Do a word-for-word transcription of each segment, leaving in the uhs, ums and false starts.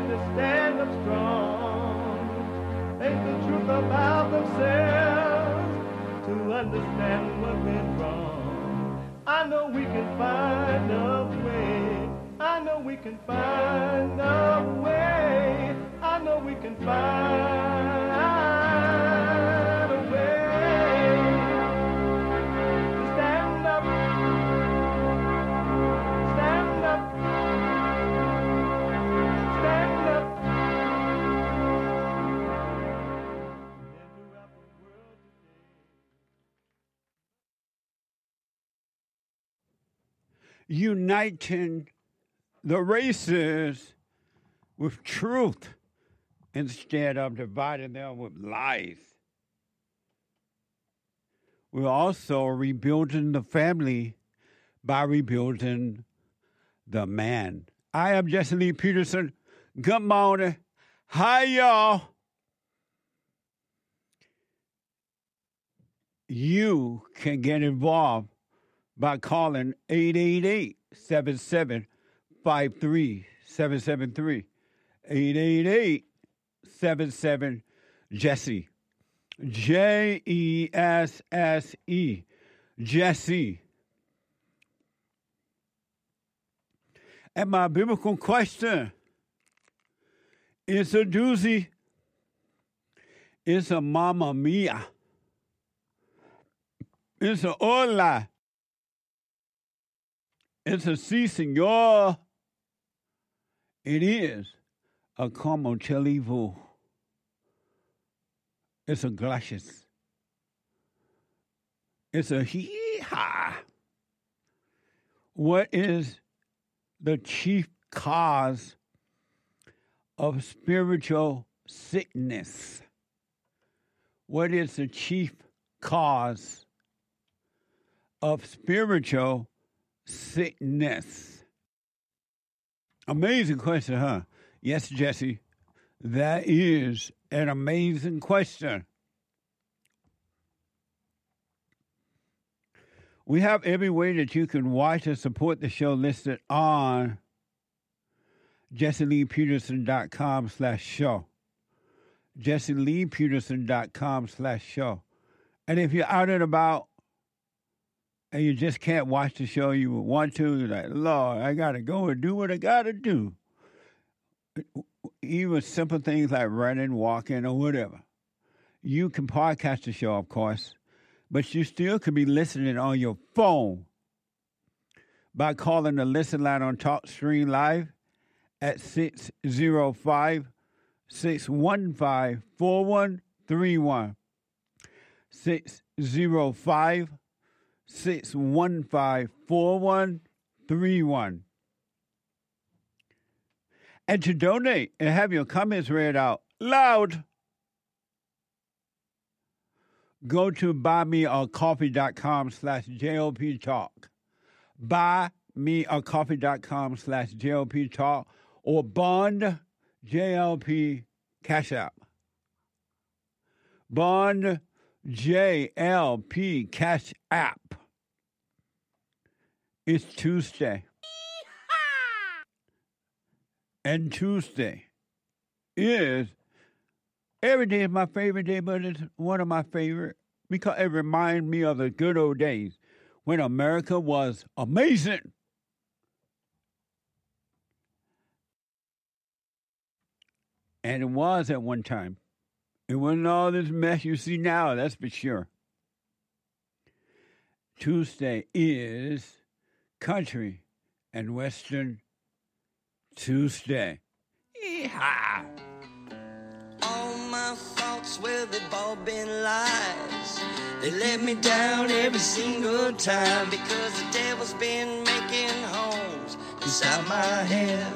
to stand up strong, face the truth about themselves, to understand what went wrong. I know we can find a way. I know we can find a way. I know we can find a way to stand up, stand up, stand up. Uniting the races with truth instead of dividing them with lies. We're also rebuilding the family by rebuilding the man. I am Jesse Lee Peterson. Good morning. Hi, y'all. You can get involved by calling eight eight eight, seven seven five three seven seven three, eight eight eight, seven seven, Jesse, J E S S E, Jesse. And my biblical question is a doozy. It's a mamma mia. It's a hola. It's a si, senor. It is a como chelivu. It's a gracias. It's a hee-ha. What is the chief cause of spiritual sickness? What is the chief cause of spiritual sickness? Amazing question, huh? Yes, Jesse, that is an amazing question. We have every way that you can watch and support the show listed on jesseleepeterson.com slash show. jesseleepeterson.com slash show. And if you're out and about and you just can't watch the show, you want to, you're like, Lord, I got to go and do what I got to do. Even simple things like running, walking, or whatever. You can podcast the show, of course, but you still could be listening on your phone by calling the listen line on TalkStream Live at six oh five, six one five, four one three one. six oh five, six one five, four one three one. And to donate and have your comments read out loud, go to buymeacoffee.com slash JLP Talk. Buymeacoffee.com slash JLP Talk or Bond J L P Cash App. Bond J L P Cash App. It's Tuesday. And Tuesday is, every day is my favorite day, but it's one of my favorite because it reminds me of the good old days when America was amazing. And it was at one time. It wasn't all this mess you see now, that's for sure. Tuesday is Country and Western Tuesday. Yeehaw! All my thoughts, well, they've all been lies. They let me down every single time because the devil's been making homes inside my head.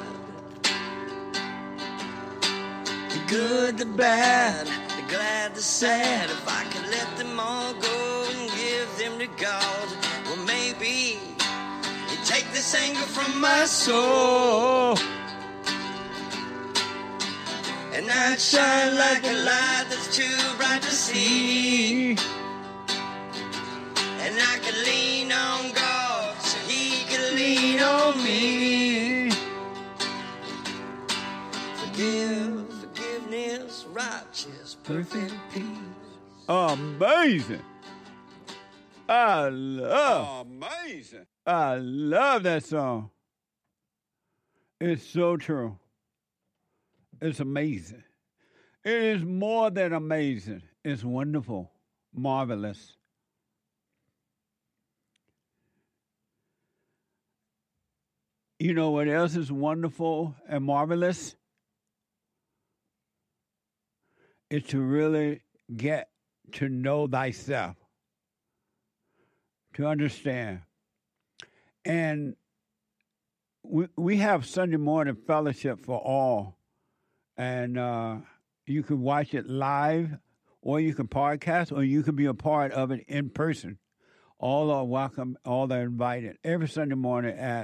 The good, the bad, the glad, the sad. If I could let them all go and give them to God, well, maybe he'd take this anger from my soul. And I'd shine like a light that's too bright to see. And I could lean on God so he could lean on me. Forgive perfect peace. Amazing. I love. Amazing. I love that song. It's so true. It's amazing. It is more than amazing. It's wonderful, marvelous. You know what else is wonderful and marvelous? It's to really get to know thyself, to understand. And we, we have Sunday morning fellowship for all. And uh, you can watch it live, or you can podcast, or you can be a part of it in person. All are welcome, all are invited. Every Sunday morning at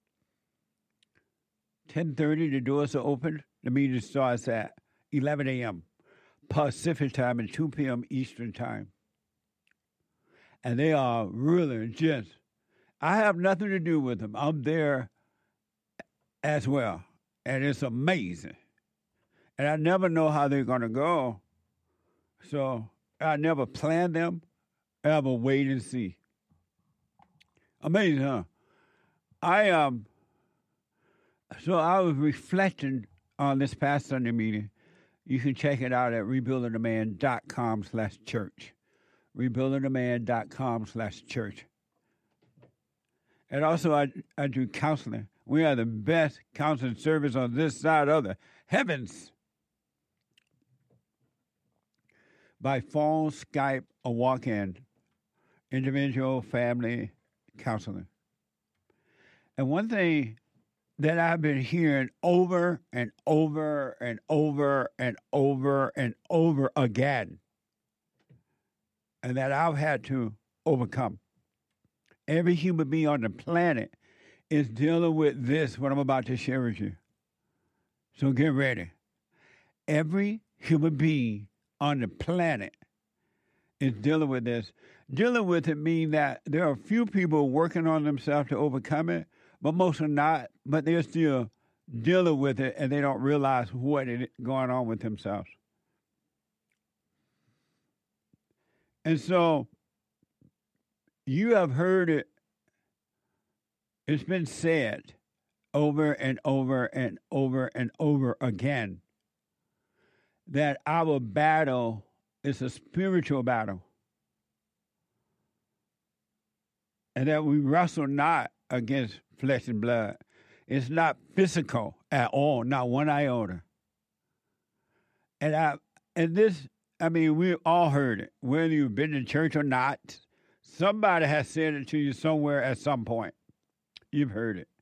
ten thirty, the doors are open. The meeting starts at eleven a.m. Pacific time and two p.m. Eastern time. And they are really just, I have nothing to do with them. I'm there as well. And it's amazing. And I never know how they're going to go. So I never plan them. I ever wait and see. Amazing, huh? I, um, so I was reflecting on this past Sunday meeting. You can check it out at rebuildingtheman.com slash church. rebuildingtheman.com slash church. And also, I, I do counseling. We are the best counseling service on this side of the heavens. By phone, Skype, or walk-in. Individual, family counseling. And one thing that I've been hearing over and over and over and over and over again, and that I've had to overcome. Every human being on the planet is dealing with this, what I'm about to share with you. So get ready. Every human being on the planet is dealing with this. Dealing with it means that there are a few people working on themselves to overcome it, but most are not, but they're still dealing with it, and they don't realize what is going on with themselves. And so you have heard it. It's been said over and over and over and over again that our battle is a spiritual battle. And that we wrestle not against flesh and blood. It's not physical at all, not one iota. And I, and this, I mean, we all heard it, whether you've been in church or not. Somebody has said it to you somewhere at some point. You've heard it.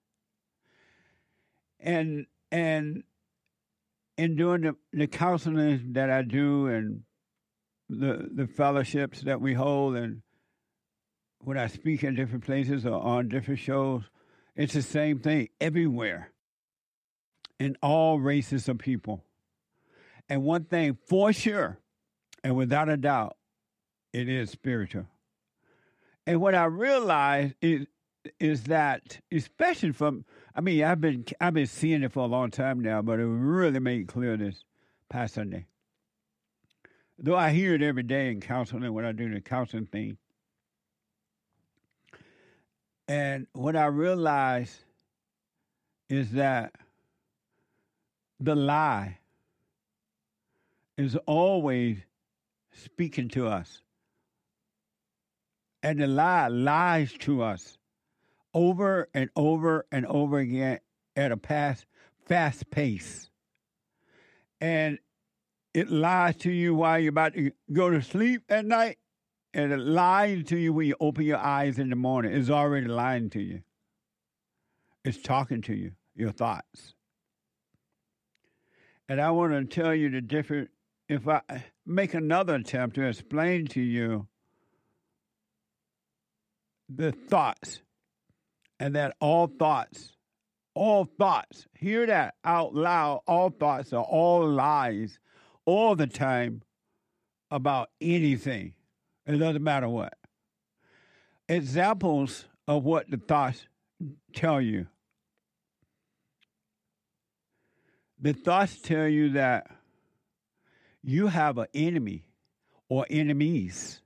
And and in doing the, the counseling that I do and the the fellowships that we hold, and when I speak in different places or on different shows, it's the same thing everywhere in all races of people. And one thing for sure, and without a doubt, it is spiritual. And what I realized is is that, especially from, I mean, I've been I've been seeing it for a long time now, but it really made clear this past Sunday. Though I hear it every day in counseling when I do the counseling thing. And what I realized is that the lie is always speaking to us. And the lie lies to us over and over and over again at a fast, fast pace. And it lies to you while you're about to go to sleep at night, and it lies to you when you open your eyes in the morning. It's already lying to you. It's talking to you, your thoughts. And I want to tell you the different, if I make another attempt to explain to you the thoughts, and that all thoughts, all thoughts, hear that out loud, all thoughts are all lies all the time about anything. It doesn't matter what. Examples of what the thoughts tell you. The thoughts tell you that you have an enemy or enemies.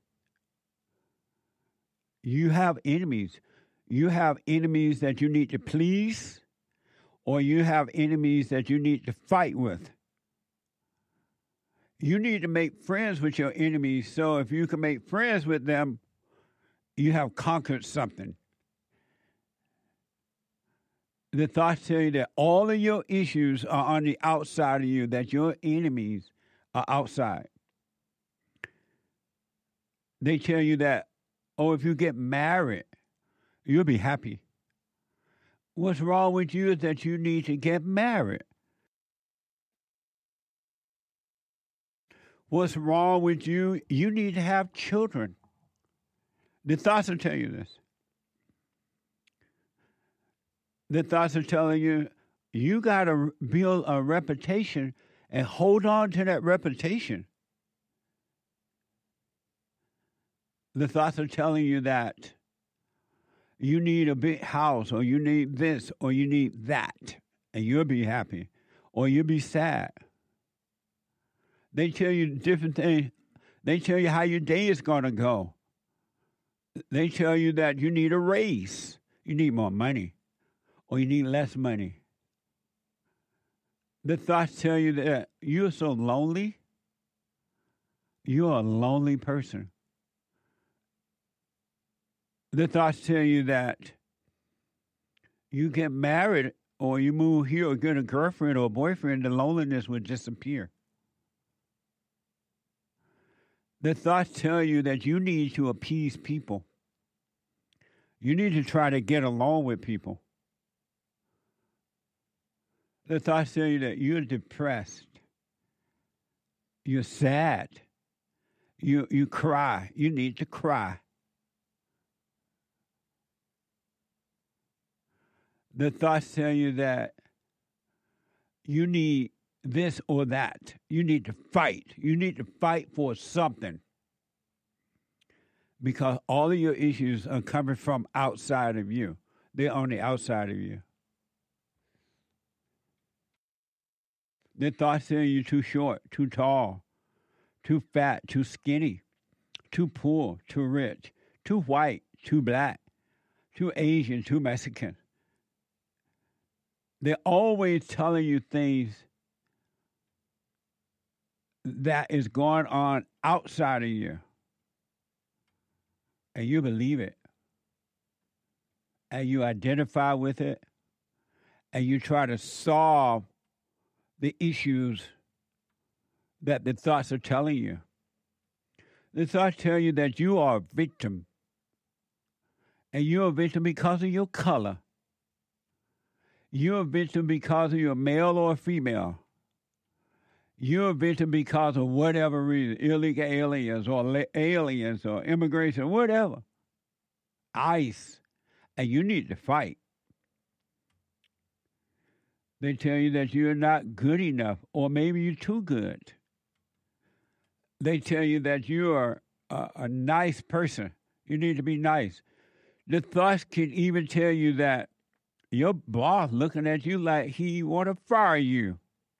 You have enemies. You have enemies that you need to please, or you have enemies that you need to fight with. You need to make friends with your enemies, so if you can make friends with them, you have conquered something. The thoughts tell you that all of your issues are on the outside of you, that your enemies are outside. They tell you that, oh, if you get married, you'll be happy. What's wrong with you is that you need to get married. What's wrong with you? You need to have children. The thoughts will tell you this. The thoughts are telling you, you got to build a reputation and hold on to that reputation. The thoughts are telling you that you need a big house, or you need this, or you need that, and you'll be happy, or you'll be sad. They tell you different things. They tell you how your day is going to go. They tell you that you need a raise. You need more money, or you need less money. The thoughts tell you that you're so lonely. You're a lonely person. The thoughts tell you that you get married or you move here or get a girlfriend or a boyfriend, the loneliness would disappear. The thoughts tell you that you need to appease people. You need to try to get along with people. The thoughts tell you that you're depressed. You're sad. You, you cry. You need to cry. The thoughts tell you that you need this or that. You need to fight. You need to fight for something. Because all of your issues are coming from outside of you. They're on the outside of you. The thoughts tell you you're too short, too tall, too fat, too skinny, too poor, too rich, too white, too black, too Asian, too Mexican. They're always telling you things that is going on outside of you. And you believe it. And you identify with it. And you try to solve the issues that the thoughts are telling you. The thoughts tell you that you are a victim. And you're a victim because of your color. You're a victim because of your male or female. You're a victim because of whatever reason, illegal aliens or la- aliens or immigration, whatever. ICE. And you need to fight. They tell you that you're not good enough, or maybe you're too good. They tell you that you are a, a nice person. You need to be nice. The thoughts can even tell you that your boss looking at you like he want to fire you.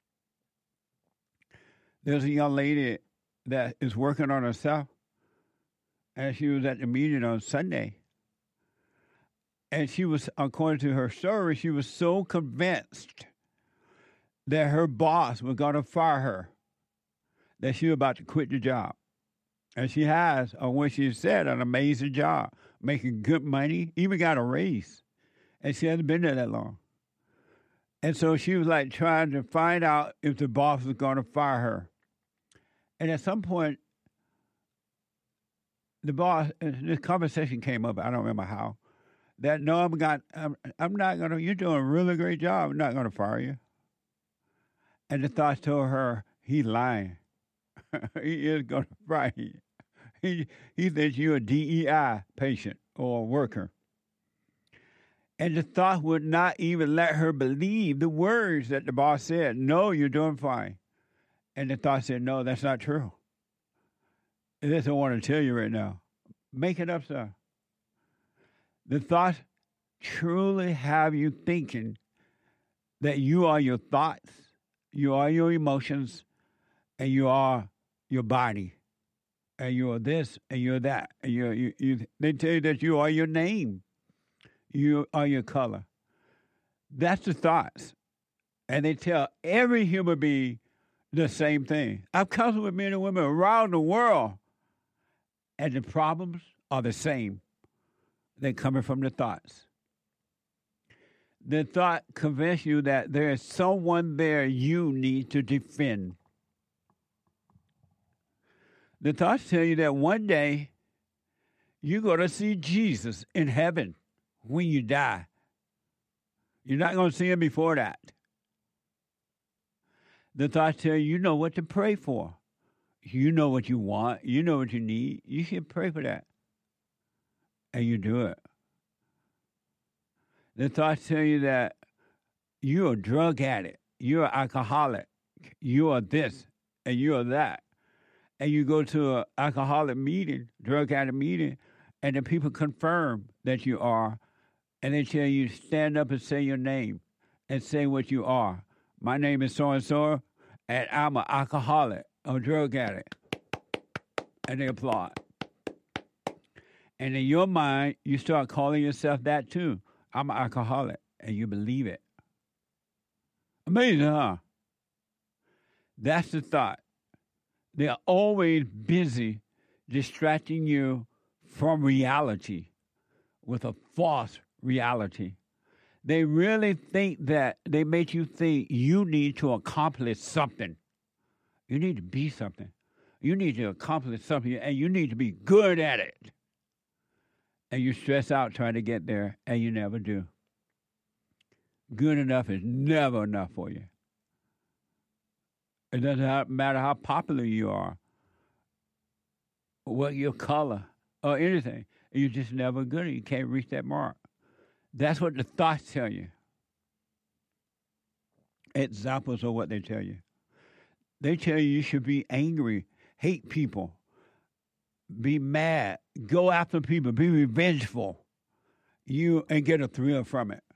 There's a young lady that is working on herself, and she was at the meeting on Sunday. And she was, according to her story, she was so convinced that her boss was going to fire her that she was about to quit the job. And she has, or what she said, an amazing job, making good money, even got a raise. And she hasn't been there that long. And so she was like trying to find out if the boss was going to fire her. And at some point, the boss, this conversation came up, I don't remember how, that no, I'm not, I'm, I'm not going to, you're doing a really great job, I'm not going to fire you. And the thoughts told her, he's lying. He is going to fire you. He, he thinks you're a D E I patient or a worker. And the thought would not even let her believe the words that the boss said. No, you're doing fine. And the thought said, no, that's not true. And that's what I want to tell you right now. Make it up, sir. The thoughts truly have you thinking that you are your thoughts, you are your emotions, and you are your body, and you are this, and you're that, and you're, you, you, they tell you that you are your name, you are your color. That's the thoughts. And they tell every human being the same thing. I've counseled with men and women around the world, and the problems are the same. They're coming from the thoughts. The thought convinces you that there is someone there you need to defend. The thoughts tell you that one day you're going to see Jesus in heaven when you die. You're not going to see him before that. The thoughts tell you you know what to pray for. You know what you want. You know what you need. You should pray for that. And you do it. The thoughts tell you that you're a drug addict. You're an alcoholic. You are this and you are that. And you go to an alcoholic meeting, drug addict meeting, and the people confirm that you are. And they tell you stand up and say your name and say what you are. My name is so-and-so, and I'm an alcoholic, a drug addict. And they applaud. And in your mind, you start calling yourself that too. I'm an alcoholic, and you believe it. Amazing, huh? That's the thought. They're always busy distracting you from reality with a false reality. They really think that they make you think you need to accomplish something. You need to be something. You need to accomplish something, and you need to be good at it. And you stress out trying to get there, and you never do. Good enough is never enough for you. It doesn't matter how popular you are, what your color, or anything. You're just never good. You can't reach that mark. That's what the thoughts tell you. Examples of what they tell you. They tell you you should be angry, hate people, be mad, go after people, be revengeful, you and get a thrill from it.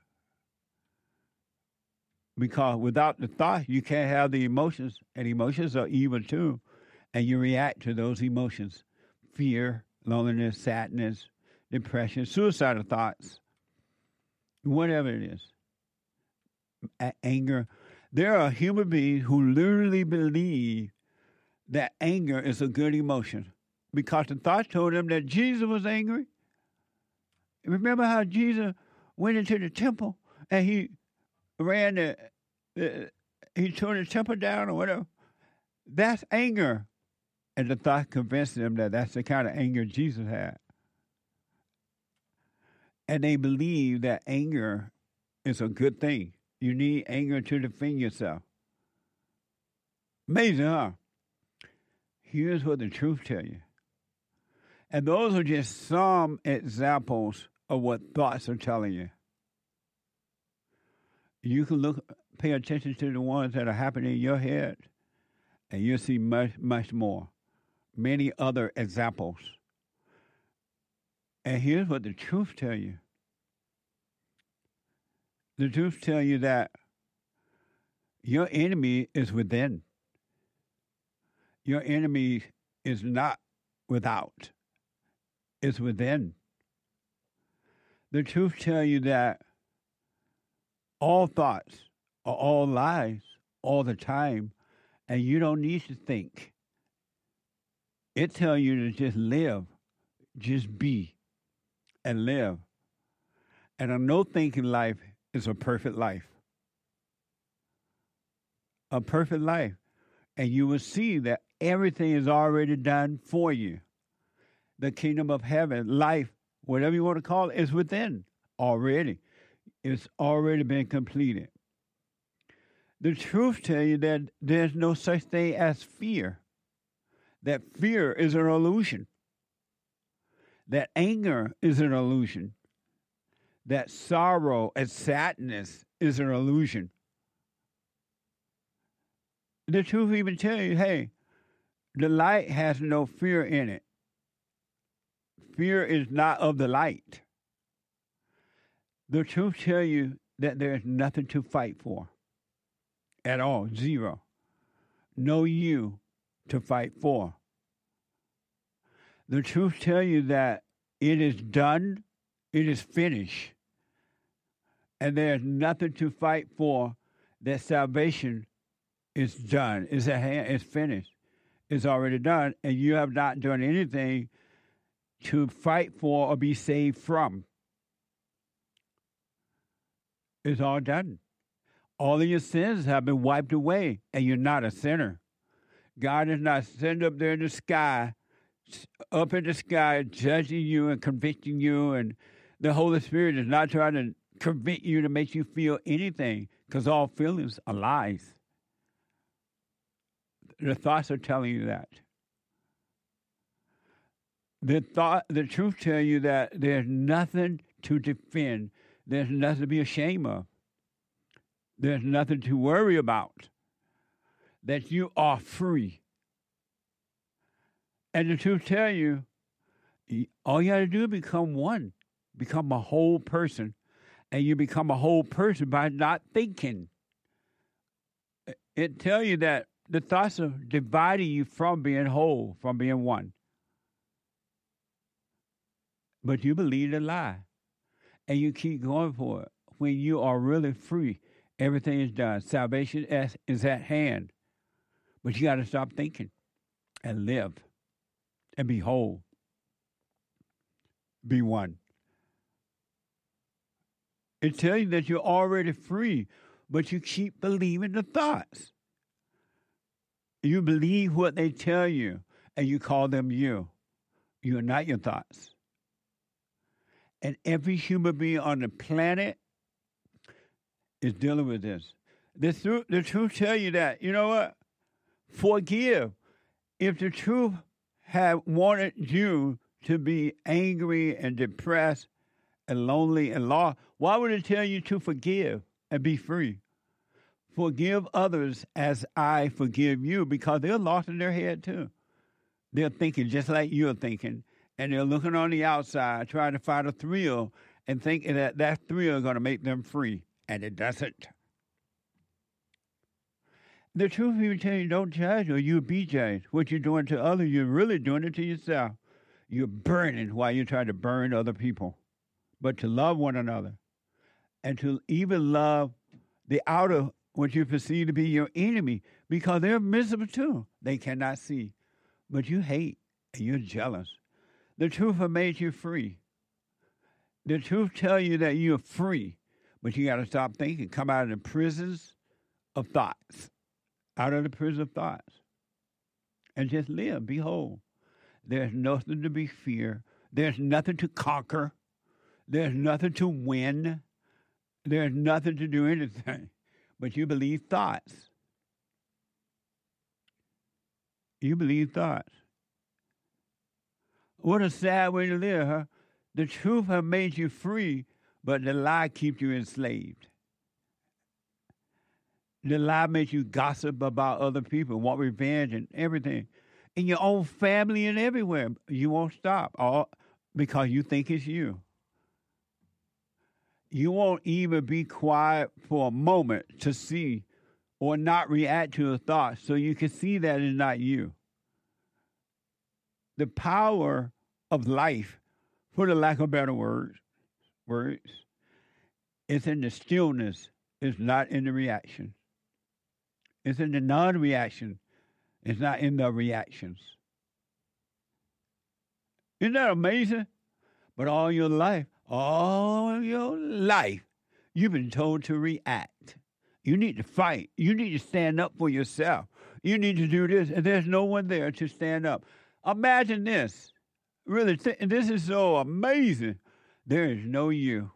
Because without the thought, you can't have the emotions, and emotions are evil too, and you react to those emotions: fear, loneliness, sadness, depression, suicidal thoughts, whatever it is, A- anger. There are human beings who literally believe that anger is a good emotion because the thought told them that Jesus was angry. Remember how Jesus went into the temple and he ran the, the he tore the temple down or whatever? That's anger. And the thought convinced them that that's the kind of anger Jesus had. And they believe that anger is a good thing. You need anger to defend yourself. Amazing, huh? Here's what the truth tells you. And those are just some examples of what thoughts are telling you. You can look, pay attention to the ones that are happening in your head, and you'll see much, much more. Many other examples. And here's what the truth tells you. The truth tells you that your enemy is within. Your enemy is not without. It's within. The truth tells you that all thoughts are all lies all the time, and you don't need to think. It tells you to just live, just be, and live. And a no-thinking life is a perfect life. A perfect life. And you will see that everything is already done for you. The kingdom of heaven, life, whatever you want to call it, is within already. It's already been completed. The truth tells you that there's no such thing as fear. That fear is an illusion. That anger is an illusion. That sorrow and sadness is an illusion. The truth even tells you, hey, the light has no fear in it. Fear is not of the light. The truth tells you that there's nothing to fight for at all, zero. No you to fight for. The truth tells you that it is done, it is finished, and there's nothing to fight for. That salvation is done, is at hand, it's finished, it's already done, and you have not done anything to fight for or be saved from. It's all done. All of your sins have been wiped away, and you're not a sinner. God is not sitting up there in the sky, up in the sky, judging you and convicting you, and the Holy Spirit is not trying to convict you to make you feel anything, because all feelings are lies. The thoughts are telling you that. The thought, the truth tells you that there's nothing to defend. There's nothing to be ashamed of. There's nothing to worry about. That you are free. And the truth tells you, all you got to do is become one. Become a whole person. And you become a whole person by not thinking. It tells you that the thoughts are dividing you from being whole, from being one. But you believe the lie. And you keep going for it. When you are really free, everything is done. Salvation is at hand. But you got to stop thinking and live and be whole. Be one. It tells you that you're already free, but you keep believing the thoughts. You believe what they tell you, and you call them you. You're not your thoughts. And every human being on the planet is dealing with this. The truth, the truth tells you that, you know what? Forgive. If the truth had wanted you to be angry and depressed and lonely and lost, why would it tell you to forgive and be free? Forgive others as I forgive you, because they're lost in their head too. They're thinking just like you're thinking, and they're looking on the outside, trying to find a thrill and thinking that that thrill is going to make them free, and it doesn't. The truth even tell you, don't judge or you'll be judged. What you're doing to others, you're really doing it to yourself. You're burning while you're trying to burn other people. But to love one another and to even love the outer, what you perceive to be your enemy, because they're miserable too. They cannot see. But you hate and you're jealous. The truth has made you free. The truth tells you that you're free, but you got to stop thinking. Come out of the prisons of thoughts. Out of the prison of thoughts. And just live, be whole. There's nothing to be feared. There's nothing to conquer. There's nothing to win. There's nothing to do anything. But you believe thoughts. You believe thoughts. What a sad way to live, huh? The truth has made you free, but the lie keeps you enslaved. The lie makes you gossip about other people, want revenge and everything. In your own family and everywhere, you won't stop, all because you think it's you. You won't even be quiet for a moment to see or not react to a thought, so you can see that it's not you. The power of life, for the lack of better words, words, is in the stillness, it's not in the reaction. It's in the non-reaction. It's not in the reactions. Isn't that amazing? But all your life, all your life, you've been told to react. You need to fight. You need to stand up for yourself. You need to do this, and there's no one there to stand up. Imagine this. Really, th- this is so amazing. There is no you.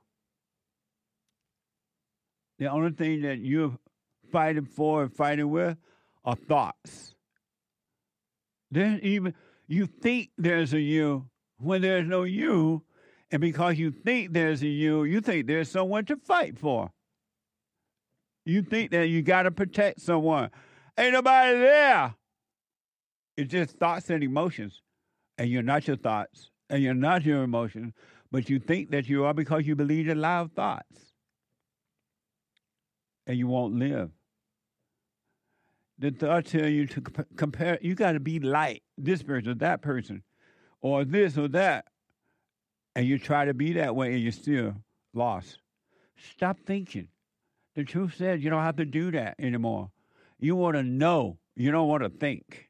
The only thing that you're fighting for and fighting with are thoughts. There's even, you think there's a you when there's no you, and because you think there's a you, you think there's someone to fight for. You think that you got to protect someone. Ain't nobody there. It's just thoughts and emotions, and you're not your thoughts, and you're not your emotions, but you think that you are because you believe the lie of thoughts, and you won't live. The thought tell you to comp- compare. You got to be like this person, that person, or this or that. And you try to be that way and you're still lost. Stop thinking. The truth says you don't have to do that anymore. You want to know. You don't want to think.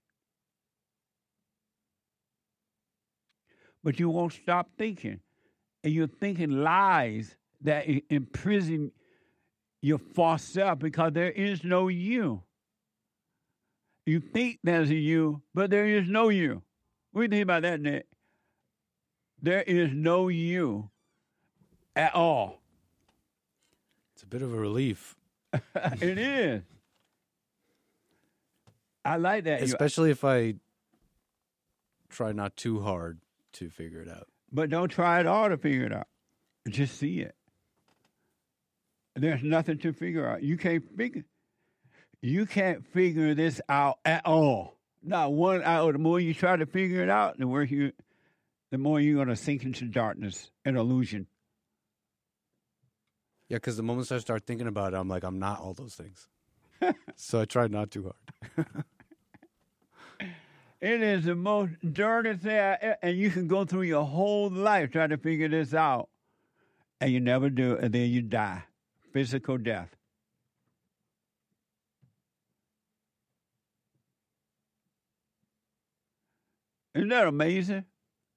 But you won't stop thinking. And you're thinking lies that imprison your false self because there is no you. You think there's a you, but there is no you. What do you think about that, Nick? There is no you at all. It's a bit of a relief. It is. I like that. Especially if I try not too hard to figure it out. But don't try at all to figure it out. Just see it. There's nothing to figure out. You can't figure. You can't figure this out at all. Not one hour. The more you try to figure it out, the worse you, the more you're going to sink into darkness and illusion. Yeah, because the moment I start thinking about it, I'm like, I'm not all those things. So I try not too hard. It is the most dirty thing, I, and you can go through your whole life trying to figure this out, and you never do, and then you die. Physical death. Isn't that amazing?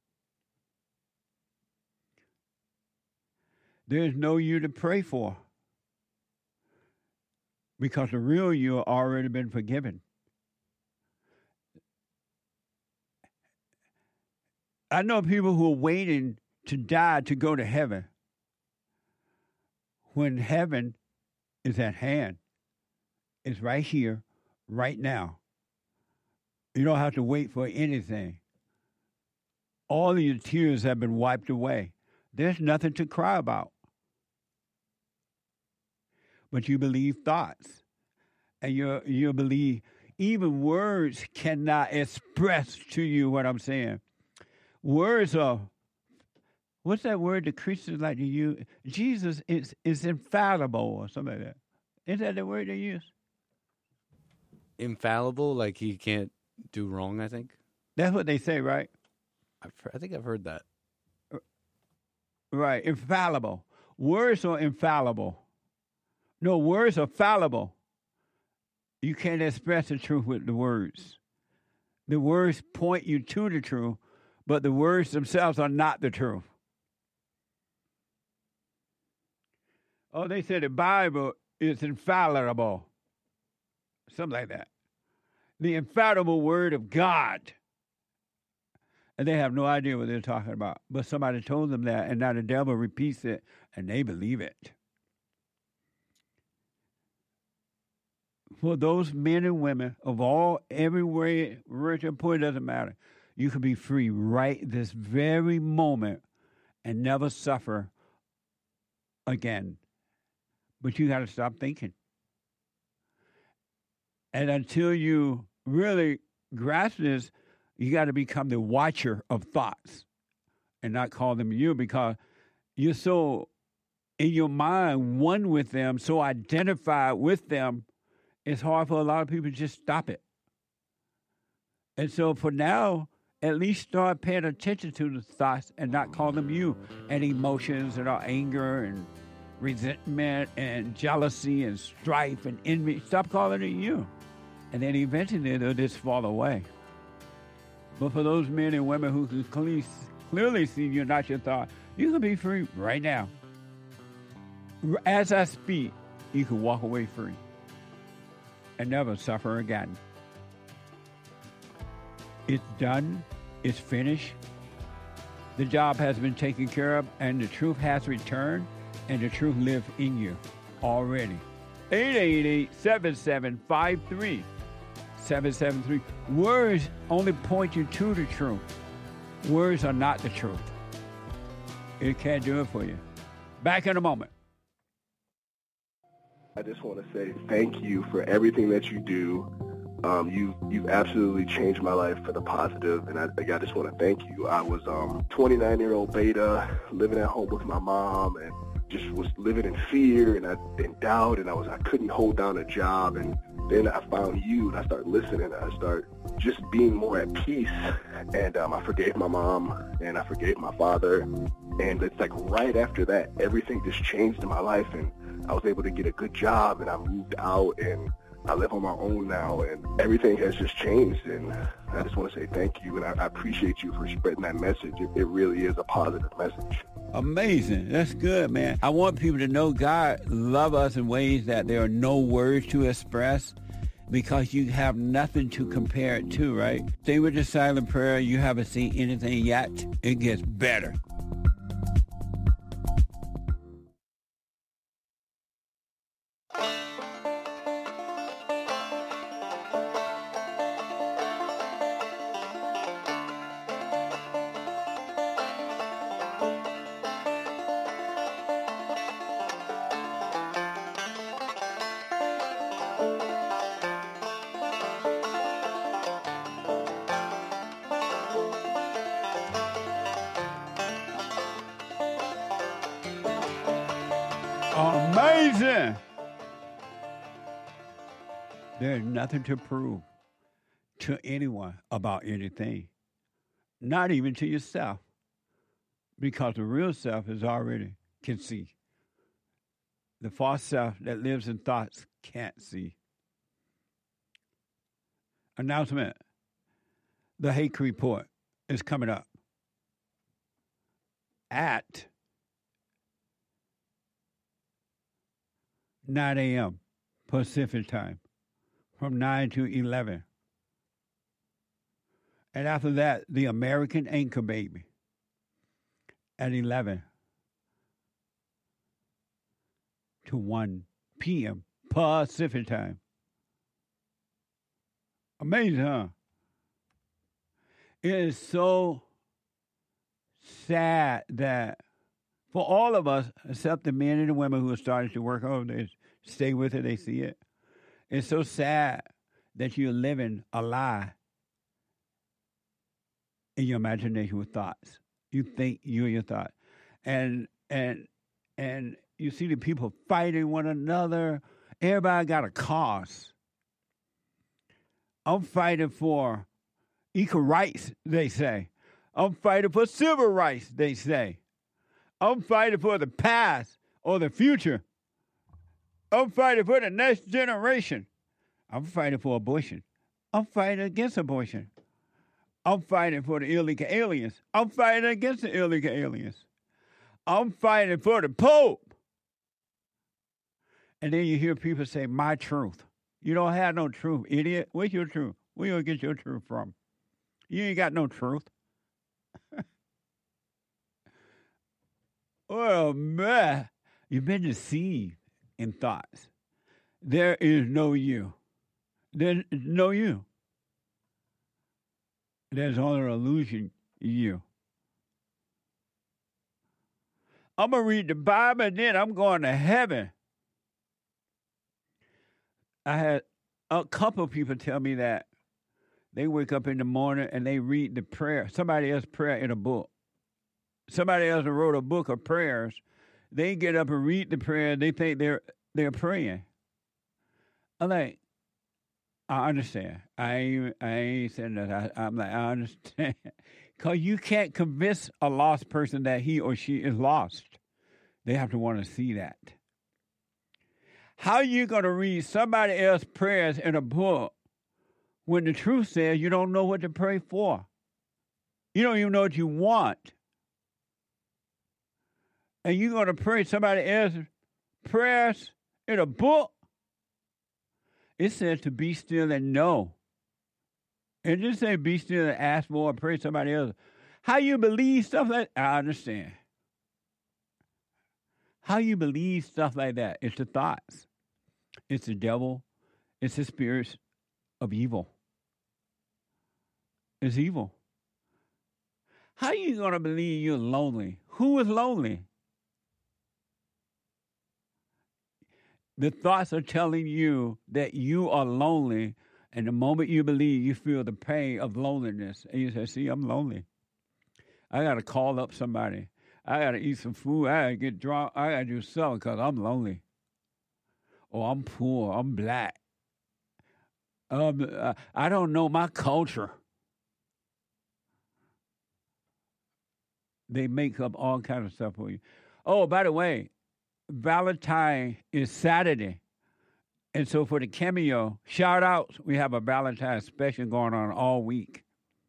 There's no you to pray for because the real you has already been forgiven. I know people who are waiting to die to go to heaven when heaven is at hand. It's right here, right now. You don't have to wait for anything. All of your tears have been wiped away. There's nothing to cry about. But you believe thoughts. And you you believe even words cannot express to you what I'm saying. Words are, what's that word the Christians like to use? Jesus is, is infallible or something like that. Is that the word they use? Infallible, like he can't do wrong, I think. That's what they say, right? I've, I think I've heard that. Right, infallible. Words are infallible. No, words are fallible. You can't express the truth with the words. The words point you to the truth, but the words themselves are not the truth. Oh, they say the Bible is infallible. Something like that. The infallible word of God. And they have no idea what they're talking about. But somebody told them that, and now the devil repeats it, and they believe it. For those men and women of all, everywhere, rich and poor, it doesn't matter. You can be free right this very moment and never suffer again. But you got to stop thinking. And until you really grasp this, you got to become the watcher of thoughts and not call them you, because you're so in your mind one with them, so identified with them, it's hard for a lot of people to just stop it. And so for now, at least start paying attention to the thoughts and not call them you, and emotions and our anger and resentment and jealousy and strife and envy. Stop calling it you. And then eventually they'll just fall away. But for those men and women who can clearly, clearly see you're not your thought, you can be free right now. As I speak, you can walk away free and never suffer again. It's done. It's finished. The job has been taken care of, and the truth has returned, and the truth lives in you already. eight eight eight, seven seven five three, seven seven three. Words only point you to the truth. Words are not the truth. It can't do it for you. Back in a moment. I just want to say thank you for everything that you do. Um, you, you've absolutely changed my life for the positive, and I, I just want to thank you. I was um twenty-nine-year-old beta, living at home with my mom, and just was living in fear and I, in doubt, and I was I couldn't hold down a job, and then I found you, and I started listening. I started just being more at peace, and um, I forgave my mom, and I forgave my father, and it's like right after that, everything just changed in my life, and I was able to get a good job, and I moved out, and I live on my own now, and everything has just changed, and I just want to say thank you, and I, I appreciate you for spreading that message. It, it really is a positive message. Amazing. That's good, man. I want people to know God love us in ways that there are no words to express, because you have nothing to compare it to, right? Stay with the silent prayer. You haven't seen anything yet. It gets better. Amazing. There's nothing to prove to anyone about anything, not even to yourself, because the real self is already can see. The false self that lives in thoughts can't see. Announcement. The Hake Report is coming up at nine a.m. Pacific time, from nine to eleven. And after that, the American Anchor Baby at eleven to one p.m. Pacific time. Amazing, huh? It is so sad that for all of us, except the men and the women who are starting to work on this, stay with it, they see it. It's so sad that you're living a lie in your imagination with thoughts. You think you're your thought. And and and you see the people fighting one another. Everybody got a cause. I'm fighting for equal rights, they say. I'm fighting for civil rights, they say. I'm fighting for the past or the future. I'm fighting for the next generation. I'm fighting for abortion. I'm fighting against abortion. I'm fighting for the illegal aliens. I'm fighting against the illegal aliens. I'm fighting for the Pope. And then you hear people say, my truth. You don't have no truth, idiot. Where's your truth? Where you get your truth from? You ain't got no truth. Oh, man. You've been deceived in thoughts. There is no you. There's no you. There's only an illusion you. I'm going to read the Bible and then I'm going to heaven. I had a couple of people tell me that they wake up in the morning and they read the prayer, somebody else's prayer in a book. Somebody else wrote a book of prayers. They get up and read the prayer. They think they're they're praying. I'm like, I understand. I ain't, I ain't saying that. I, I'm like, I understand. Because you can't convince a lost person that he or she is lost. They have to want to see that. How are you going to read somebody else's prayers in a book when the truth says you don't know what to pray for? You don't even know what you want. And you're going to pray somebody else's prayers in a book? It says to be still and know. It just say be still and ask for or pray somebody else. How you believe stuff like that? I understand. How you believe stuff like that? It's the thoughts. It's the devil. It's the spirits of evil. It's evil. How you going to believe you're lonely? Who is lonely? The thoughts are telling you that you are lonely, and the moment you believe, you feel the pain of loneliness. And you say, see, I'm lonely. I got to call up somebody. I got to eat some food. I got to get drunk. I got to do something because I'm lonely. Or I'm poor. I'm black. Um, uh, I don't know my culture. They make up all kinds of stuff for you. Oh, by the way, Valentine is Saturday. And so for the Cameo shout outs, we have a Valentine special going on all week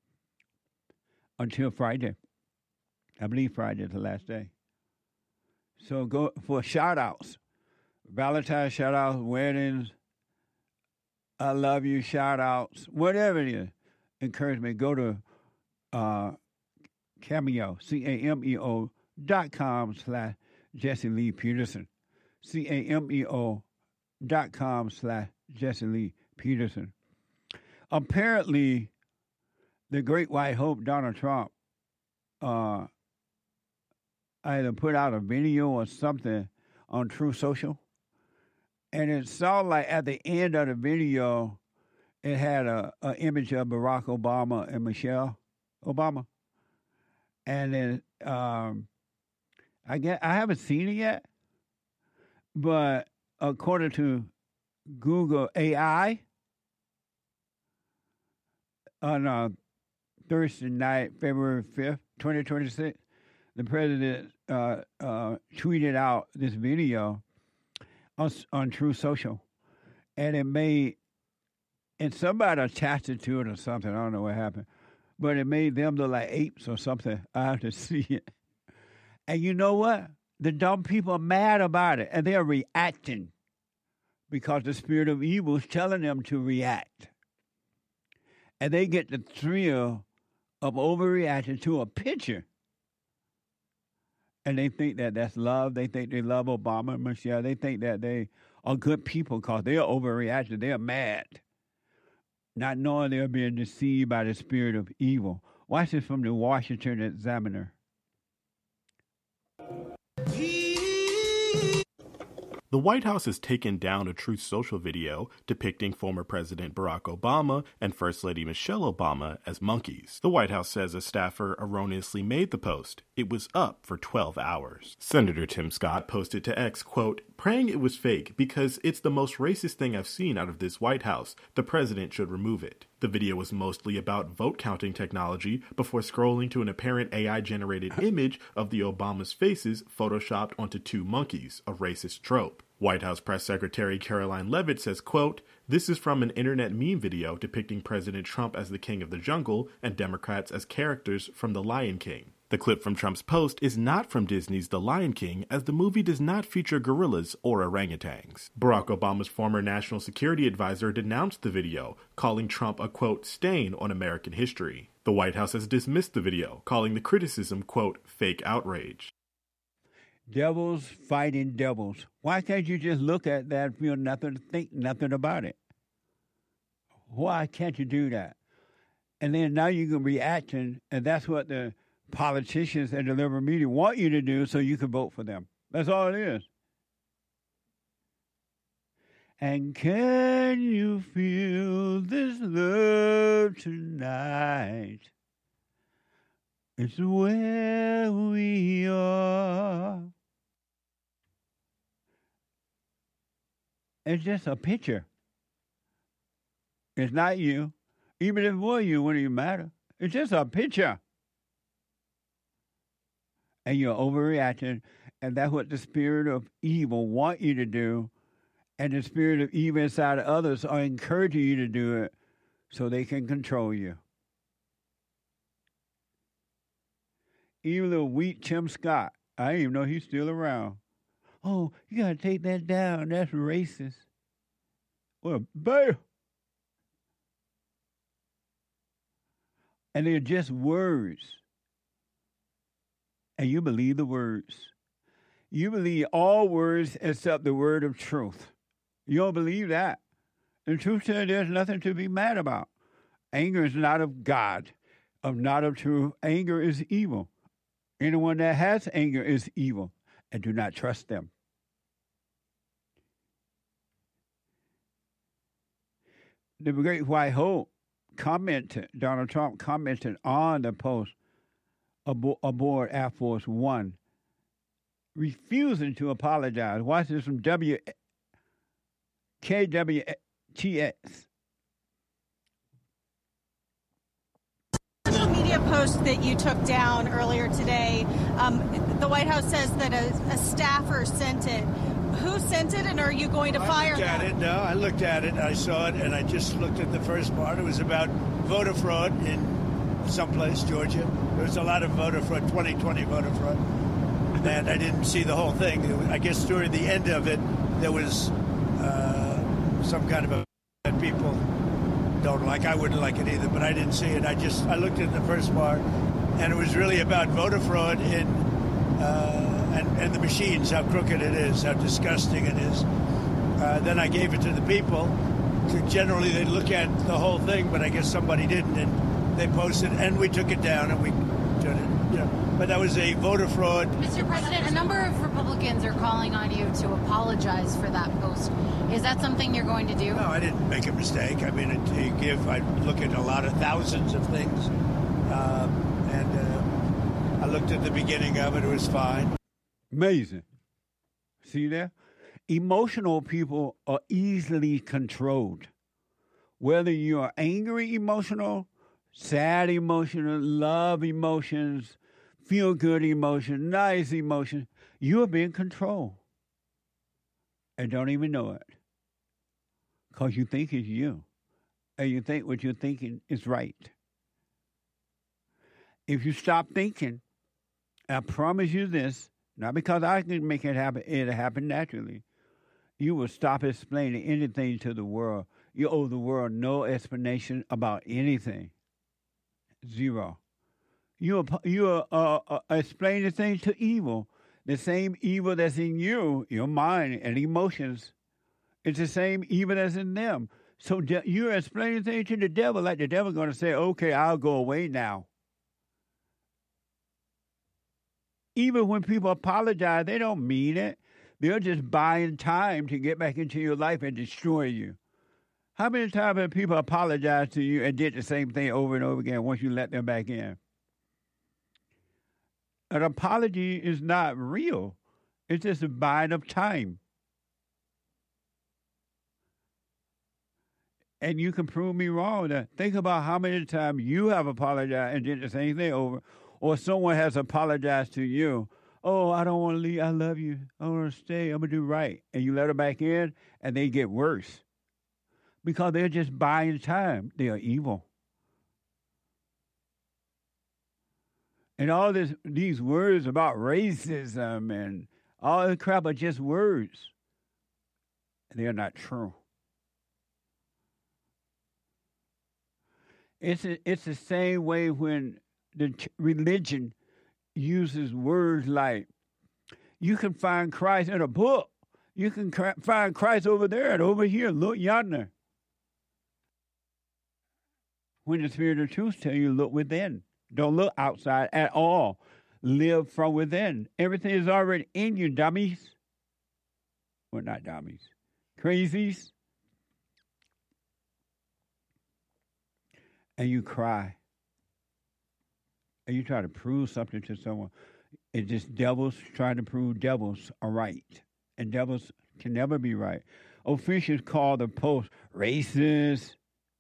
until Friday. I believe Friday is the last day. So go for shout outs. Valentine shout outs, weddings, I love you shout outs, whatever it is. Encourage me. Go to uh, Cameo, C A M E O dot com slash Jesse Lee Peterson. C A M E O dot com slash Jesse Lee Peterson. Apparently, the Great White Hope, Donald Trump, uh, either put out a video or something on True Social. And it saw like at the end of the video, it had a, a image of Barack Obama and Michelle Obama. And then um, I get I haven't seen it yet, but according to Google A I, on uh, Thursday night, February fifth, twenty twenty-six, the president uh, uh, tweeted out this video on, on True Social, and it made, and somebody attached it to it or something. I don't know what happened, but it made them look like apes or something. I have to see it. And you know what? The dumb people are mad about it, and they're reacting because the spirit of evil is telling them to react. And they get the thrill of overreacting to a picture. And they think that that's love. They think they love Obama and Michelle. They think that they are good people because they're overreacting. They're mad, not knowing they're being deceived by the spirit of evil. Watch this from the Washington Examiner. The White House has taken down a Truth Social video depicting former President Barack Obama and First Lady Michelle Obama as monkeys. The White House says a staffer erroneously made the post. It was up for twelve hours. Senator Tim Scott posted to X, quote, "Praying it was fake because it's the most racist thing I've seen out of this White House. The president should remove it." The video was mostly about vote counting technology before scrolling to an apparent A I-generated image of the Obama's faces photoshopped onto two monkeys, a racist trope. White House Press Secretary Caroline Leavitt says, quote, "This is from an internet meme video depicting President Trump as the king of the jungle and Democrats as characters from The Lion King." The clip from Trump's post is not from Disney's The Lion King, as the movie does not feature gorillas or orangutans. Barack Obama's former national security advisor denounced the video, calling Trump a, quote, "stain on American history." The White House has dismissed the video, calling the criticism, quote, "fake outrage." Devils fighting devils. Why can't you just look at that and feel nothing, think nothing about it? Why can't you do that? And then now you can react, and that's what the politicians and the liberal media want you to do so you can vote for them. That's all it is. And can you feel this love tonight? It's where we are. It's just a picture. It's not you. Even if it were you, it wouldn't even matter. It's just a picture. And you're overreacting, and that's what the spirit of evil want you to do, and the spirit of evil inside of others are encouraging you to do it so they can control you. Even the weak Tim Scott, I didn't even know he's still around. Oh, you got to take that down. That's racist. Well, bam. And they're just words. And you believe the words. You believe all words except the word of truth. You don't believe that. The truth says there's nothing to be mad about. Anger is not of God, of not of truth. Anger is evil. Anyone that has anger is evil, and do not trust them. The Great White Hope commented, Donald Trump commented on the post abo- aboard Air Force One, refusing to apologize. Watch this from W K W T X. post that you took down earlier today. Um, the White House says that a, a staffer sent it. Who sent it, and are you going to I fire looked at them? it. No, I looked at it. I saw it, and I just looked at the first part. It was about voter fraud in someplace, Georgia. There was a lot of voter fraud, twenty twenty voter fraud, and I didn't see the whole thing. It was, I guess during the end of it, there was uh, some kind of a that people don't like. I wouldn't like it either, but I didn't see it. I just I looked at the first part, and it was really about voter fraud in. Uh, And, and the machines, how crooked it is, how disgusting it is. Uh, then I gave it to the people. To generally, they look at the whole thing, but I guess somebody didn't, and they posted, and we took it down, and we did it. You know, but that was a voter fraud. Mister President, a number of Republicans are calling on you to apologize for that post. Is that something you're going to do? No, I didn't make a mistake. I mean, to give, I look at a lot of thousands of things, um, and uh, I looked at the beginning of it. It was fine. Amazing. See there? Emotional people are easily controlled. Whether you are angry emotional, sad emotional, love emotions, feel good emotion, nice emotion, you are being controlled. And don't even know it. Because you think it's you. And you think what you're thinking is right. If you stop thinking, I promise you this, not because I can make it happen, it'll happen naturally. You will stop explaining anything to the world. You owe the world no explanation about anything. Zero. You are, you are uh, uh, explaining things to evil. The same evil that's in you, your mind and emotions, it's the same evil that's in them. So de- you're explaining things to the devil like the devil's going to say, okay, I'll go away now. Even when people apologize, they don't mean it. They're just buying time to get back into your life and destroy you. How many times have people apologized to you and did the same thing over and over again once you let them back in? An apology is not real. It's just a buying of time. And you can prove me wrong. That think about how many times you have apologized and did the same thing over. Or someone has apologized to you. Oh, I don't want to leave. I love you. I want to stay. I'm going to do right. And you let them back in, and they get worse. Because they're just buying time. They are evil. And all this, these words about racism and all this crap are just words. They are not true. It's a, it's the same way when the ch- religion uses words like, you can find Christ in a book. You can cr- find Christ over there and over here. Look yonder. When the Spirit of truth tells you, look within. Don't look outside at all. Live from within. Everything is already in you, dummies. Well, not dummies. Crazies. And you cry. And you try to prove something to someone. It's just devils trying to prove devils are right. And devils can never be right. Officials call the Post racist.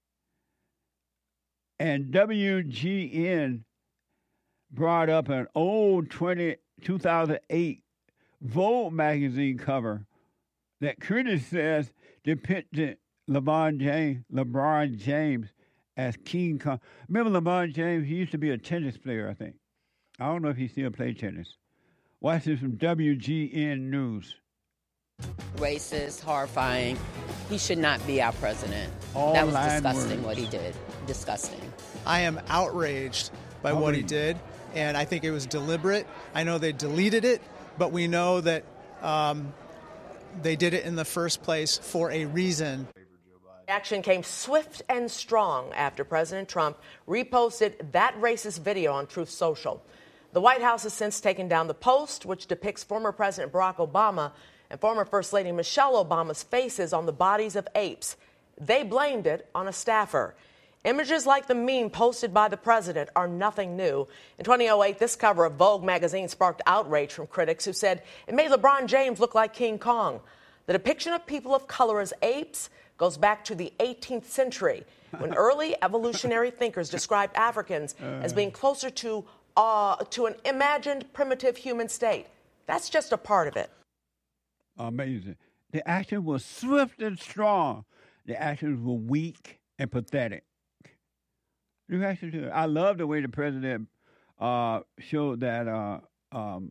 And W G N brought up an old twenty, two thousand eight Vogue magazine cover that critics says depicted LeBron James, LeBron James as King Kong. Remember LeBron James? He used to be a tennis player, I think. I don't know if he still plays tennis. Watch this from W G N News. Racist, horrifying. He should not be our president. All that was line disgusting words. what he did. Disgusting. I am outraged by what he did, and I think it was deliberate. I know they deleted it, but we know that um, they did it in the first place for a reason. Action came swift and strong after President Trump reposted that racist video on Truth Social. The White House has since taken down the post, which depicts former President Barack Obama and former First Lady Michelle Obama's faces on the bodies of apes. They blamed it on a staffer. Images like the meme posted by the president are nothing new. In twenty oh eight, this cover of Vogue magazine sparked outrage from critics who said it made LeBron James look like King Kong. The depiction of people of color as apes goes back to the eighteenth century, when early evolutionary thinkers described Africans as being closer to, uh, to an imagined primitive human state. That's just a part of it. Amazing. The action was swift and strong. The actions were weak and pathetic. You actually do. I love the way the president uh, showed that uh, um,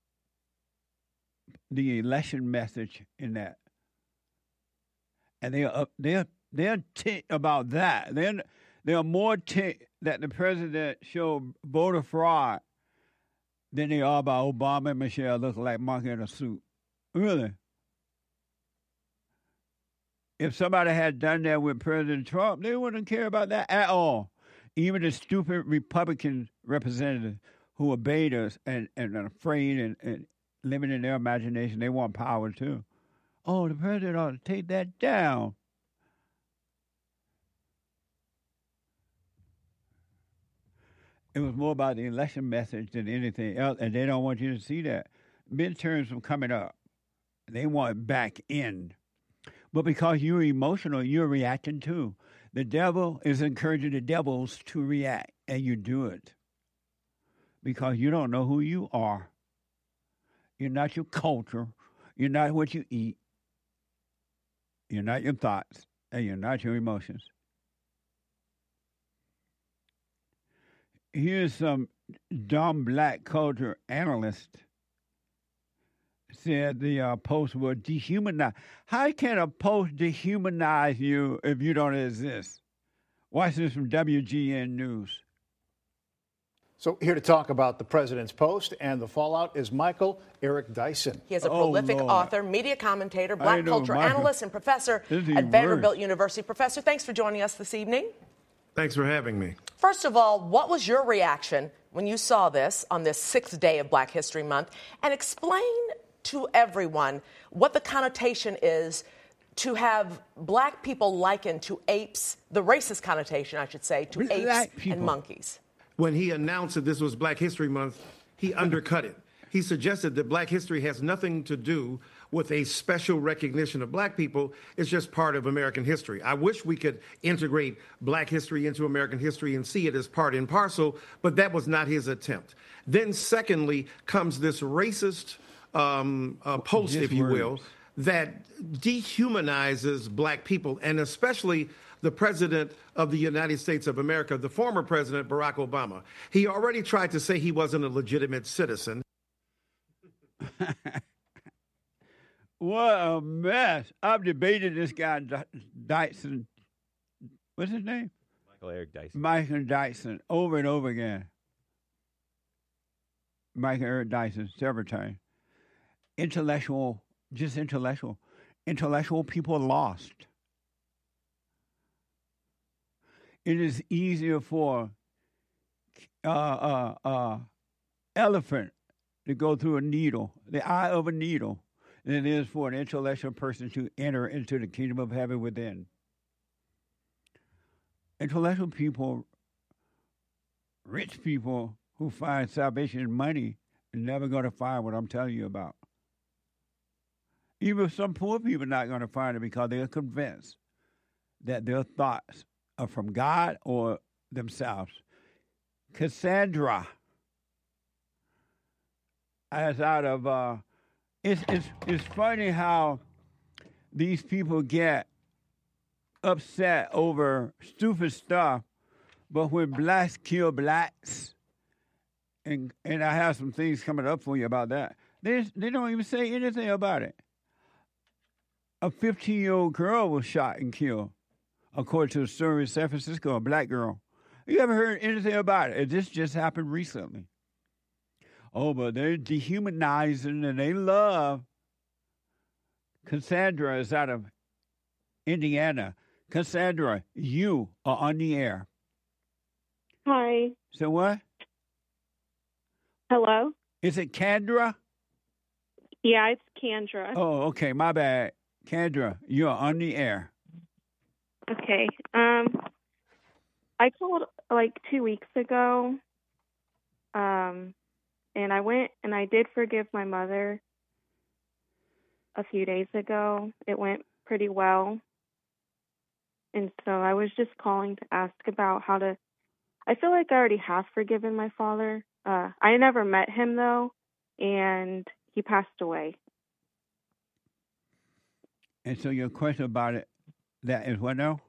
the election message in that, and they are they are they're ticked about that. They're they are more ticked that the president showed voter fraud than they are about Obama and Michelle looking like monkey in a suit. Really. If somebody had done that with President Trump, they wouldn't care about that at all. Even the stupid Republican representatives who are betas and, and are afraid and, and living in their imagination, they want power too. Oh, the president ought to take that down. It was more about the election message than anything else, and they don't want you to see that. Midterms are coming up. They want it back in. But because you're emotional, you're reacting too. The devil is encouraging the devils to react, and you do it. Because you don't know who you are. You're not your culture. You're not what you eat. You're not your thoughts, and you're not your emotions. Here's some dumb black culture analyst said the uh, post will dehumanize. How can a post dehumanize you if you don't exist? Watch this from W G N News. So here to talk about the president's post and the fallout is Michael Eric Dyson. He is a prolific oh, author, media commentator, black culture Michael. analyst, and professor at Vanderbilt University. Professor, thanks for joining us this evening. Thanks for having me. First of all, what was your reaction when you saw this on this sixth day of Black History Month? And explain to everyone what the connotation is to have black people likened to apes, the racist connotation, I should say, to apes and monkeys. When he announced that this was Black History Month, he undercut it. He suggested that black history has nothing to do with a special recognition of black people. It's just part of American history. I wish we could integrate black history into American history and see it as part and parcel, but that was not his attempt. Then secondly comes this racist um, uh, post, Just if you words. will, that dehumanizes black people, and especially the president of the United States of America, the former president, Barack Obama. He already tried to say he wasn't a legitimate citizen. What a mess. I've debated this guy, D- Dyson. What's his name? Michael Eric Dyson. Michael Dyson, over and over again. Michael Eric Dyson, several times. Intellectual, just intellectual. Intellectual people lost. It is easier for uh, uh, uh, elephant to go through a needle, the eye of a needle, than it is for an intellectual person to enter into the kingdom of heaven within. Intellectual people, rich people who find salvation in money are never going to find what I'm telling you about. Even some poor people are not going to find it because they're convinced that their thoughts are from God or themselves. Cassandra, as out of, uh, it's, it's, it's funny how these people get upset over stupid stuff, but when blacks kill blacks, and and I have some things coming up for you about that, they, they don't even say anything about it. A fifteen-year-old girl was shot and killed, according to a story in San Francisco, a black girl. You ever heard anything about it? This just happened recently. Oh, but they're dehumanizing and they love. Cassandra is out of Indiana. Cassandra, you are on the air. Hi. So what? Hello? Is it Kendra? Yeah, it's Kendra. Oh, okay, my bad. Kendra, you are on the air. Okay. Um, I called like two weeks ago, um, and I went and I did forgive my mother a few days ago. It went pretty well. And so I was just calling to ask about how to. I feel like I already have forgiven my father. Uh, I never met him, though, and he passed away. And so your question about it, that is what now?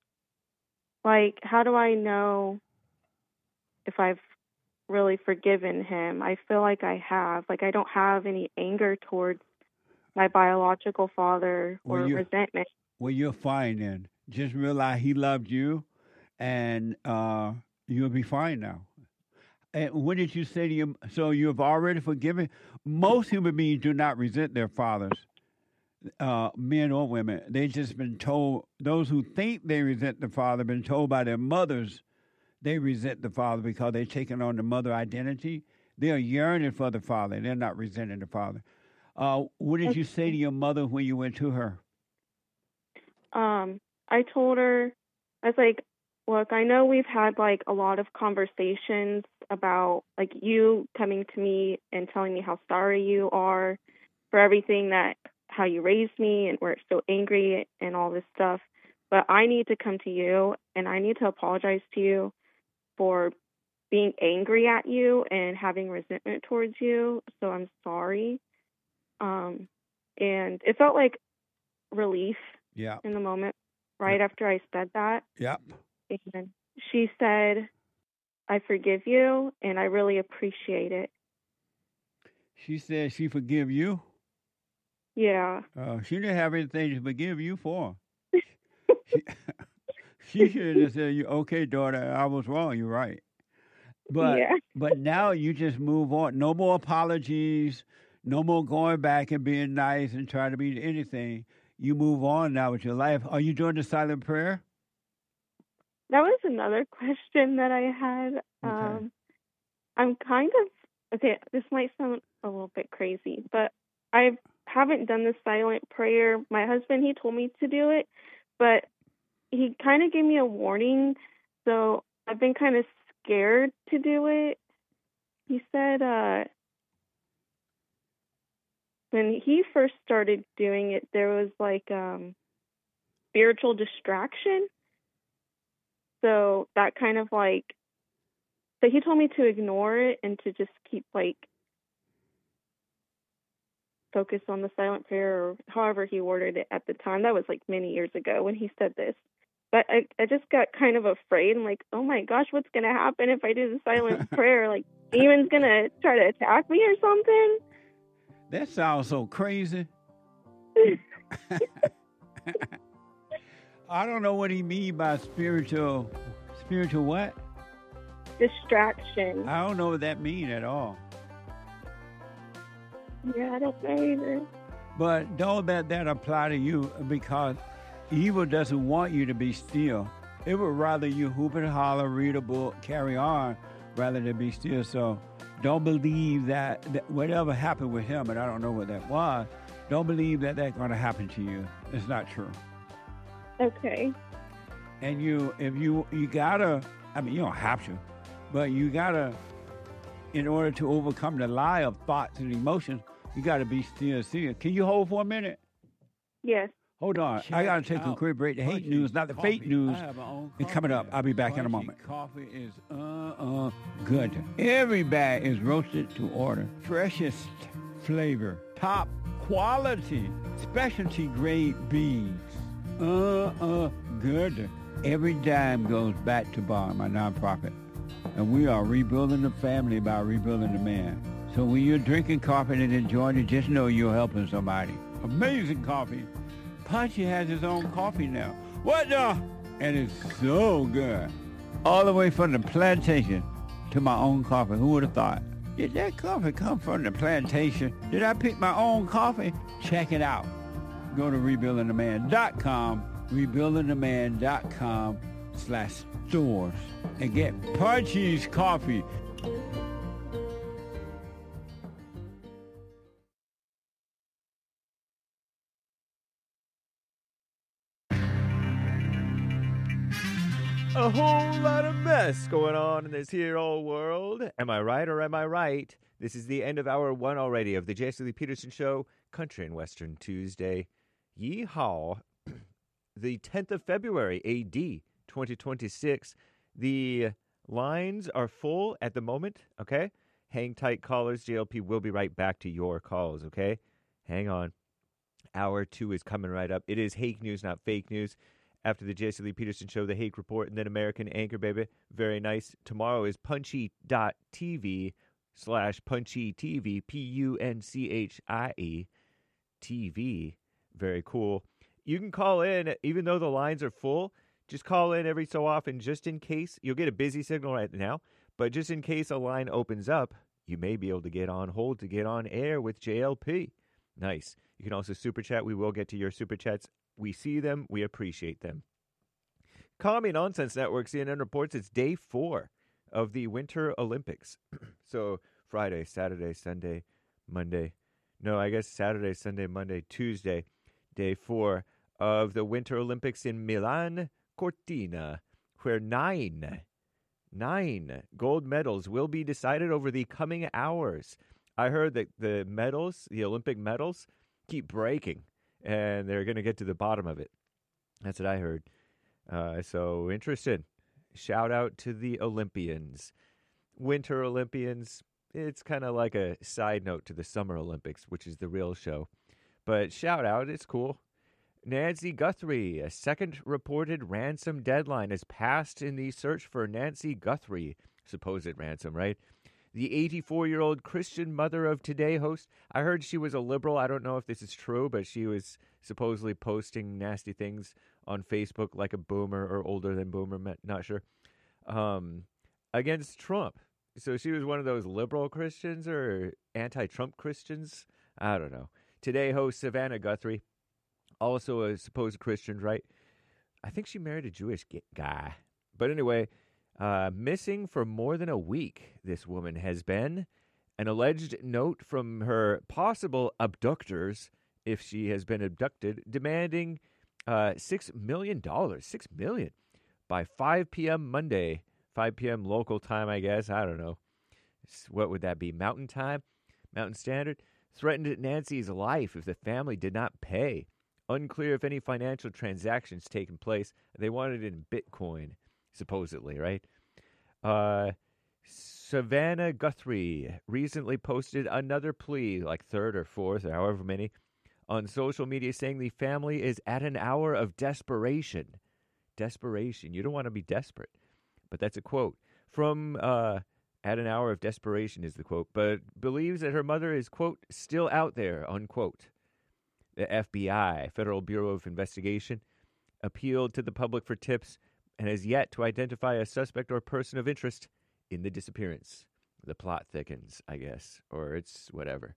Like, how do I know if I've really forgiven him? I feel like I have. Like, I don't have any anger towards my biological father or Well, you- resentment. Well, you're fine then. Just realize he loved you, and uh, you'll be fine now. And what did you say to him? So you have already forgiven? Most human beings do not resent their fathers, uh, men or women. They've just been told, those who think they resent the father, been told by their mothers they resent the father because they've taken on the mother identity. They're yearning for the father. They're not resenting the father. Uh, what did you say to your mother when you went to her? Um, I told her, I was like, look, I know we've had like a lot of conversations about like you coming to me and telling me how sorry you are for everything that, how you raised me and we're so angry and all this stuff. But I need to come to you and I need to apologize to you for being angry at you and having resentment towards you. So I'm sorry. Um, and it felt like relief Yeah. in the moment right after I said that. Yep. And she said, I forgive you and I really appreciate it. She said she forgive you? Yeah. Uh, she didn't have anything to forgive you for. she, she should have just said, "You okay, daughter? I was wrong. You're right." But Yeah. but now you just move on. No more apologies. No more going back and being nice and trying to be anything. You move on now with your life. Are you doing the silent prayer? That was another question that I had. Um, I'm kind of, okay, this might sound a little bit crazy, but I haven't done the silent prayer. My husband, he told me to do it, but he kind of gave me a warning, so I've been kind of scared to do it. He said uh, when he first started doing it, there was like um, spiritual distraction. So that kind of like, so he told me to ignore it and to just keep like focus on the silent prayer or however he worded it at the time. That was like many years ago when he said this. But I, I just got kind of afraid. I'm like, oh my gosh, what's going to happen if I do the silent prayer? Like, demon's going to try to attack me or something? That sounds so crazy. I don't know what he mean by spiritual, spiritual what? Distraction. I don't know what that mean at all. Yeah, I don't know either. But don't let that apply to you because evil doesn't want you to be still. It would rather you hoop and holler, read a book, carry on, rather than be still. So don't believe that, that whatever happened with him, and I don't know what that was, don't believe that that's going to happen to you. It's not true. Okay. And you, if you, you gotta, I mean, you don't have to, but you gotta, in order to overcome the lie of thoughts and emotions, you gotta be still still. Can you hold for a minute? Yes. Hold on. I gotta take a quick break. The hate news, not the fake news. It's coming up. I'll be back in a moment. Coffee is uh uh good. Every bag is roasted to order. Freshest flavor, top quality, specialty grade beans. Uh uh good. Every dime goes back to Bar, my nonprofit. And we are rebuilding the family by rebuilding the man. So when you're drinking coffee and enjoying it, just know you're helping somebody. Amazing coffee. Punchy has his own coffee now. What the? And it's so good. All the way from the plantation to my own coffee. Who would have thought? Did that coffee come from the plantation? Did I pick my own coffee? Check it out. Go to rebuilding the man dot com, rebuilding the man dot com slash stores, and get Punchy's coffee. A whole lot of mess going on in this here old world. Am I right or am I right? This is the end of hour one already of the Jesse Lee Peterson Show, Country and Western Tuesday. Yeehaw. the tenth of February, A D twenty twenty-six. The lines are full at the moment, okay? Hang tight, callers. J L P will be right back to your calls, okay? Hang on. Hour two is coming right up. It is Hake News, not fake news. After the Jesse Lee Peterson Show, the Hake Report, and then American Anchor, baby. Very nice. Tomorrow is punchy.tv slash punchy TV, P U N C H I E T V. Very cool. You can call in, even though the lines are full. Just call in every so often, just in case. You'll get a busy signal right now, but just in case a line opens up, you may be able to get on hold to get on air with J L P. Nice. You can also super chat. We will get to your super chats. We see them. We appreciate them. Commie Nonsense Network, C N N reports it's day four of the Winter Olympics. So Friday, Saturday, Sunday, Monday. No, I guess Saturday, Sunday, Monday, Tuesday, day four of the Winter Olympics in Milan Cortina, where nine, nine gold medals will be decided over the coming hours. I heard that the medals, the Olympic medals, keep breaking, and they're going to get to the bottom of it. That's what I heard. Uh, so interested. Shout out to the Olympians. Winter Olympians, it's kind of like a side note to the Summer Olympics, which is the real show. But shout out, it's cool. Nancy Guthrie, a second reported ransom deadline has passed in the search for Nancy Guthrie. Supposed ransom, right? The eighty-four-year-old Christian mother of Today host. I heard she was a liberal. I don't know if this is true, but she was supposedly posting nasty things on Facebook like a boomer or older than boomer, not sure, um, against Trump. So she was one of those liberal Christians or anti-Trump Christians. I don't know. Today host Savannah Guthrie, also a supposed Christian, right? I think she married a Jewish guy. But anyway, uh, missing for more than a week, this woman has been. An alleged note from her possible abductors, if she has been abducted, demanding uh, six million dollars, six million dollars by five p.m. Monday, five p.m. local time, I guess. I don't know. What would that be? Mountain time? Mountain Standard? Threatened Nancy's life if the family did not pay. Unclear if any financial transactions taken place. They wanted it in Bitcoin, supposedly, right? Uh, Savannah Guthrie recently posted another plea, like third or fourth or however many, on social media saying the family is at an hour of desperation. Desperation. You don't want to be desperate. But that's a quote. From uh, at an hour of desperation is the quote. But believes that her mother is, quote, still out there, unquote. The F B I, Federal Bureau of Investigation, appealed to the public for tips and has yet to identify a suspect or person of interest in the disappearance. The plot thickens, I guess, or it's whatever.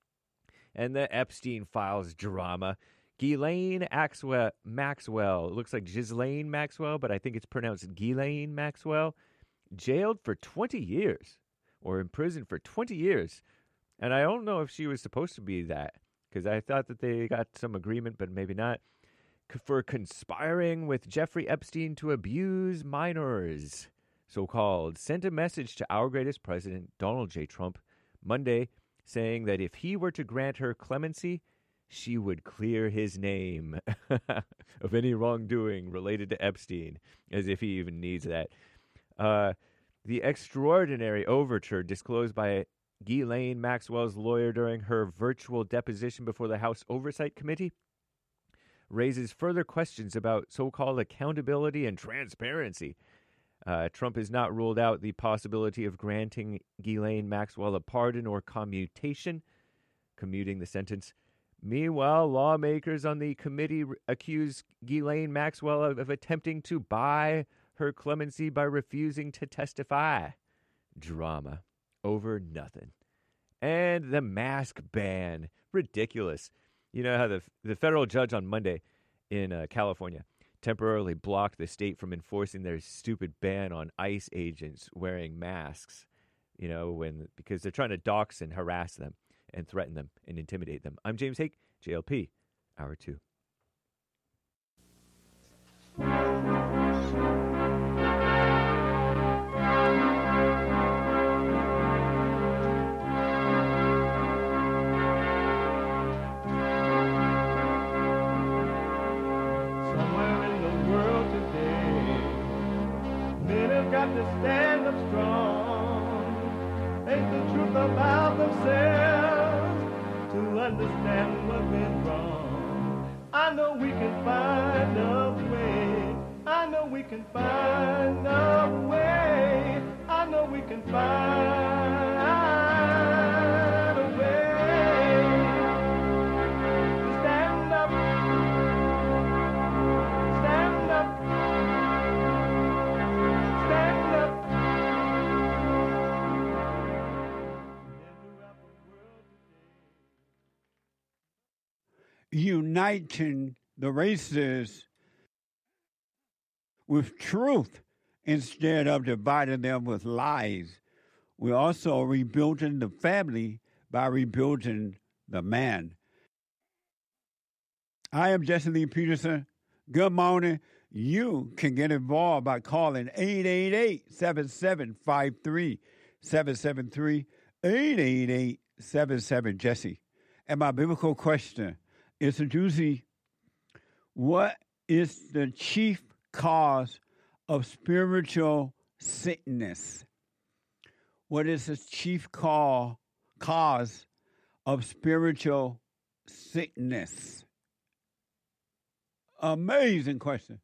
And the Epstein Files drama. Ghislaine Maxwell, Maxwell, it looks like Ghislaine Maxwell, but I think it's pronounced Ghislaine Maxwell, jailed for twenty years, or imprisoned for twenty years. And I don't know if she was supposed to be that, because I thought that they got some agreement, but maybe not, for conspiring with Jeffrey Epstein to abuse minors, so-called, sent a message to our greatest president, Donald J. Trump, Monday, saying that if he were to grant her clemency, she would clear his name of any wrongdoing related to Epstein, as if he even needs that. Uh, the extraordinary overture disclosed by Ghislaine Maxwell's lawyer during her virtual deposition before the House Oversight Committee raises further questions about so-called accountability and transparency. Uh, Trump has not ruled out the possibility of granting Ghislaine Maxwell a pardon or commutation, commuting the sentence. Meanwhile, lawmakers on the committee accuse Ghislaine Maxwell of, of attempting to buy her clemency by refusing to testify. Drama over nothing. And the mask ban. Ridiculous. You know how the the federal judge on Monday in uh, California temporarily blocked the state from enforcing their stupid ban on ICE agents wearing masks, you know, when because they're trying to dox and harass them and threaten them and intimidate them. I'm James Hake, J L P, Hour two. Somewhere have to stand up strong, face the truth about themselves, to understand what's been wrong. I know we can find a way. I know we can find a way. I know we can find a way to stand up, stand up, stand up. Uniting the races with truth instead of dividing them with lies. We're also rebuilding the family by rebuilding the man. I am Jesse Lee Peterson. Good morning. You can get involved by calling eight eight eight, seven seven five three, seven seven three, eight eight eight, seven seven, Jesse. And my biblical question is a doozy. What is the chief cause of spiritual sickness? What is the chief call, cause of spiritual sickness? Amazing question.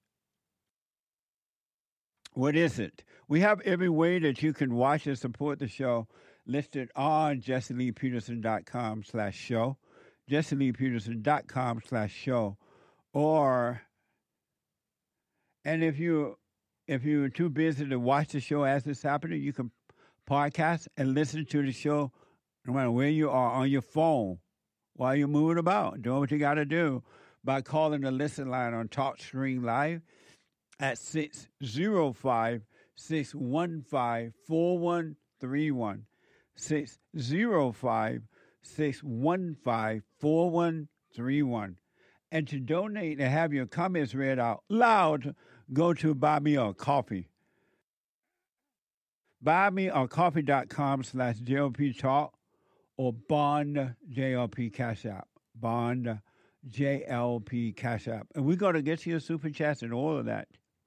What is it? We have every way that you can watch and support the show listed on jesse lee peterson dot com slash show, jesse lee peterson dot com slash show, or, and if you if you're too busy to watch the show as it's happening, you can podcast and listen to the show no matter where you are on your phone while you're moving about, doing what you got to do by calling the listen line on TalkStream Live at six oh five, six one five, four one three one, six oh five, six one five, four one three one. And to donate and have your comments read out loud, go to Buy Me a Coffee. buymeacoffee.com slash JLP Talk or Bond J L P Cash App. Bond J L P Cash App. And we're going to get to your super chats and all of that.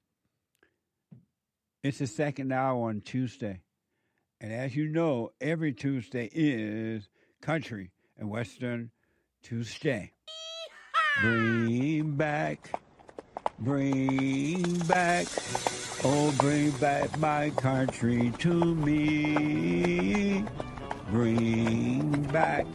It's the second hour on Tuesday. And as you know, every Tuesday is Country and Western Tuesday. Bring back, bring back, oh, bring back my country to me. Bring back,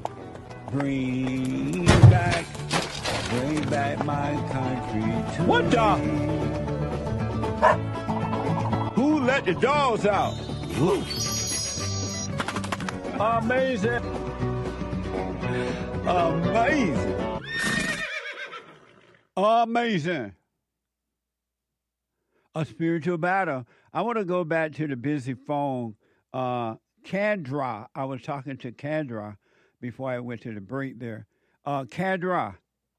bring back, bring back my country to What the? me. Who let the dogs out? Amazing. Amazing. Amazing. A spiritual battle. I want to go back to the busy phone. Uh, Kendra, I was talking to Kendra before I went to the break there. Uh, Kendra.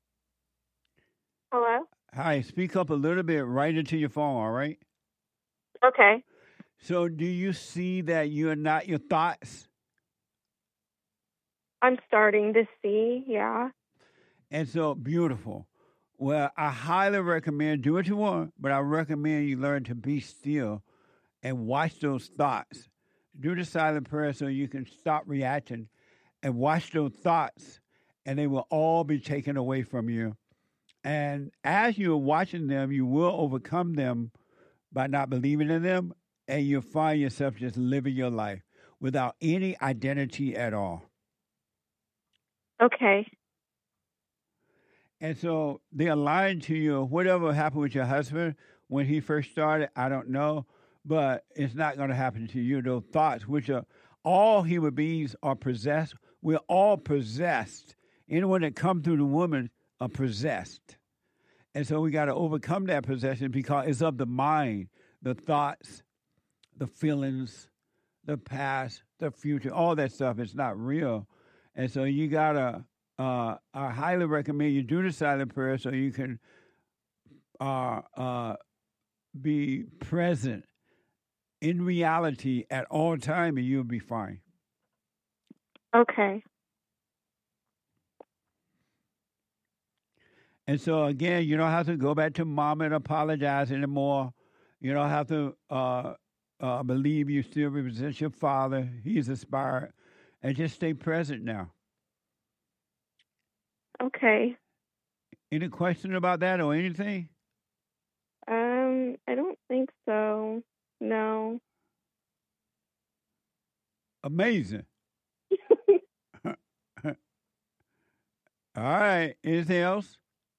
Hello? Hi, speak up a little bit right into your phone, all right? Okay. So do you see that you're not your thoughts? I'm starting to see, yeah. And so, beautiful. Well, I highly recommend, do what you want, but I recommend you learn to be still and watch those thoughts. Do the silent prayer so you can stop reacting and watch those thoughts, and they will all be taken away from you. And as you're watching them, you will overcome them by not believing in them, and you'll find yourself just living your life without any identity at all. Okay. And so they align to you. Whatever happened with your husband when he first started, I don't know, but it's not going to happen to you. Those thoughts, which are all human beings are possessed. We're all possessed. Anyone that comes through the woman are possessed. And so we got to overcome that possession because it's of the mind, the thoughts, the feelings, the past, the future, all that stuff is not real. And so you got to, uh, I highly recommend you do the silent prayer so you can uh, uh, be present in reality at all time and you'll be fine. Okay. And so, again, you don't have to go back to mom and apologize anymore. You don't have to uh, Uh, I believe you still represent your father. He's expired. And just stay present now. Okay. Any question about that or anything? Um, I don't think so. No. Amazing. All right. Anything else?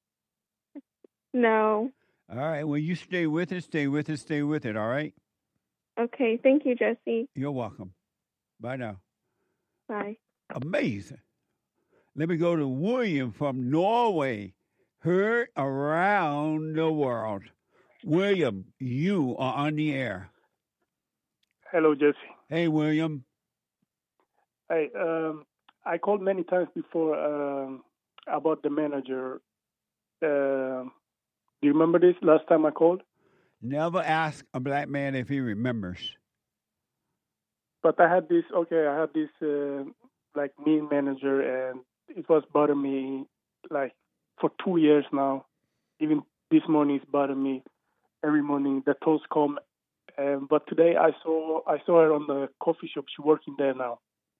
No. All right. Well, you stay with it, stay with it, stay with it. All right? Okay. Thank you, Jesse. You're welcome. Bye now. Bye. Amazing. Let me go to William from Norway. Heard around the world. William, you are on the air. Hello, Jesse. Hey, William. Hey, um, I called many times before um, about the manager. Uh, do you remember this last time I called? Never ask a black man if he remembers. But I had this, okay, I had this, uh, like, mean manager, and it was bothering me, like, for two years now. Even this morning, it's bothering me. Every morning, the toast come. Um, but today, I saw I saw her on the coffee shop. She's working there now.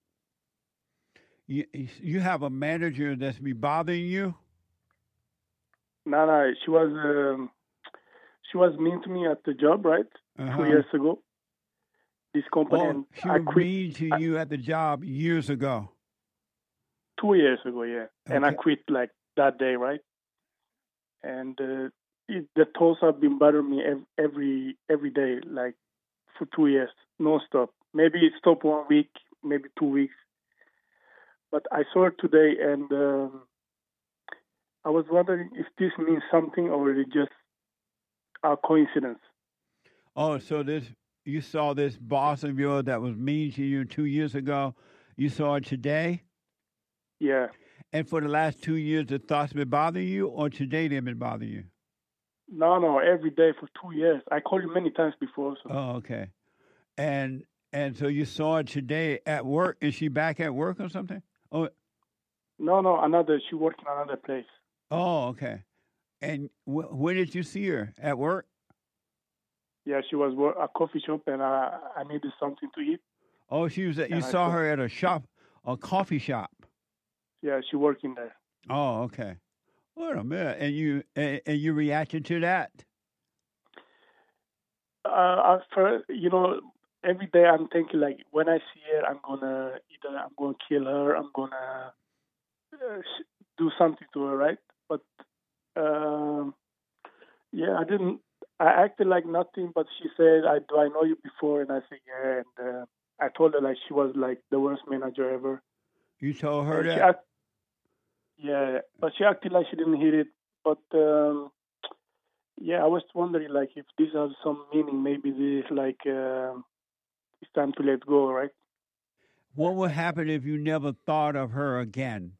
You, you have a manager that's be bothering you? No, no, she was um, she was mean to me at the job, right? Uh-huh. Two years ago. This company, Oh, and she I was quit mean to you at the job years ago. two years ago, yeah. And I Okay. quit like that day, right? And uh, it, the toes have been bothering me ev- every every day, like for two years, non-stop. Maybe it stopped one week, maybe two weeks. But I saw her today, and um, I was wondering if this means something or is it just a coincidence. Oh, so this you saw this boss of yours that was mean to you two years ago. You saw it today? Yeah. And for the last two years, the thoughts been bothering you, or today they've been bothering you? No, no, every day for two years. I called you many times before. So. Oh, okay. And and so you saw it today at work. Is she back at work or something? Oh, No, no, another. She worked in another place. oh, okay. And wh- when did you see her at work? Yeah, she was wor- a coffee shop, and I I needed something to eat. Oh, she was. At, you And I saw saw- her at a shop, a coffee shop. Yeah, she working there. Oh, okay. Wait a minute. And you and, and you reacted to that? Uh, at first, you know, every day I'm thinking like, when I see her, I'm gonna either I'm gonna kill her, I'm gonna uh, sh- do something to her, right? But um, yeah, I didn't. I acted like nothing, but she said, "I do I know you before?" And I said, "Yeah." And uh, I told her like she was like the worst manager ever. You told her And she that? act- yeah, but she acted like she didn't hear it. But um, yeah, I was wondering like if this has some meaning. Maybe this like um it's time to let go, right? What would happen if you never thought of her again?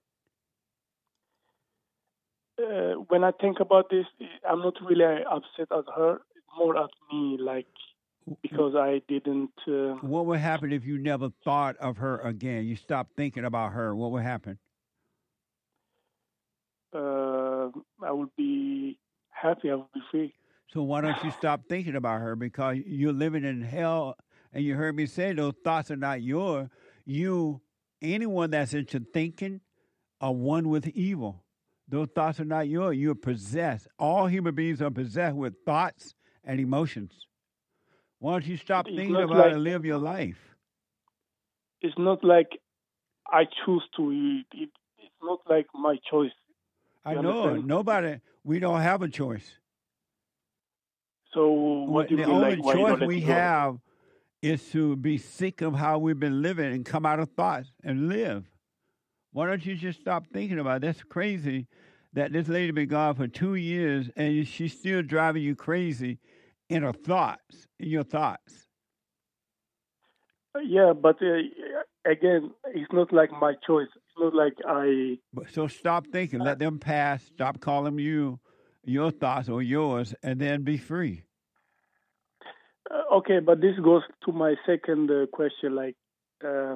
Uh, when I think about this, I'm not really upset at her, more at me, like because I didn't. Uh, What would happen if you never thought of her again? You stopped thinking about her. What would happen? uh, I would be happy. I would be free. So why don't you stop thinking about her? Because you're living in hell, and you heard me say those thoughts are not yours. You, anyone that's into thinking, are one with evil. Those thoughts are not yours. You're possessed. All human beings are possessed with thoughts and emotions. Why don't you stop It's thinking not about like- it and live your life? It's not like I choose to. It, it, it's not like my choice. I You know it. understand? Nobody. We don't have a choice. So what do you the mean, only like, why you don't choice let we it go? have is to be sick of how we've been living and come out of thoughts and live. Why don't you just stop thinking about it? That's crazy that this lady been gone for two years and she's still driving you crazy in her thoughts, in your thoughts. Yeah, but uh, again, it's not like my choice. It's not like I. But so stop thinking. Let them pass. Stop calling you your thoughts or yours, and then be free. Uh, okay, but this goes to my second uh, question. Like, uh,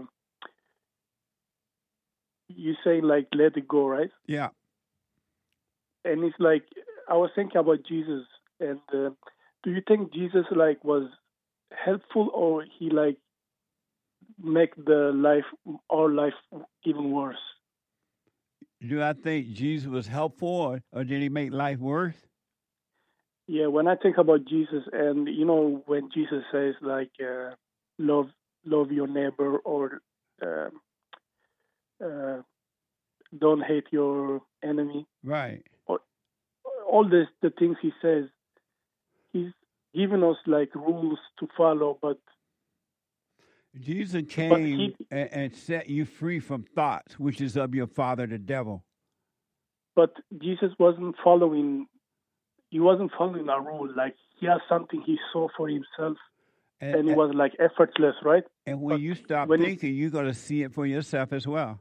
you say like let it go, right? Yeah. And it's like I was thinking about Jesus, and uh, do you think Jesus like was helpful or he like make the life our life even worse? Do I think Jesus was helpful, or, or did he make life worse? Yeah, when I think about Jesus, and you know, when Jesus says like uh, love love your neighbor, or uh, uh, don't hate your enemy, right? Or all this, the things he says, he's given us like rules to follow, but Jesus but came he, and, and set you free from thoughts, which is of your father, the devil. but Jesus wasn't following. He wasn't following a rule. Like he has something he saw for himself, and, and it was like effortless, right? And when but you stop when thinking, you're going to see it for yourself as well.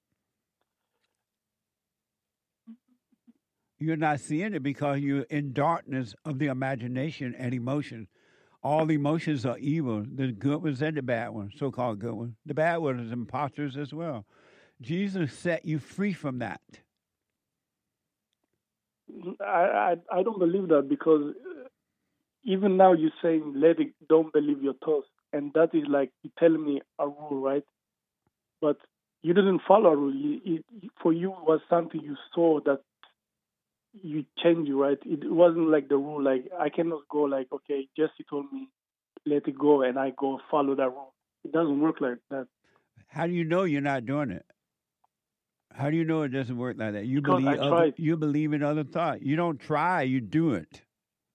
You're not seeing it because you're in darkness of the imagination and emotion. All emotions are evil, the good ones and the bad ones, so-called good ones. The bad ones are imposters as well. Jesus set you free from that. I, I I don't believe that, because even now you're saying, let it, don't believe your thoughts. And that is like you telling me a rule, right? But you didn't follow a rule. You, it, for you, it was something you saw that you changed, right? It wasn't like the rule. Like I cannot go like, okay, Jesse told me, let it go, and I go follow that rule. It doesn't work like that. How do you know you're not doing it? How do you know it doesn't work like that? You Because believe I other, tried. you believe in other thought. You don't try, you do it.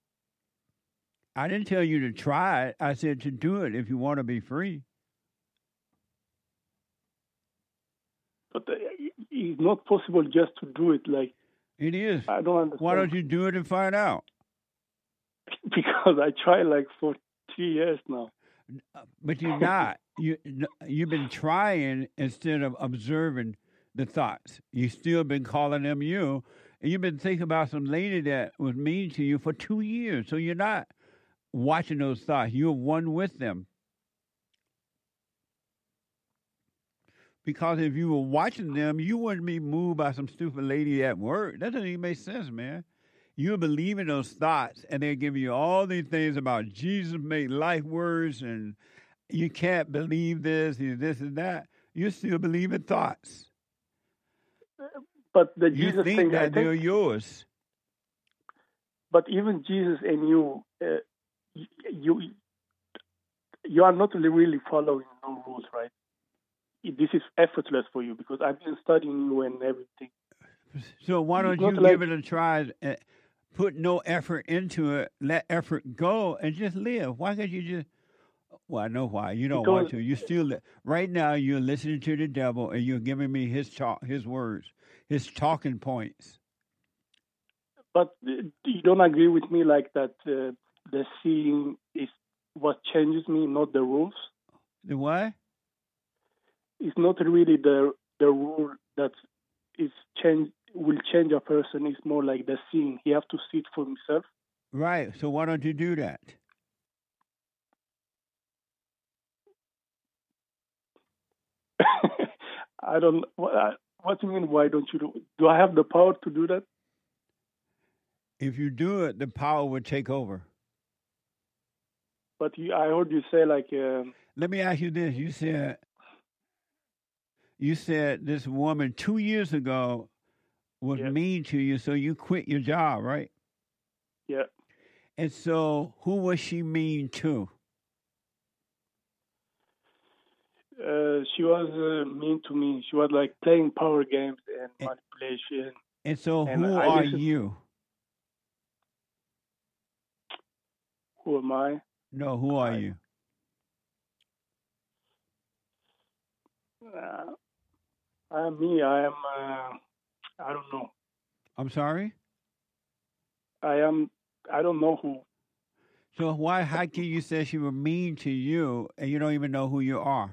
I didn't tell you to try it. I said to do it if you want to be free. But uh, it's not possible just to do it. Like it is. I don't understand. Why don't you do it and find out? Because I tried like for three years now. But you're not. You you've been trying instead of observing the thoughts. You still been calling them you, and you've been thinking about some lady that was mean to you for two years. So you're not watching those thoughts. You're one with them. Because if you were watching them, you wouldn't be moved by some stupid lady at work. That doesn't even make sense, man. You believe in those thoughts, and they're giving you all these things about Jesus made life worse, and you can't believe this, this and that. You still believe in thoughts. But the you Jesus think thing, that I think, they're yours. But even Jesus and you, uh, you, you are not really following no rules, right? This is effortless for you because I've been studying you and everything. So why don't It's you not like- give it a try? Uh, put no effort into it. Let effort go and just live. Why can't you just? Well, I know why. You don't Because- want to. You still li- right now. You're listening to the devil, and you're giving me his talk, his words, his talking points. But uh, you don't agree with me like that. Uh, the seeing is what changes me, not the rules. The what? It's not really the the rule that is change will change a person. It's more like the seeing. He have to see it for himself. Right. So why don't you do that? I don't. What, I- what do you mean? Why don't you do? Do I have the power to do that? If you do it, the power would take over. But you, I heard you say like. Um, Let me ask you this. You said you said this woman two years ago was Yeah. mean to you, so you quit your job, right? yeah. And so who was she mean to? Uh, she was uh, mean to me. She was like playing power games and manipulation. And so And who I are listen- you? Who am I? No, who are you? Uh, I am me. I am. Uh, I don't know. I'm sorry? I am. I don't know who. So why how can you say she was mean to you and you don't even know who you are?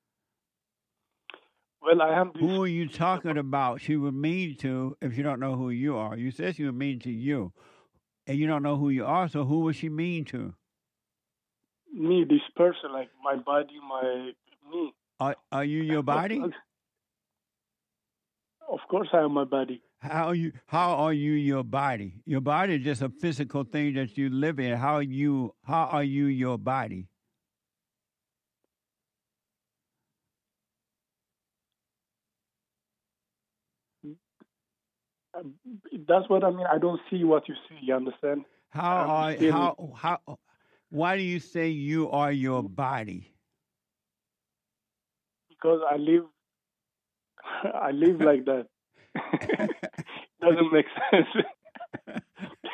Well, I am. This, Who are you talking about she was mean to if you don't know who you are? You said she was mean to you and you don't know who you are, so who was she mean to? me, this person, like my body, my me. Are, are you your body? Of course, I am my body. How are you? How are you your body? Your body is just a physical thing that you live in. How are you? How are you your body? Uh, that's what I mean. I don't see what you see. You understand? How I'm are still- how how? Why do you say you are your body? Because I live, I live like that. Doesn't make sense.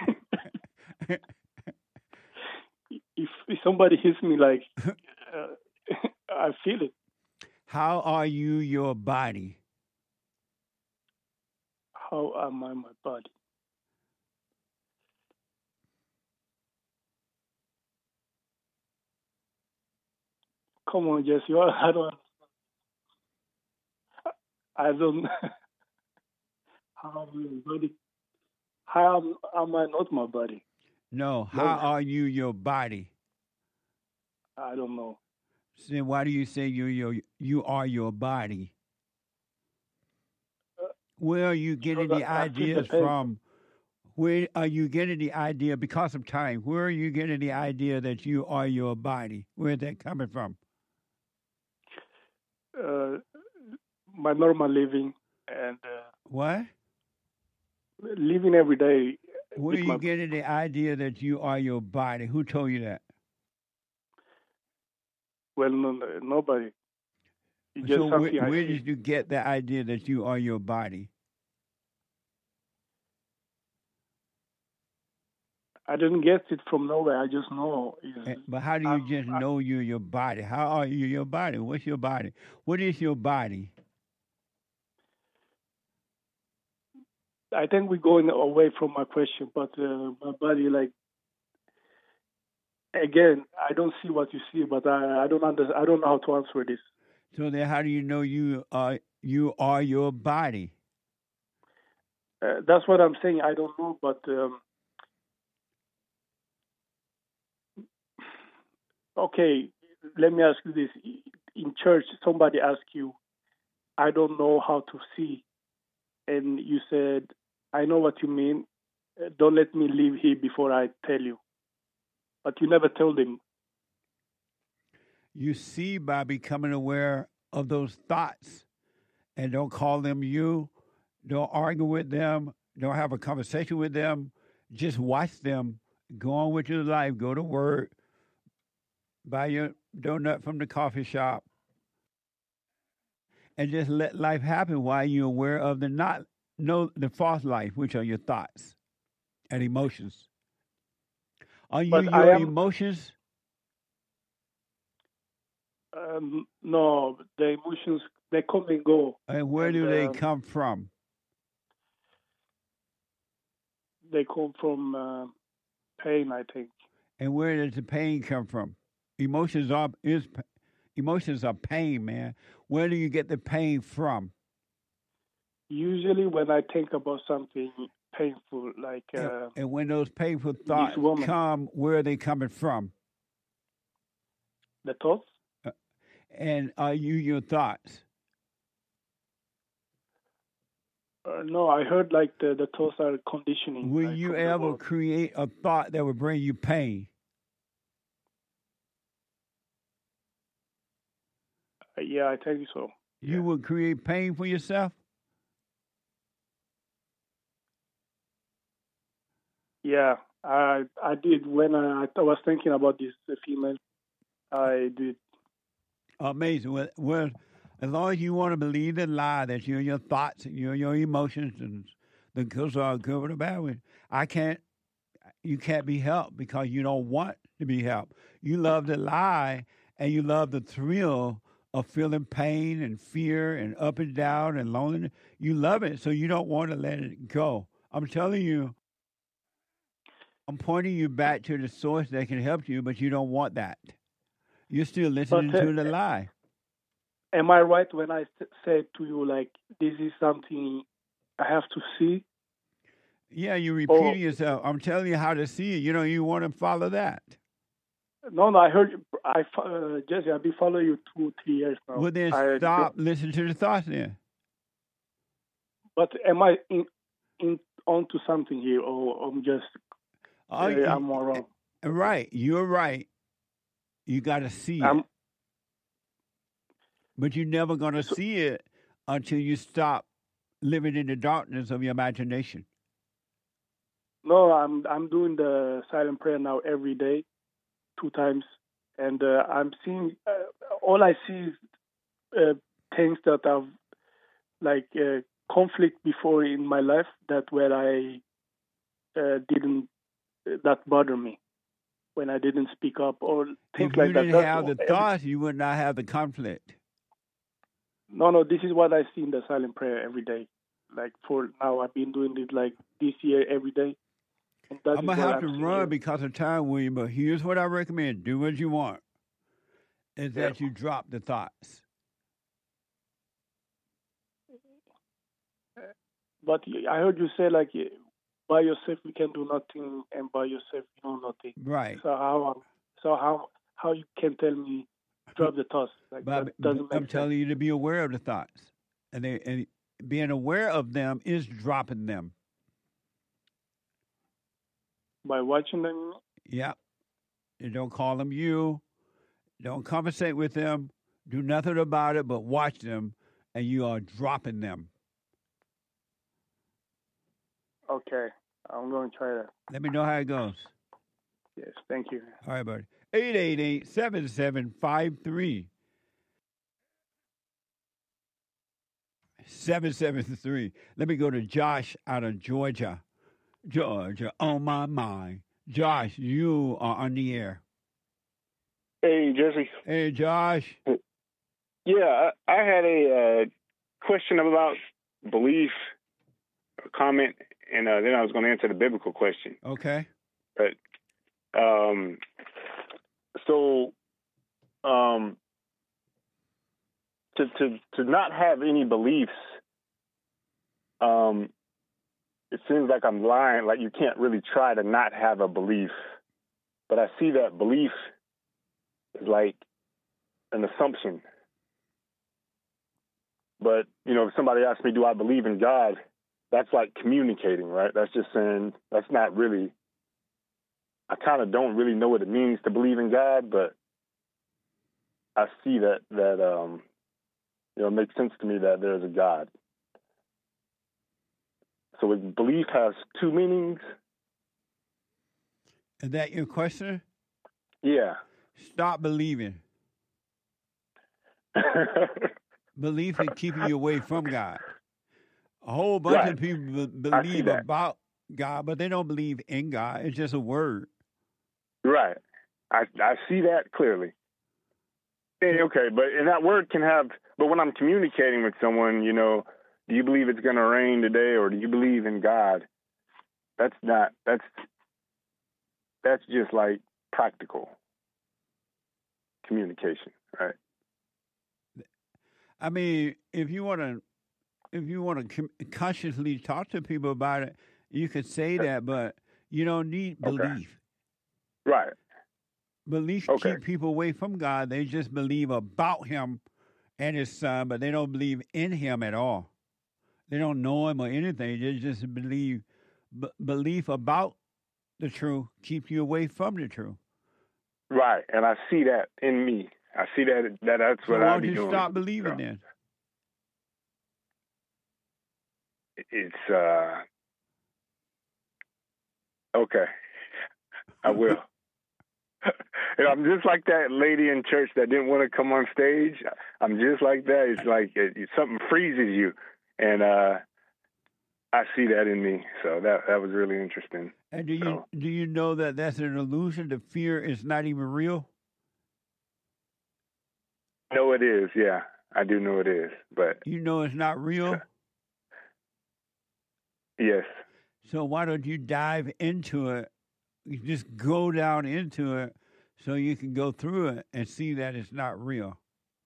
if, if somebody hits me, like uh, I feel it. How are you your body? How am I my body? Come on, Jesse. I don't. I don't. How am I my body? How am, am I not my body? No. How No. are you your body? I don't know. Then why do you say you your you are your body? Where are you getting because the I- I feel the ideas pain. from? Where are you getting the idea? Because of time, where are you getting the idea that you are your body? Where is that coming from? Uh, my normal living and uh, What? living every day. Where with are my- you getting the idea that you are your body? Who told you that? Well, no, no- nobody. It's just So where, something I where see. did you get the idea that you are your body? I didn't get it from nowhere. I just know. It's, Eh, But how do you just know you're your body? How are you your body? What's your body? What is your body? I think we're going away from my question, but uh, my body, like, again, I don't see what you see, but I, I don't under, I don't know how to answer this. So then, how do you know you are you are your body? Uh, that's what I'm saying. I don't know, but um, okay. Let me ask you this: in church, somebody asked you, "I don't know how to see," and you said, "I know what you mean. Uh, Don't let me leave here before I tell you." But you never told him. You see by becoming aware of those thoughts, and don't call them you. Don't argue with them. Don't have a conversation with them. Just watch them. Go on with your life. Go to work. Buy your donut from the coffee shop. And just let life happen while you're aware of the not no the false life, which are your thoughts and emotions. Are you But I your am- emotions? Um, no, the emotions, they come and go. And where And, do they um, come from? They come from uh, pain, I think. And where does the pain come from? Emotions are is emotions are pain, man. Where do you get the pain from? Usually when I think about something painful, like And- uh, and when those painful thoughts woman. come, where are they coming from? the thoughts, And are you your thoughts? uh, no, I heard like the, the thoughts are conditioning. Will like, you from the ever world. create a thought that will bring you pain? Uh, yeah, I think so. You would create pain for yourself? Yeah, I I did when I, I was thinking about this uh, female. I did. Amazing. Well, well, as long as you want to believe the lie that you're your thoughts and you're your emotions and the good are good or the bad one, I can't. You can't be helped because you don't want to be helped. You love the lie and you love the thrill of feeling pain and fear and up and down and loneliness. You love it, so you don't want to let it go. I'm telling you. I'm pointing you back to the source that can help you, but you don't want that. You're still listening But, uh, to the lie. Am I right when I s- said to you like this is something I have to see? Yeah, you're Oh. repeating yourself. I'm telling you how to see it. You know, you want to follow that. No, no, I heard you. I fo- uh, Jesse, I've been following you two, three years now. Well, then I stop listening to the thoughts then. But am I in, in onto something here, or I'm just Oh, uh, you- I'm all wrong? Right. You're right. You got to see it. I'm- But you're never going to see it until you stop living in the darkness of your imagination. No, I'm I'm doing the silent prayer now every day, two times, and uh, I'm seeing uh, all I see is uh, things that have like uh, conflict before in my life that where I uh, didn't that bother me when I didn't speak up or things If like you that. didn't That's have the every- thoughts, you would not have the conflict. No, no, this is what I see in the silent prayer every day. Like for now, I've been doing it like this year every day. And that I'm is gonna what have to I'm seeing. run because of time, William. But here's what I recommend: do what you want. Is Yeah. that you drop the thoughts. But I heard you say like by yourself you can do nothing, and by yourself you know nothing. Right. So how so how how you can tell me drop the thoughts? Like But that doesn't make I'm sense. telling you to be aware of the thoughts, and they, and being aware of them is dropping them. By watching them. Yep. And don't call them you. Don't conversate with them. Do nothing about it, but watch them, and you are dropping them. Okay, I'm going to try that. Let me know how it goes. Yes, thank you. All right, buddy. eight eight eight, seven seven five three. seven seven three. Let me go to Josh out of Georgia. Georgia, on my mind. Josh, you are on the air. Hey, Jesse. Hey, Josh. Yeah, I, I had a uh, question about belief, a comment, and uh, then I was going to answer the biblical question. Okay. But um, so um, to to to not have any beliefs, um, it seems like I'm lying. Like you can't really try to not have a belief, but I see that belief is like an assumption. But, you know, if somebody asks me, do I believe in God? That's like communicating, right? That's just saying, that's not really, I kind of don't really know what it means to believe in God, but I see that, that um, you know, it makes sense to me that there's a God. So if belief has two meanings. Is that your question? Yeah. Stop believing. Belief is keeping you away from God. A whole bunch Right. of people be- I see believe that. about God, but they don't believe in God. It's just a word. Right. I I see that clearly. Hey, okay, but and that word can have, but when I'm communicating with someone, you know, do you believe it's going to rain today, or do you believe in God? That's not, that's, that's just like practical communication, right? I mean, if you want to, if you want to com- consciously talk to people about it, you could say that, but you don't need Okay. belief. Right. Belief Okay. keep people away from God. They just believe about Him and His Son, but they don't believe in Him at all. They don't know Him or anything. They just believe. B- belief about the truth keeps you away from the truth. Right. And I see that in me. I see that, that that's So what why I don't be you doing. stop believing So, then? It's, uh, okay. I will. You know, I'm just like that lady in church that didn't want to come on stage. I'm just like that. It's like it, it- something freezes you, and uh, I see that in me. So that that was really interesting. And do you So, do you know that that's an illusion? The fear is not even real. no, it is. Yeah, I do know it is. But You know it's not real. yes, So why don't you dive into it? You just go down into it so you can go through it and see that it's not real.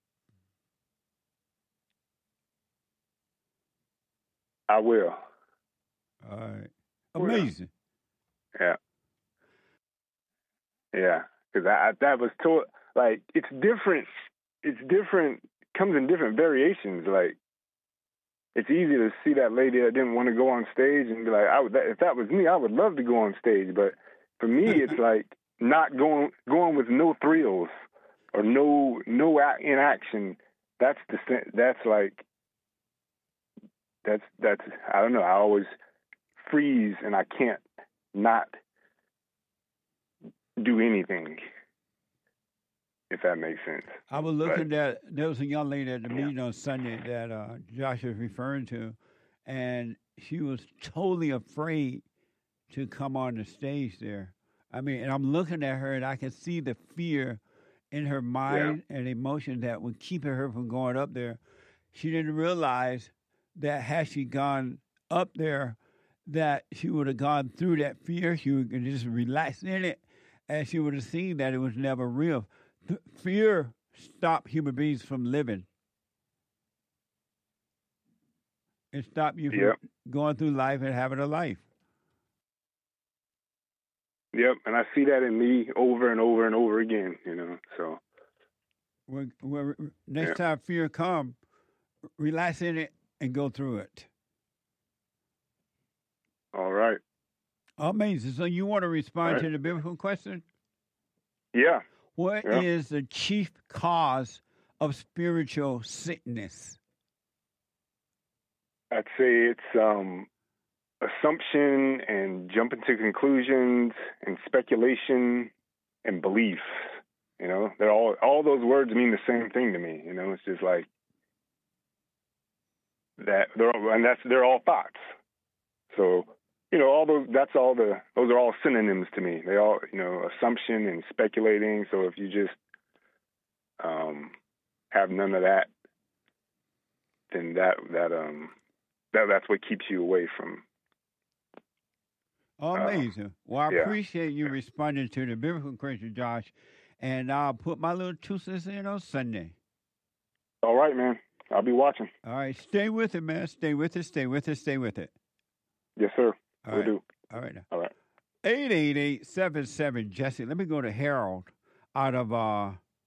I will. All right. Will. Amazing. Yeah, yeah. Because I, I that was told like it's different. It's different. Comes in different variations. Like it's easy to see that lady that didn't want to go on stage and be like, I would, that, if that was me, I would love to go on stage. But for me, it's like not going going with no thrills or no no a- inaction. That's the sen- that's like that's that's I don't know. I always freeze and I can't not do anything. If that makes sense. I was looking but, at, there was a young lady at the meeting on Sunday that uh, Josh was referring to, and she was totally afraid to come on the stage there. I mean, and I'm looking at her, and I can see the fear in her mind yeah. and emotion that was keeping her from going up there. She didn't realize that had she gone up there, that she would have gone through that fear. She would just relax in it, and she would have seen that it was never real. Fear stops human beings from living. It stops you from yep. going through life and having a life. Yep, and I see that in me over and over and over again, you know, so. When, when, next yep. time fear comes, relax in it and go through it. All right. Amazing. So you want to respond right. to the biblical question? Yeah. What yeah. is the chief cause of spiritual sickness? I'd say it's um, assumption and jumping to conclusions and speculation and belief. You know, they're all all those words mean the same thing to me. You know, it's just like that. They're all, and that's they're all thoughts. So. You know, all those, that's all the, those are all synonyms to me. They all, you know, assumption and speculating. So if you just um, have none of that, then that, that, um, that, that's what keeps you away from. Amazing. Uh, well, I yeah. appreciate you responding to the biblical question, Josh. And I'll put my little two cents in on Sunday. All right, man. I'll be watching. All right. Stay with it, man. Stay with it. Stay with it. Stay with it. Yes, sir. All Will right. do. All right. Now. All right. eight eight eight, seven seven, Jesse. Let me go to Harold out of uh,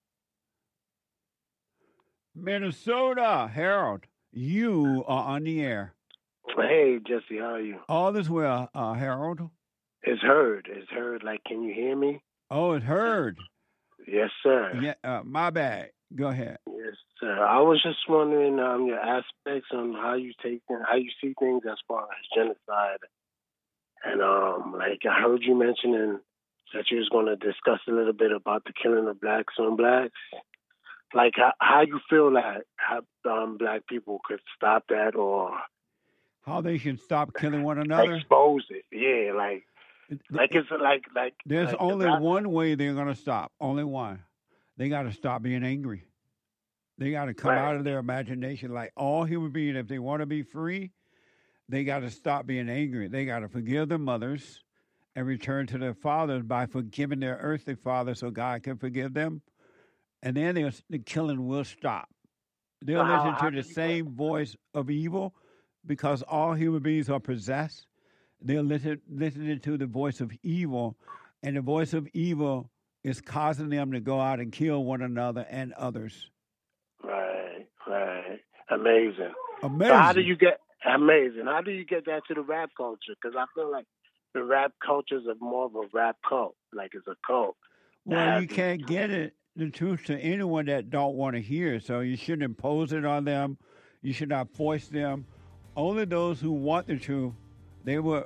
Minnesota. Harold, you are on the air. Hey, Jesse, how are you? All is well, uh, Harold. It's heard. It's heard. Like, can you hear me? Oh, it's heard. Yes, sir. Yeah, uh, my bad. Go ahead. Yes, sir. I was just wondering um, your aspects on how you take how you see things as far as genocide. And, um, like, I heard you mentioning that you was going to discuss a little bit about the killing of blacks on blacks. Like, how, how you feel that how, um, black people could stop that or... How they should stop killing one another? Expose it, yeah, like... Like, it's like... like There's like only the black... one way they're going to stop. Only one. They got to stop being angry. They got to come right. out of their imagination like all human beings. If they want to be free... They got to stop being angry. They got to forgive their mothers and return to their fathers by forgiving their earthly fathers so God can forgive them. And then the killing will stop. They'll So how- listen how to the do you same voice of evil because all human beings are possessed. They're listen, listening to the voice of evil, and the voice of evil is causing them to go out and kill one another and others. Right, right. Amazing. Amazing. So how do you get... Amazing. How do you get that to the rap culture? Because I feel like the rap culture is more of a rap cult, like it's a cult. Well, you can't get it the truth to anyone that don't want to hear. So you shouldn't impose it on them. You should not force them. Only those who want the truth, they will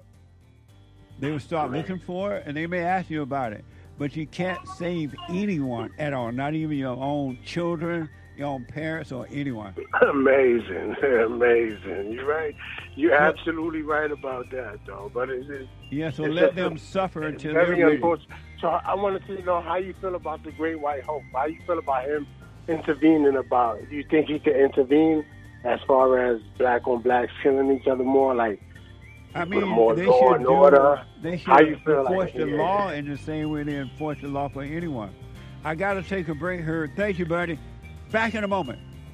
they will start looking for it, and they may ask you about it. But you can't save anyone at all, not even your own children, your own parents, or anyone. Amazing, amazing. You're right. You're absolutely right about that, though. But it's, it's yeah. So it's let just them a, suffer until very they're ready. unfortunate. So I wanted to know how you feel about the Great White Hope. How you feel about him intervening about it? Do you think he could intervene as far as black on blacks killing each other more? Like, I put mean, more they law should and do. order? They should How you feel enforce like, the yeah. law in the same way they enforce the law for anyone. I got to take a break here. Thank you, buddy. Back in a moment.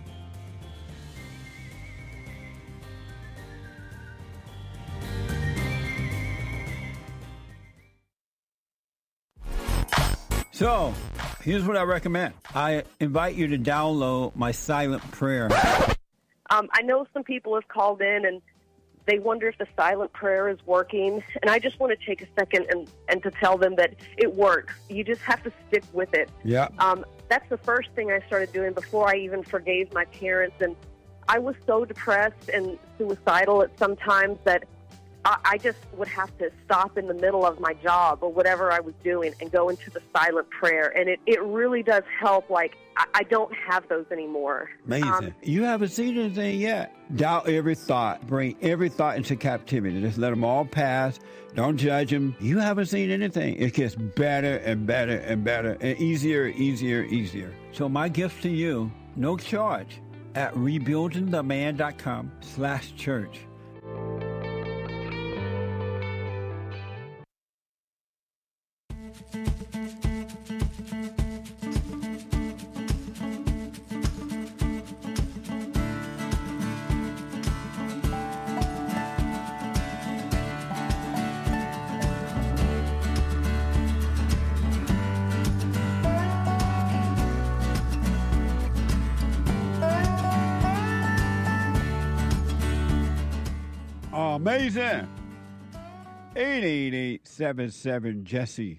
So, here's what I recommend. I invite you to download my silent prayer. Um, I know some people have called in and they wonder if the silent prayer is working. And I just want to take a second and, and to tell them that it works. You just have to stick with it. Yeah. Um, that's the first thing I started doing before I even forgave my parents. And I was so depressed and suicidal at some times that I, I just would have to stop in the middle of my job or whatever I was doing and go into the silent prayer. And it, it really does help. Like, I, I don't have those anymore. Amazing. Um, You haven't seen anything yet. Doubt every thought. Bring every thought into captivity. Just let them all pass. Don't judge them. You haven't seen anything. It gets better and better and better and easier, easier, easier. So my gift to you, no charge, at rebuildingtheman.com slash church. Amazing. eight eight eight, seven seven, Jesse.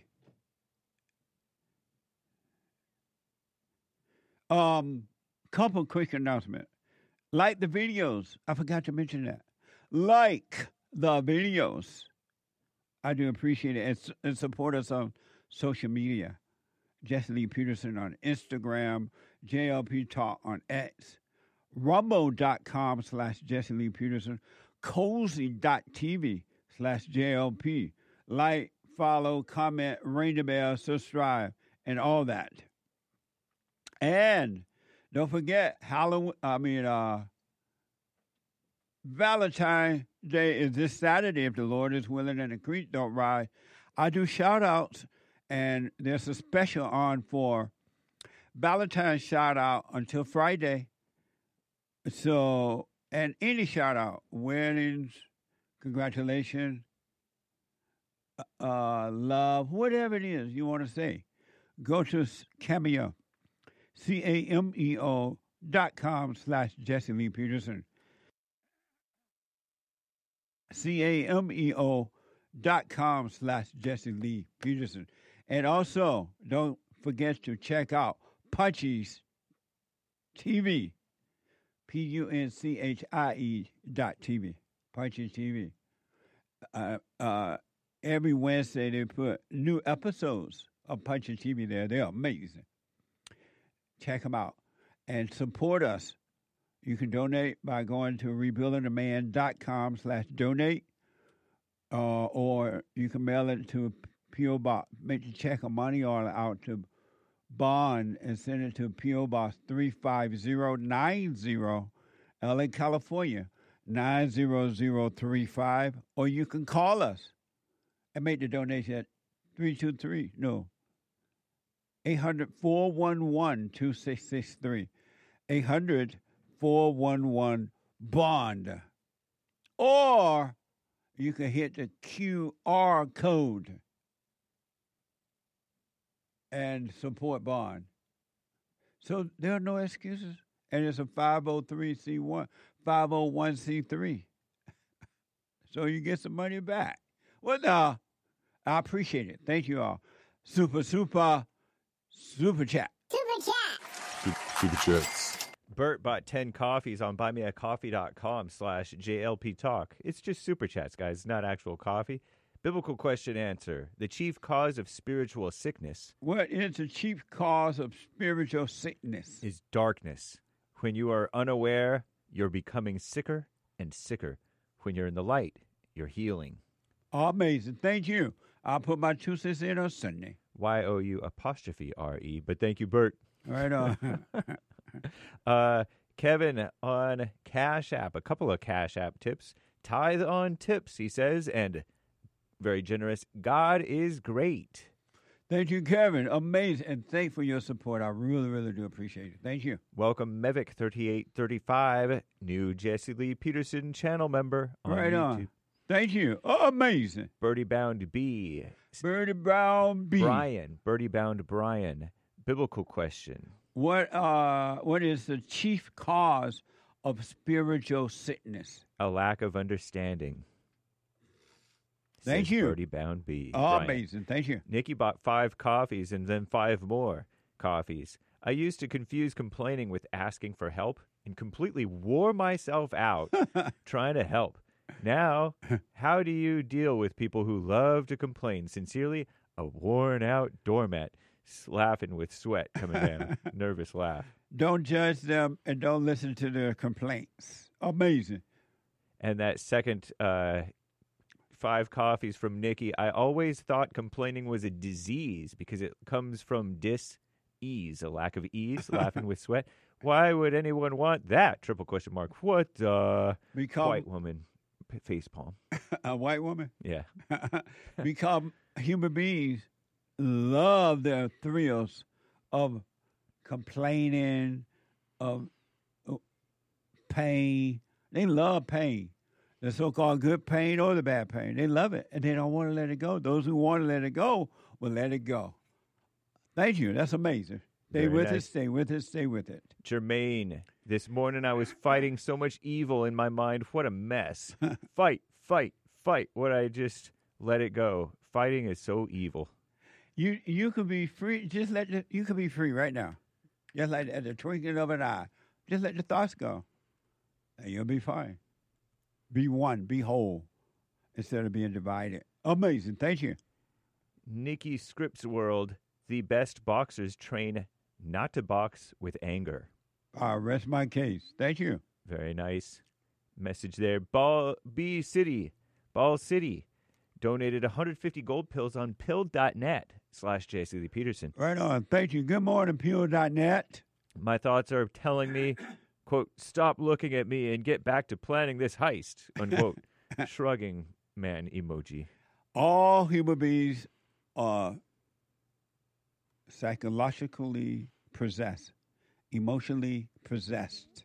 Um, couple quick announcement. Like the videos. I forgot to mention that. Like the videos. I do appreciate it. And, and support us on social media. Jesse Lee Peterson on Instagram. J L P Talk on X. Rumble.com slash Jesse Lee Peterson. Cozy.tv slash JLP. Like, follow, comment, ring the bell, subscribe, and all that. And don't forget, Halloween, I mean, uh, Valentine's Day is this Saturday, if the Lord is willing and the creek don't rise. I do shout outs, and there's a special on for Valentine's shout out until Friday. So, and any shout out, weddings, congratulations, uh, love, whatever it is you want to say, go to Cameo, C A M E O dot com slash Jesse Lee Peterson. C A M E O dot com slash Jesse Lee Peterson. And also, don't forget to check out Punchie's T V. P U N C H I E dot T V. Punchie T V. Uh, uh, every Wednesday they put new episodes of Punchie T V there. They're amazing. Check them out. And support us. You can donate by going to rebuilding the man dot com slash donate. Uh, or you can mail it to P O Box. Make the check or money order out to Bond and send it to P O Box three five zero nine zero, L A, California, nine zero zero three five. Or you can call us and make the donation at three two three, no, eight hundred, four one one, two six six three. eight hundred, four one one, BOND. Or you can hit the Q R code and support Bond. So there are no excuses. And it's a five oh three C one, five oh one C three. So you get some money back. Well, no, I appreciate it. Thank you all. Super, super, super chat. Super chat. Super chats. Bert bought ten coffees on buymeacoffee.com slash JLP Talk. It's just super chats, guys, not actual coffee. Biblical question answer. The chief cause of spiritual sickness. What is the chief cause of spiritual sickness? Is darkness. When you are unaware, you're becoming sicker and sicker. When you're in the light, you're healing. Amazing. Thank you. I'll put my two cents in on Sunday. Y O U apostrophe R E. But thank you, Bert. Right on. uh, Kevin on Cash App. A couple of Cash App tips. Tithe on tips, he says, and very generous. God is great. Thank you, Kevin. Amazing. And thanks for your support. I really, really do appreciate it. Thank you. Welcome, Mevic thirty-eight thirty-five, new Jesse Lee Peterson channel member on right YouTube. On. Thank you. Oh, amazing. Birdie Bound B. Birdie Bound B. Brian. Birdie Bound Brian. Biblical question. What uh what is the chief cause of spiritual sickness? A lack of understanding. Thank Says you. Birdie Bound B. Oh, Brian. amazing. Thank you. Nikki bought five coffees and then five more coffees. I used to confuse complaining with asking for help and completely wore myself out trying to help. Now, how do you deal with people who love to complain? Sincerely, a worn-out doormat, laughing with sweat coming down. Nervous laugh. Don't judge them and don't listen to their complaints. Amazing. And that second uh, five coffees from Nikki, I always thought complaining was a disease because it comes from dis-ease, a lack of ease, laughing with sweat. Why would anyone want that? Triple question mark. What uh, Because- white woman p- face palm? A white woman? Yeah. Because human beings love the thrills of complaining, of pain. They love pain, the so-called good pain or the bad pain. They love it, and they don't want to let it go. Those who want to let it go will let it go. Thank you. That's amazing. Stay Very with nice. it, stay with it, stay with it. Jermaine, this morning I was fighting so much evil in my mind. What a mess. Fight, fight, fight. Would I just let it go? Fighting is so evil. You you could be free. Just let the, you could be free right now, just like at the twinkling of an eye. Just let the thoughts go, and you'll be fine. Be one, be whole, instead of being divided. Amazing. Thank you. Nikki Scripps World, the best boxers train not to box with anger. I rest my case. Thank you. Very nice message there. Ball B City, Ball City, donated one hundred fifty gold pills on pill dot net slash Jesse Lee Peterson. Right on. Thank you. Good morning, Pure dot net. My thoughts are telling me, quote, stop looking at me and get back to planning this heist, unquote. Shrugging man emoji. All human beings are psychologically possessed, emotionally possessed.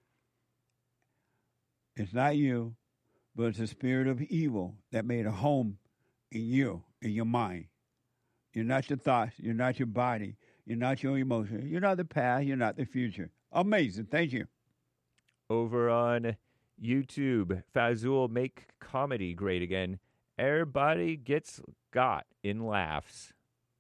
It's not you, but it's the spirit of evil that made a home in you, in your mind. You're not your thoughts. You're not your body. You're not your emotion. You're not the past. You're not the future. Amazing. Thank you. Over on YouTube, Fazul make comedy great again. Everybody gets got in laughs.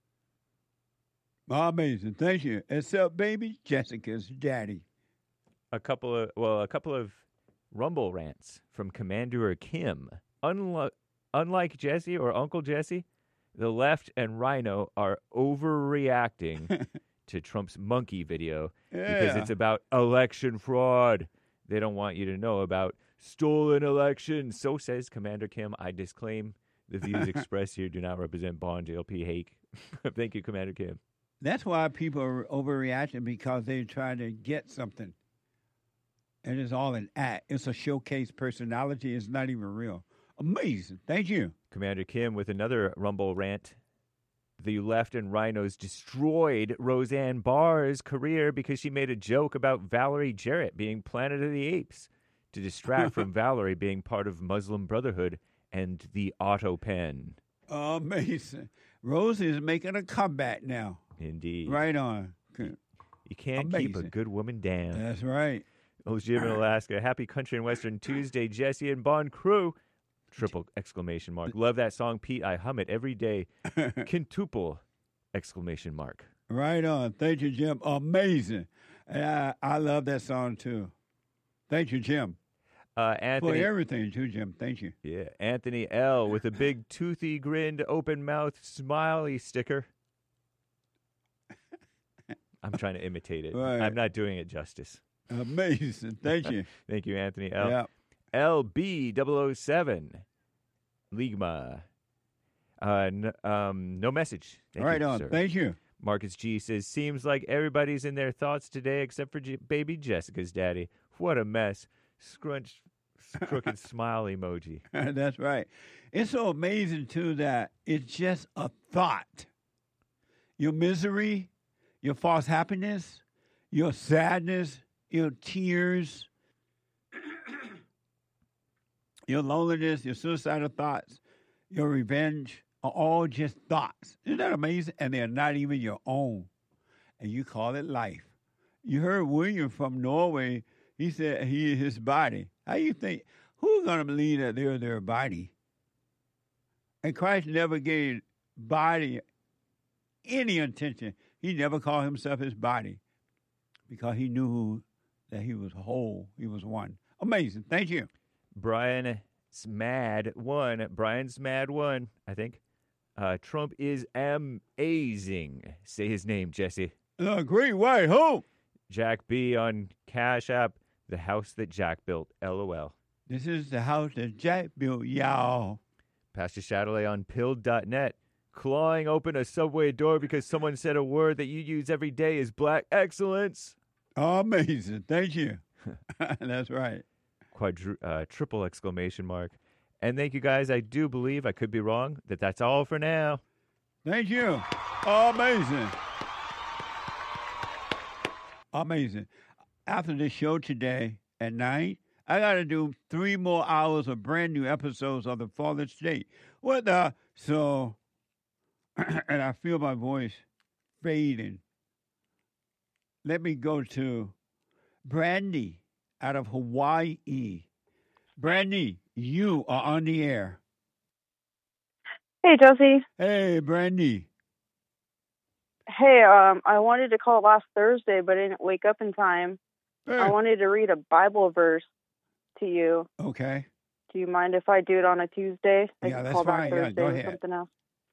Amazing. Thank you. Except baby Jessica's daddy. A couple of, well, a couple of Rumble rants from Commander Kim. Unlike, unlike Jesse or Uncle Jesse, the left and Rhino are overreacting to Trump's monkey video because Yeah. it's about election fraud. They don't want you to know about stolen elections. So says Commander Kim. I disclaim the views expressed here do not represent Bond, J L P, Hake. Thank you, Commander Kim. That's why people are overreacting, because they're trying to get something. And it's all an act. It's a showcase personality. It's not even real. Amazing. Thank you. Commander Kim with another Rumble rant. The left and Rhinos destroyed Roseanne Barr's career because she made a joke about Valerie Jarrett being Planet of the Apes to distract from Valerie being part of Muslim Brotherhood and the Auto Pen. Amazing. Rose is making a comeback now. Indeed. Right on. You can't keep a Amazing. good woman down. That's right. Oh, Jim in Alaska. Happy Country and Western Tuesday, Jesse and Bond crew. Triple exclamation mark. Love that song, Pete. I hum it every day. Quintuple exclamation mark. Right on. Thank you, Jim. Amazing. And I, I love that song, too. Thank you, Jim. Uh, Anthony. For everything, too, Jim. Thank you. Yeah, Anthony L. with a big toothy grinned open mouth smiley sticker. I'm trying to imitate it. Right. I'm not doing it justice. Amazing. Thank you. Thank you, Anthony L. Yeah. L B double oh seven. Ligma. Uh, n- um, no message. Thank Right you, on. sir. Thank you. Marcus G says, seems like everybody's in their thoughts today except for J- baby Jessica's daddy. What a mess. Scrunched, crooked smile emoji. That's right. It's so amazing, too, that it's just a thought. Your misery, your false happiness, your sadness, your tears, your loneliness, your suicidal thoughts, your revenge are all just thoughts. Isn't that amazing? And they're not even your own. And you call it life. You heard William from Norway. He said he is his body. How you think? Who's going to believe that they're their body? And Christ never gave body any intention. He never called himself his body because he knew who that he was whole. He was one. Amazing. Thank you. Brian Smad one. Brian Smad one, I think. Uh, Trump is amazing. Say his name, Jesse. The Great White Hope. Jack B on Cash App. The house that Jack built. LOL. This is the house that Jack built, y'all. Pastor Shadowley on pilled dot net. Clawing open a subway door because someone said a word that you use every day is black excellence. Amazing. Thank you. That's right. Quadru- uh, triple exclamation mark. And thank you guys. I do believe, I could be wrong, that that's all for now. Thank you. Amazing. Amazing. After the show today at night, I got to do three more hours of brand new episodes of The Fallen State. What the? So, and I feel my voice fading. Let me go to Brandy out of Hawaii. Brandy, you are on the air. Hey, Jesse. Hey, Brandy. Hey, um, I wanted to call last Thursday, but I didn't wake up in time. Hey. I wanted to read a Bible verse to you. Okay. Do you mind if I do it on a Tuesday? I Yeah, can that's call fine. back Yeah, Thursday go or ahead. something else.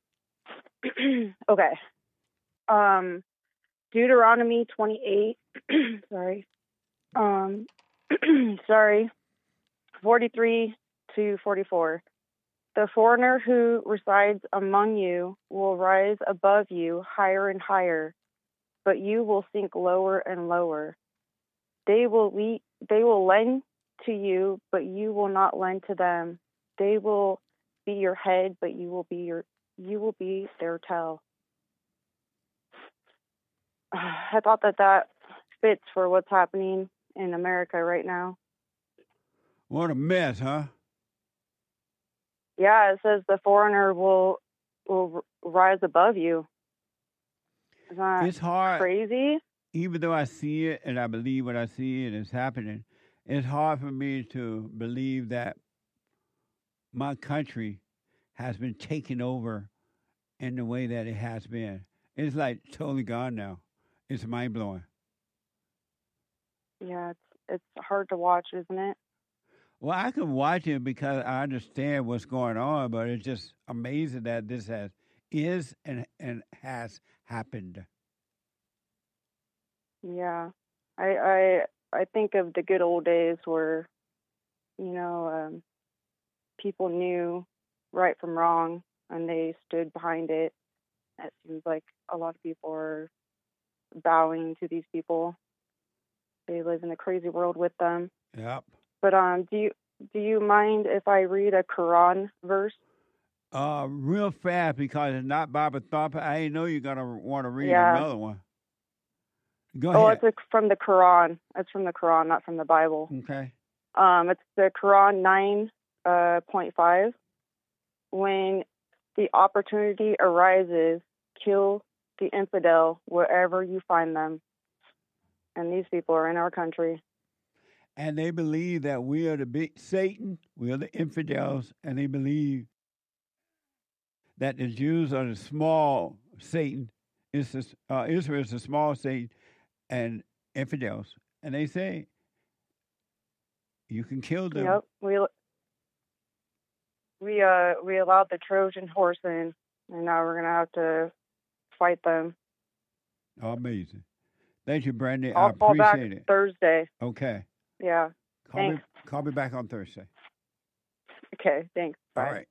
Okay. Um, Deuteronomy twenty-eight. sorry. Um, sorry. forty-three to forty-four. The foreigner who resides among you will rise above you higher and higher, but you will sink lower and lower. They will le- they will lend to you, but you will not lend to them. They will be your head, but you will be your you will be their tail. I thought that that fits for what's happening in America right now. What a mess, huh? Yeah, it says the foreigner will will rise above you. Isn't that It's hard. crazy? Even though I see it and I believe what I see and it's happening, it's hard for me to believe that my country has been taken over in the way that it has been. It's like totally gone now. It's mind blowing. Yeah, it's it's hard to watch, isn't it? Well, I can watch it because I understand what's going on, but it's just amazing that this has is and and has happened. Yeah, I I I think of the good old days where, you know, um, people knew right from wrong and they stood behind it. It seems like a lot of people are bowing to these people. They live in a crazy world with them. Yep. But um, do you do you mind if I read a Quran verse? Uh, real fast because it's not Bible thumper. I ain't know you're gonna want to read Yeah. another one. Go Oh, ahead. it's a, from the Quran. It's from the Quran, not from the Bible. Okay. Um, it's the Quran nine uh, point five. When the opportunity arises, kill the infidel wherever you find them. And these people are in our country. And they believe that we are the big Satan, we are the infidels, and they believe that the Jews are the small Satan, is the, uh, Israel is the small Satan, and infidels. And they say you can kill them. Yep. We we uh we allowed the Trojan horse in, and now we're gonna have to fight them. Amazing. Thank you, Brandy. I'll I call back appreciate it. Thursday. Okay. Yeah. Call me, Thanks. call me back on Thursday. Okay. Thanks. Bye. All right.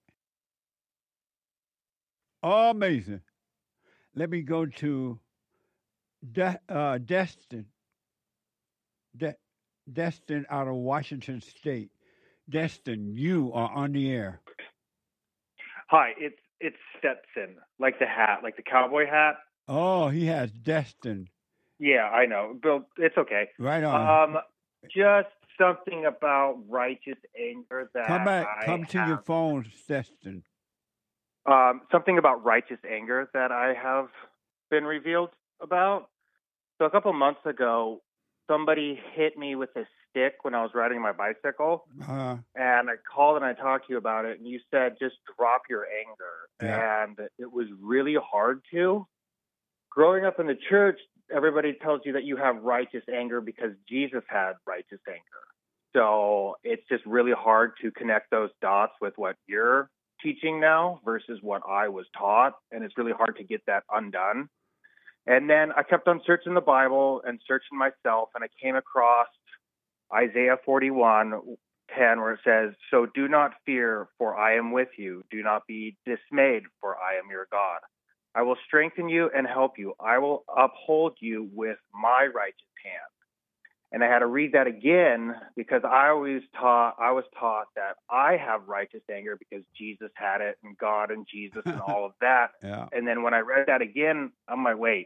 Amazing. Let me go to De- uh, Destin. De- Destin out of Washington State. Destin, you are on the air. Hi, it's it's Stetson, like the hat, like the cowboy hat. Oh, he has Destin. Yeah, I know, Bill. It's okay. Right on. Um, just something about righteous anger that come back. I Come to have, your phone, Destin. Um, something about righteous anger that I have been revealed about. So a couple months ago, somebody hit me with a stick when I was riding my bicycle, Uh, and I called and I talked to you about it, and you said just drop your anger, Yeah. and it was really hard to. Growing up in the church, everybody tells you that you have righteous anger because Jesus had righteous anger. So it's just really hard to connect those dots with what you're teaching now versus what I was taught. And it's really hard to get that undone. And then I kept on searching the Bible and searching myself, and I came across Isaiah forty-one ten, where it says, "So do not fear, for I am with you. Do not be dismayed, for I am your God. I will strengthen you and help you. I will uphold you with my righteous hand." And I had to read that again because I always taught, I was taught that I have righteous anger because Jesus had it and God and Jesus and all of that. Yeah. And then when I read that again, I'm like, wait,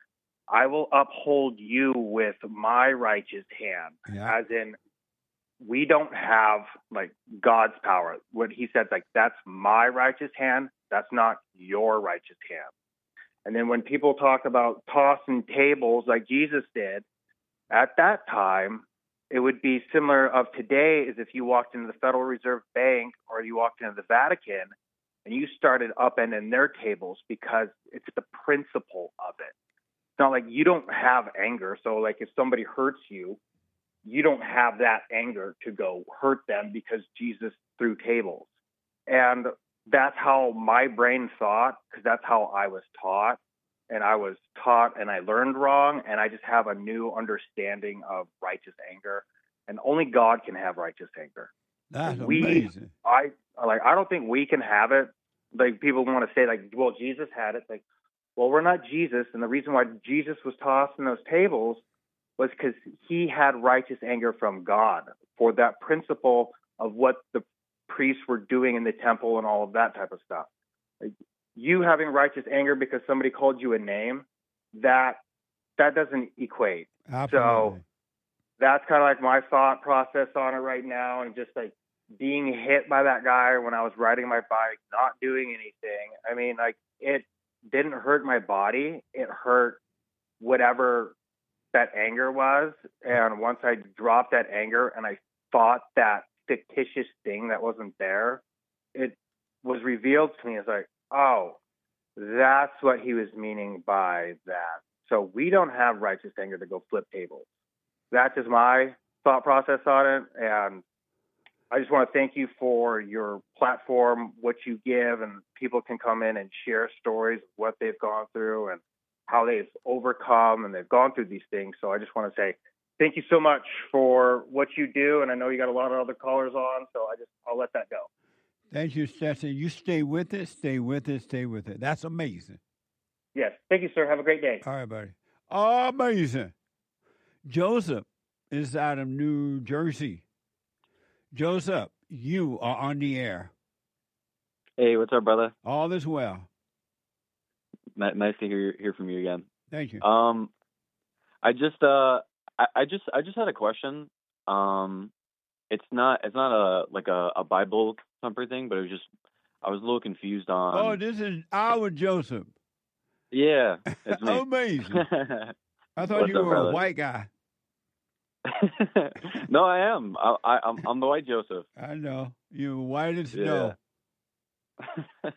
I will uphold you with my righteous hand. Yeah. As in, we don't have like God's power. What he said, like, that's my righteous hand. That's not your righteous hand. And then when people talk about tossing tables like Jesus did, at that time, it would be similar of today is if you walked into the Federal Reserve Bank or you walked into the Vatican and you started upending their tables because it's the principle of it. It's not like you don't have anger. So like if somebody hurts you, you don't have that anger to go hurt them because Jesus threw tables. And that's how my brain thought, because that's how I was taught. And I was taught and I learned wrong, and I just have a new understanding of righteous anger. And only God can have righteous anger. That's we, amazing. I like. I don't think we can have it. Like people want to say, like, well, Jesus had it. Like, well, we're not Jesus, and the reason why Jesus was tossing those tables was because he had righteous anger from God for that principle of what the priests were doing in the temple and all of that type of stuff. Like, you having righteous anger because somebody called you a name, that that doesn't equate. Absolutely. So that's kind of like my thought process on it right now, and just like being hit by that guy when I was riding my bike, not doing anything. I mean, like, it didn't hurt my body. It hurt whatever that anger was. And once I dropped that anger and I thought that fictitious thing that wasn't there, it was revealed to me as like, oh, that's what he was meaning by that. So we don't have righteous anger to go flip tables. That's just my thought process on it. And I just want to thank you for your platform, what you give, and people can come in and share stories of what they've gone through and how they've overcome and they've gone through these things. So I just want to say thank you so much for what you do. And I know you got a lot of other callers on, so I just, I'll let that go. Thank you, Stetson. You stay with it, stay with it, stay with it. That's amazing. Yes. Thank you, sir. Have a great day. All right, buddy. Amazing. Joseph is out of New Jersey. Joseph, you are on the air. Hey, what's up, brother? All is well. N- nice to hear hear from you again. Thank you. Um, I just uh, I, I just I just had a question. Um, it's not it's not a like a, a Bible thumper thing, but it was just I was a little confused on. Oh, this is our Joseph. Yeah, it's me. Amazing. I thought What's you up, were brother? a white guy. No, I am. I, I, I'm I'm the white Joseph. I know. You're white as snow. Yeah.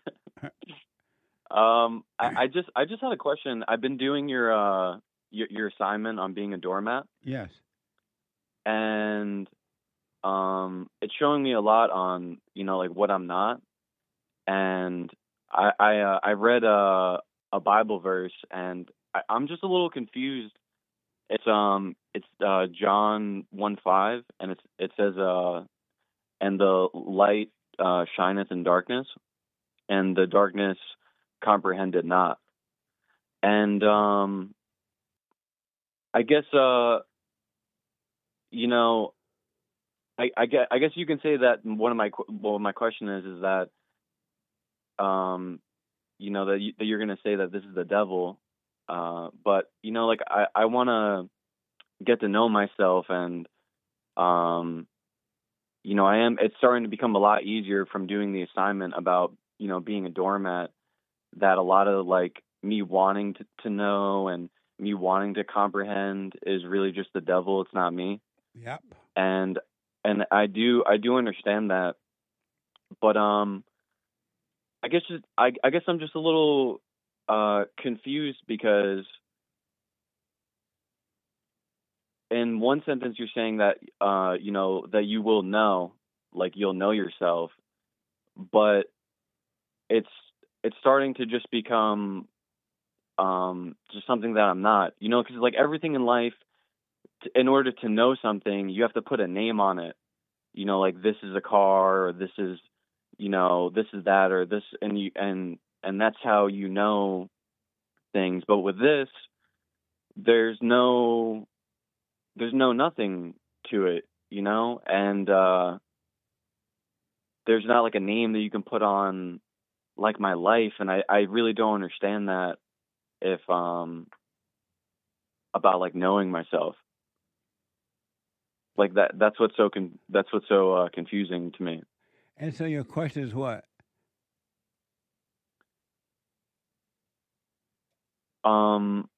um, I, I just I just had a question. I've been doing your uh your, your assignment on being a doormat, Yes. and um, it's showing me a lot on you know like what I'm not, and I I uh, I read a a Bible verse, and I, I'm just a little confused. It's um it's uh John one five, and it's it says uh and the light uh shineth in darkness, and the darkness comprehended not. And um I guess uh you know I I guess, I guess you can say that one of my well my question is is that um you know that, you, that you're going to say that this is the devil. Uh, but, you know, like, I, I want to get to know myself, and, um, you know, I am, it's starting to become a lot easier from doing the assignment about, you know, being a doormat, that a lot of, like, me wanting to, to know and me wanting to comprehend is really just the devil. It's not me. Yep. And, and I do, I do understand that, but, um, I guess, just, I, I guess I'm just a little, Uh, confused because in one sentence you're saying that uh, you know, that you will know, like you'll know yourself, but it's it's starting to just become um, just something that I'm not, you know, because like everything in life, t- in order to know something, you have to put a name on it, you know, like this is a car, or this is, you know, this is that, or this, and you and and that's how you know things. But with this, there's no there's no nothing to it, you know, and uh, there's not like a name that you can put on like my life, and I, I really don't understand that if um about like knowing myself. Like that that's what's so con- that's what's so uh, confusing to me. And so your question is what? Um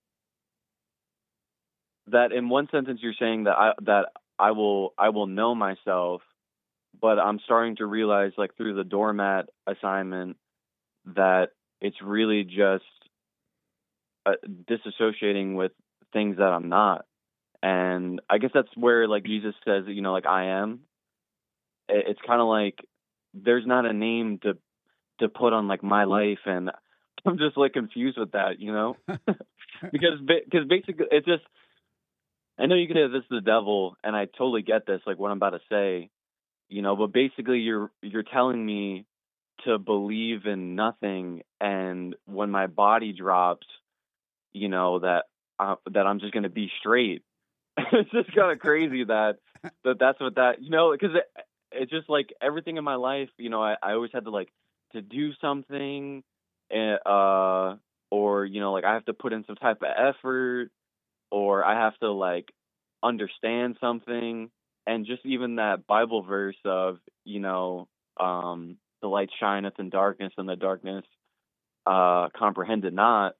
that in one sentence you're saying that I that I will I will know myself, but I'm starting to realize, like through the doormat assignment, that it's really just uh, disassociating with things that I'm not. And I guess that's where like Jesus says, you know, like I am. It's kind of like there's not a name to to put on like my life, and I'm just like confused with that, you know, because because basically it's just, I know you can say this is the devil, and I totally get this, like what I'm about to say, you know, but basically you're you're telling me to believe in nothing, and when my body drops, you know, that uh, that I'm just going to be straight. It's just kind of crazy that that that's what that, you know, because it, it's just like everything in my life, you know, I, I always had to like to do something, uh, or you know, like I have to put in some type of effort, or I have to like understand something. And just even that Bible verse of, you know, um, the light shineth in darkness, and the darkness uh, comprehended not.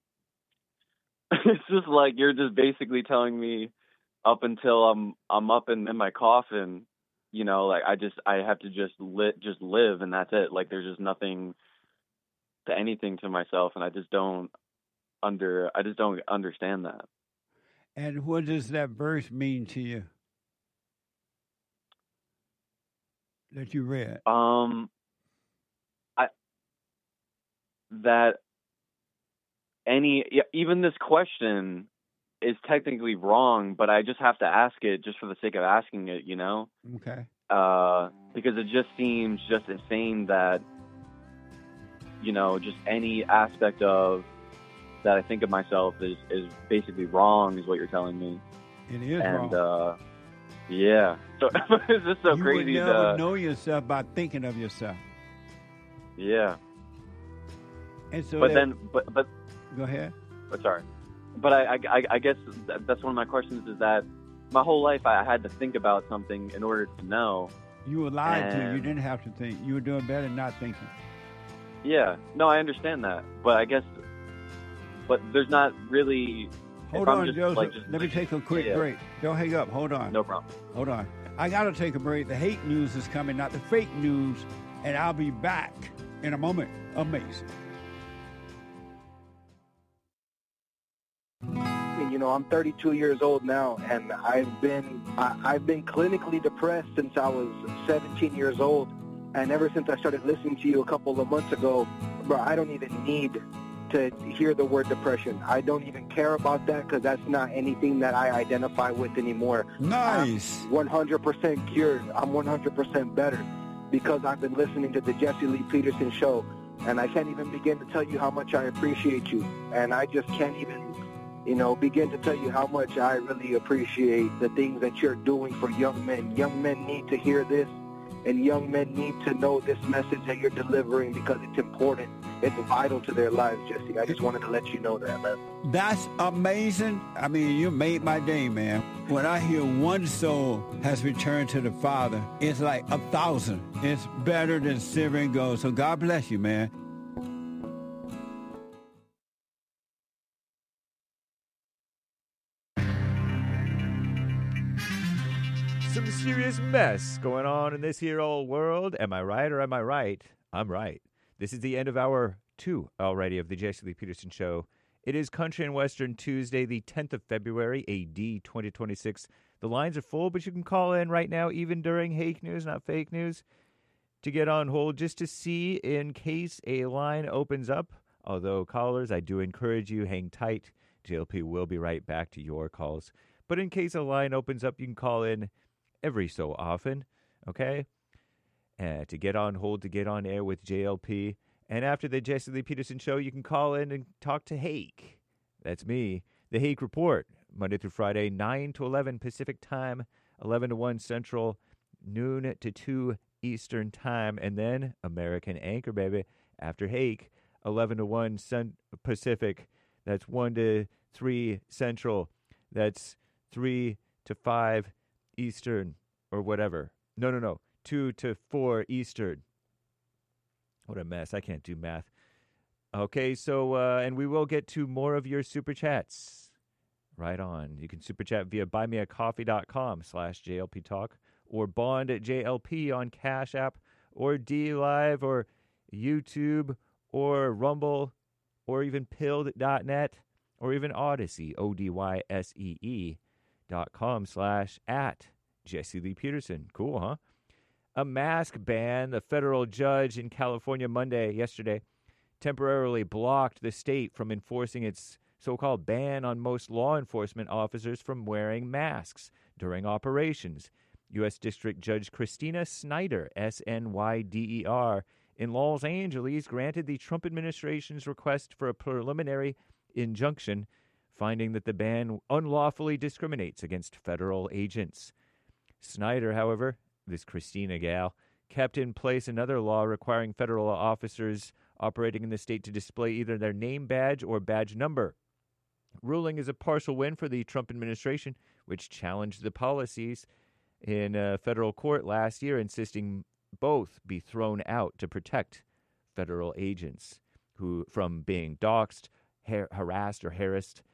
It's just like you're just basically telling me up until I'm I'm up in, in my coffin, you know, like I just I have to just lit just live, and that's it. Like there's just nothing to anything to myself, and I just don't under I just don't understand that. And what does that verse mean to you that you read? Um, I that any even this question is technically wrong, but I just have to ask it just for the sake of asking it, you know? Okay. Uh, because it just seems just insane that, you know, just any aspect of that I think of myself is, is basically wrong, is what you're telling me. It is and, wrong. uh, yeah. So it's just so you crazy. You would never to, know yourself by thinking of yourself. Yeah. And so but that, then, but, but, go ahead. But sorry. But I, I, I guess that's one of my questions, is that my whole life I had to think about something in order to know. You were lied and, to. You didn't have to think. You were doing better not thinking. Yeah. No, I understand that. But I guess, but there's not really. Hold on, just, Joseph. Like, just, Let me take a quick yeah. break. Don't hang up. Hold on. No problem. Hold on. I got to take a break. The hate news is coming, not the fake news. And I'll be back in a moment. Amazing. You know, I'm thirty-two years old now, and I've been I, I've been clinically depressed since I was seventeen years old, and ever since I started listening to you a couple of months ago, bro, I don't even need to hear the word depression. I don't even care about that, because that's not anything that I identify with anymore. Nice. I'm one hundred percent cured. I'm one hundred percent better because I've been listening to the Jesse Lee Peterson show, and I can't even begin to tell you how much I appreciate you, and I just can't even you know, begin to tell you how much I really appreciate the things that you're doing for young men. Young men need to hear this, and young men need to know this message that you're delivering, because it's important. It's vital to their lives, Jesse. I just wanted to let you know that, man. That's amazing. I mean, you made my day, man. When I hear one soul has returned to the Father, it's like a thousand. It's better than silver and gold. So God bless you, man. Some serious mess going on in this here old world. Am I right or am I right? I'm right. This is the end of hour two already of the Jesse Lee Peterson Show. It is Country and Western Tuesday, the tenth of February, A D twenty twenty-six. The lines are full, but you can call in right now, even during Hake News, not fake news, to get on hold just to see in case a line opens up. Although, callers, I do encourage you, hang tight. J L P will be right back to your calls. But in case a line opens up, you can call in every so often, okay? Uh, to get on hold, to get on air with J L P. And after the Jesse Lee Peterson Show, you can call in and talk to Hake. That's me. The Hake Report, Monday through Friday, nine to eleven Pacific Time, eleven to one Central, noon to two Eastern Time. And then American Anchor, baby, after Hake, eleven to one Cent- Pacific. That's one to three Central. That's three to five Eastern or whatever. No, no, no. two to four Eastern. What a mess. I can't do math. Okay, so, uh, and we will get to more of your super chats. Right on. You can super chat via buymeacoffee.com slash JLP Talk or bond at J L P on Cash App or D Live or YouTube or Rumble or even pilled dot net or even Odyssey, O D Y S E E dot com slash at Jesse Lee Peterson. Cool, huh? A mask ban. The federal judge in California Monday, yesterday, temporarily blocked the state from enforcing its so-called ban on most law enforcement officers from wearing masks during operations. U S District Judge Christina Snyder, S N Y D E R, in Los Angeles, granted the Trump administration's request for a preliminary injunction, finding that the ban unlawfully discriminates against federal agents. Snyder, however, this Christina gal, kept in place another law requiring federal officers operating in the state to display either their name badge or badge number. Ruling is a partial win for the Trump administration, which challenged the policies in a federal court last year, insisting both be thrown out to protect federal agents who from being doxxed, har- harassed or harassed,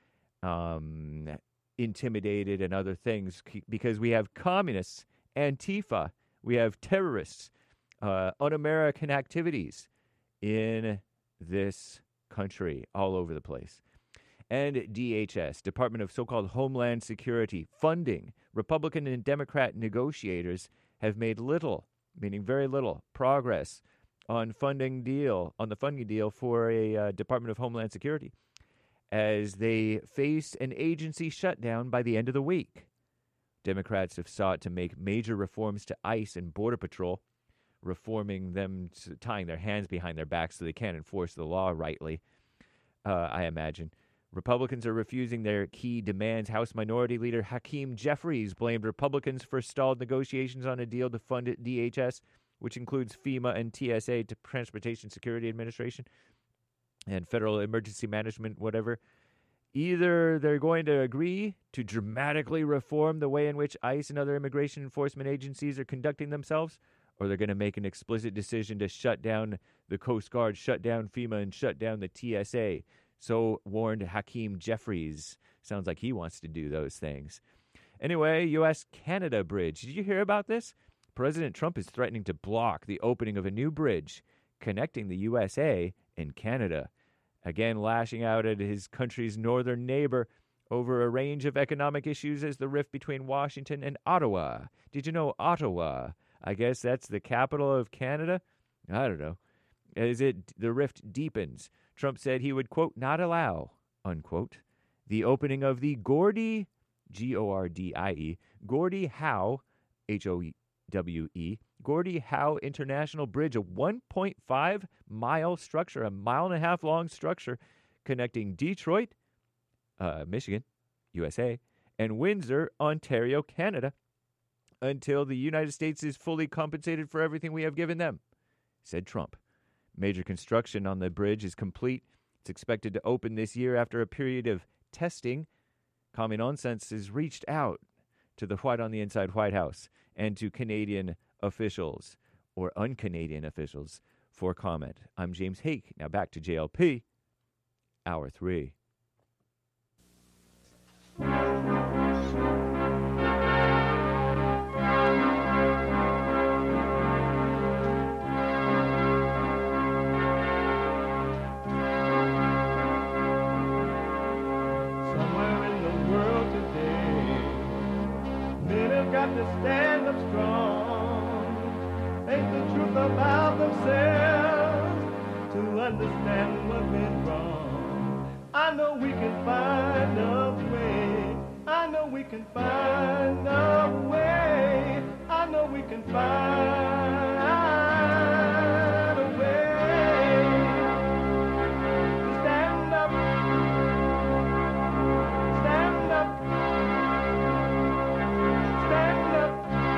um, intimidated, and other things, because we have communists, Antifa, we have terrorists, uh, un-American activities in this country all over the place. And D H S, Department of so-called Homeland Security, funding. Republican and Democrat negotiators have made little, meaning very little, progress on funding deal, on the funding deal for a uh, Department of Homeland Security, as they face an agency shutdown by the end of the week. Democrats have sought to make major reforms to ICE and Border Patrol, reforming them, to tying their hands behind their backs so they can't enforce the law rightly, uh, I imagine. Republicans are refusing their key demands. House Minority Leader Hakeem Jeffries blamed Republicans for stalled negotiations on a deal to fund D H S, which includes FEMA and T S A, to Transportation Security Administration, and Federal Emergency Management, whatever. Either they're going to agree to dramatically reform the way in which ICE and other immigration enforcement agencies are conducting themselves, or they're going to make an explicit decision to shut down the Coast Guard, shut down FEMA, and shut down the T S A. So warned Hakeem Jeffries. Sounds like he wants to do those things. Anyway, U S Canada bridge. Did you hear about this? President Trump is threatening to block the opening of a new bridge connecting the U S A and Canada. Again, lashing out at his country's northern neighbor over a range of economic issues as the rift between Washington and Ottawa. Did you know Ottawa? I guess that's the capital of Canada? I don't know. As it the rift deepens, Trump said he would, quote, not allow, unquote, the opening of the Gordie, G O R D I E, Gordie Howe, H O W E, Gordie Howe International Bridge, a one point five mile structure, a mile and a half long structure connecting Detroit, uh, Michigan, U S A, and Windsor, Ontario, Canada, until the United States is fully compensated for everything we have given them, said Trump. Major construction on the bridge is complete. It's expected to open this year after a period of testing. Common Nonsense has reached out to the White on the Inside White House and to Canadian officials or un-Canadian officials for comment. I'm James Hake. Now back to J L P, Hour three. got to stand up strong. Ain't the truth about themselves to understand what went wrong. I know we can find a way. I know we can find a way. I know we can find a way to stand up, stand up, stand up.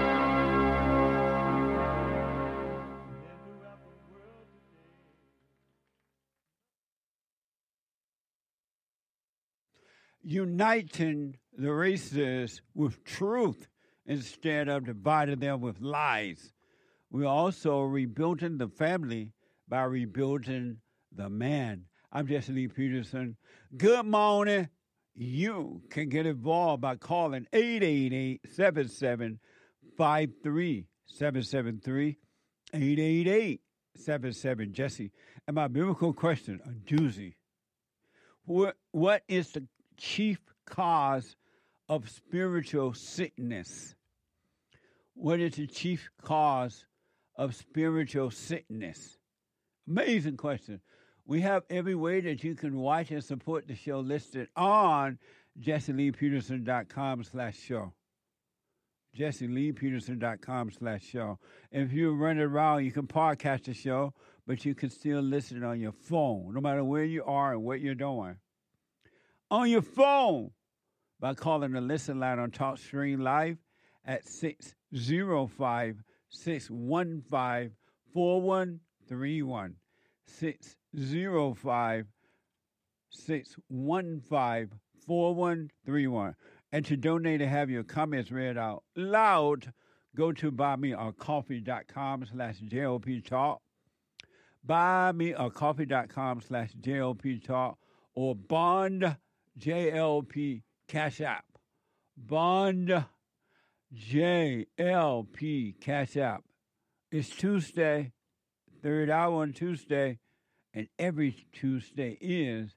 Uniting the races with truth instead of dividing them with lies. We're also rebuilding the family by rebuilding the man. I'm Jesse Lee Peterson. Good morning. You can get involved by calling eight eight eight, seven seven five three, seven seven three, eight eight eight, seven seven, Jesse. And my biblical question, a doozy. What, what is the chief cause of spiritual sickness? What is the chief cause of spiritual sickness? Amazing question. We have every way that you can watch and support the show listed on jesseleepeterson.com slash show. jesseleepeterson.com slash show. If you're running around, you can podcast the show, but you can still listen on your phone, no matter where you are and what you're doing. On your phone, by calling the listen line on TalkStream Live at six oh five, six one five, four one three one. six oh five, six one five, four one three one. And to donate and have your comments read out loud, go to buymeacoffee.com slash JLP Talk. Buymeacoffee.com slash JLP Talk or Bond J L P Cash App. Bond J L P Cash App. It's Tuesday, third hour on Tuesday, and every Tuesday is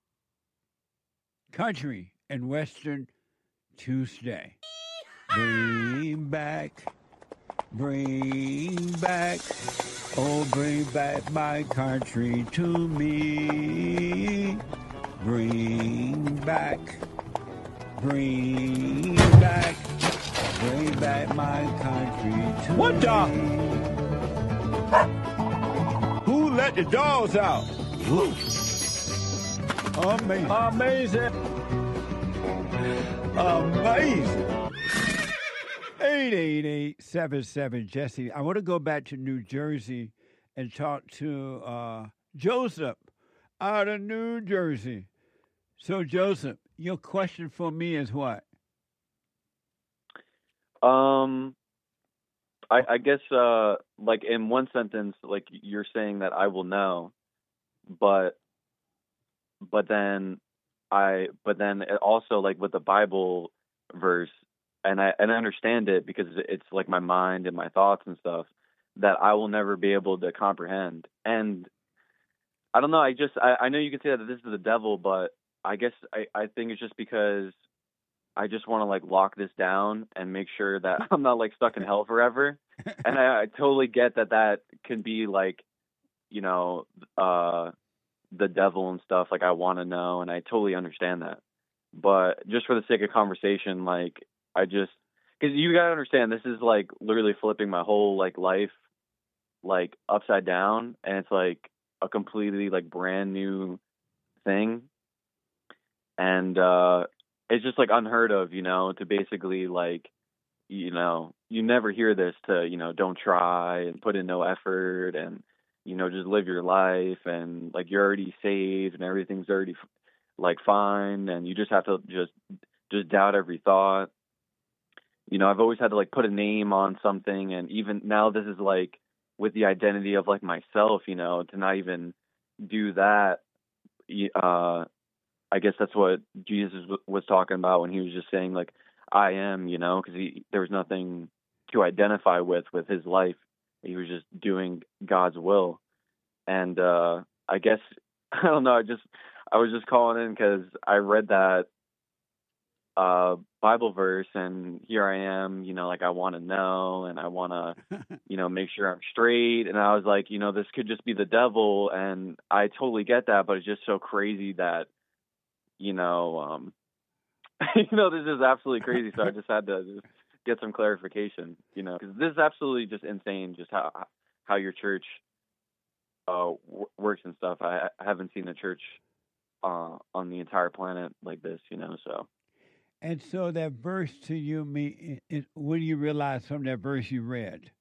Country and Western Tuesday. Bring back, bring back, oh, bring back my country to me. Bring back, bring back, bring back my country to What the? me. Who let the dogs out? Amazing. Amazing. Amazing. eight eight eight, seven seven, Jesse. I want to go back to New Jersey and talk to uh, Joseph out of New Jersey. So, Joseph, your question for me is what? Um, I, I guess, uh, like in one sentence, like you're saying that I will know, but, but then I, but then it also like with the Bible verse, and I and I understand it because it's like my mind and my thoughts and stuff that I will never be able to comprehend. And I don't know. I just I, I know you could say that this is the devil, but I guess I, I think it's just because I just want to like lock this down and make sure that I'm not like stuck in hell forever. And I, I totally get that that can be like, you know, uh, the devil and stuff. Like I want to know, and I totally understand that. But just for the sake of conversation, like I just, because you gotta understand, this is like literally flipping my whole like life like upside down, and it's like a completely like brand new thing. And uh, it's just like unheard of, you know, to basically like, you know, you never hear this to, you know, don't try and put in no effort and, you know, just live your life and like you're already saved and everything's already like fine and you just have to just just doubt every thought. You know, I've always had to like put a name on something, and even now this is like with the identity of like myself, you know, to not even do that. Uh, I guess that's what Jesus was talking about when he was just saying like, I am, you know, because he there was nothing to identify with with his life. He was just doing God's will. And uh, I guess, I don't know, I just, I was just calling in because I read that uh, Bible verse, and here I am, you know, like I want to know, and I want to, you know, make sure I'm straight. And I was like, you know, this could just be the devil, and I totally get that, but it's just so crazy that, you know, um, you know, this is absolutely crazy. So I just had to just get some clarification, you know, because this is absolutely just insane, just how how your church uh, w- works and stuff. I, I haven't seen a church uh, on the entire planet like this, you know, so. And so that verse to you, me, it, what do you realize from that verse you read?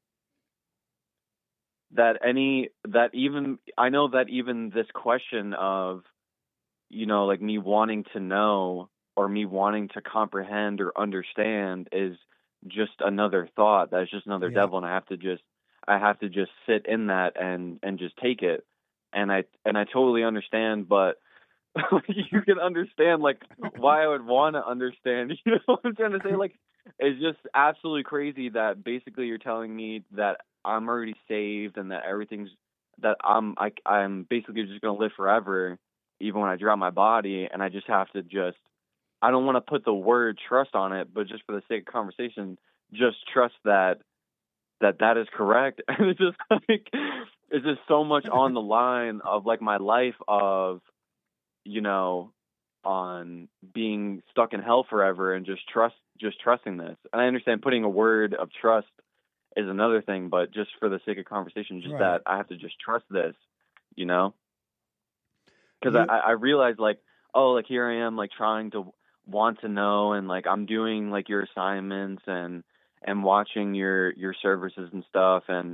That any, that even, I know that even this question of, you know, like me wanting to know or me wanting to comprehend or understand is just another thought. That's just another Yeah. devil. And I have to just, I have to just sit in that and, and just take it. And I, and I totally understand, but you can understand like why I would want to understand, you know what I'm trying to say? Like, it's just absolutely crazy that basically you're telling me that I'm already saved and that everything's, that I'm, I, I'm basically just going to live forever, even when I drop my body. And I just have to just, I don't want to put the word trust on it, but just for the sake of conversation, just trust that, that that is correct. And it's just like, it's just so much on the line of like my life of, you know, on being stuck in hell forever and just trust, just trusting this. And I understand putting a word of trust is another thing, but just for the sake of conversation, just Right. that I have to just trust this, you know, because You- I, I realized like, oh, like here I am, like trying to want to know. And like, I'm doing like your assignments and, and watching your, your services and stuff. And,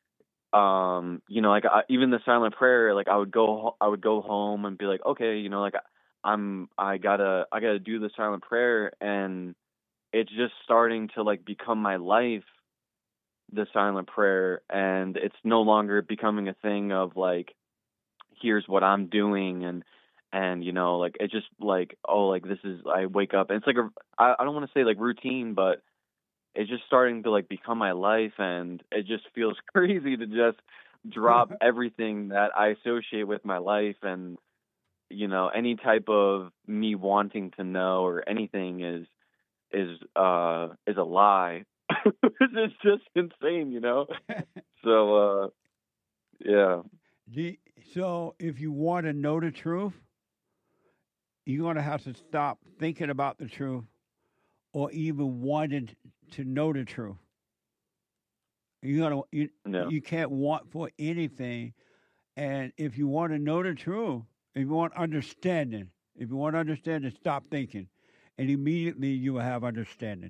um, you know, like I, even the silent prayer, like I would go, I would go home and be like, okay, you know, like I'm, I gotta, I gotta do the silent prayer, and it's just starting to like become my life, the silent prayer, and it's no longer becoming a thing of like, here's what I'm doing, and, and, you know, like, it's just like, oh, like this is, I wake up and it's like a, I, I don't want to say like routine, but it's just starting to like become my life, and it just feels crazy to just drop everything that I associate with my life. And, you know, any type of me wanting to know or anything is, is, uh, is a lie. It's just insane, you know? So, uh, yeah. The- So if you want to know the truth, you're going to have to stop thinking about the truth or even wanting to know the truth. You're gonna you, Yeah. you can't want for anything. And if you want to know the truth, if you want understanding, if you want understanding, stop thinking. And immediately you will have understanding.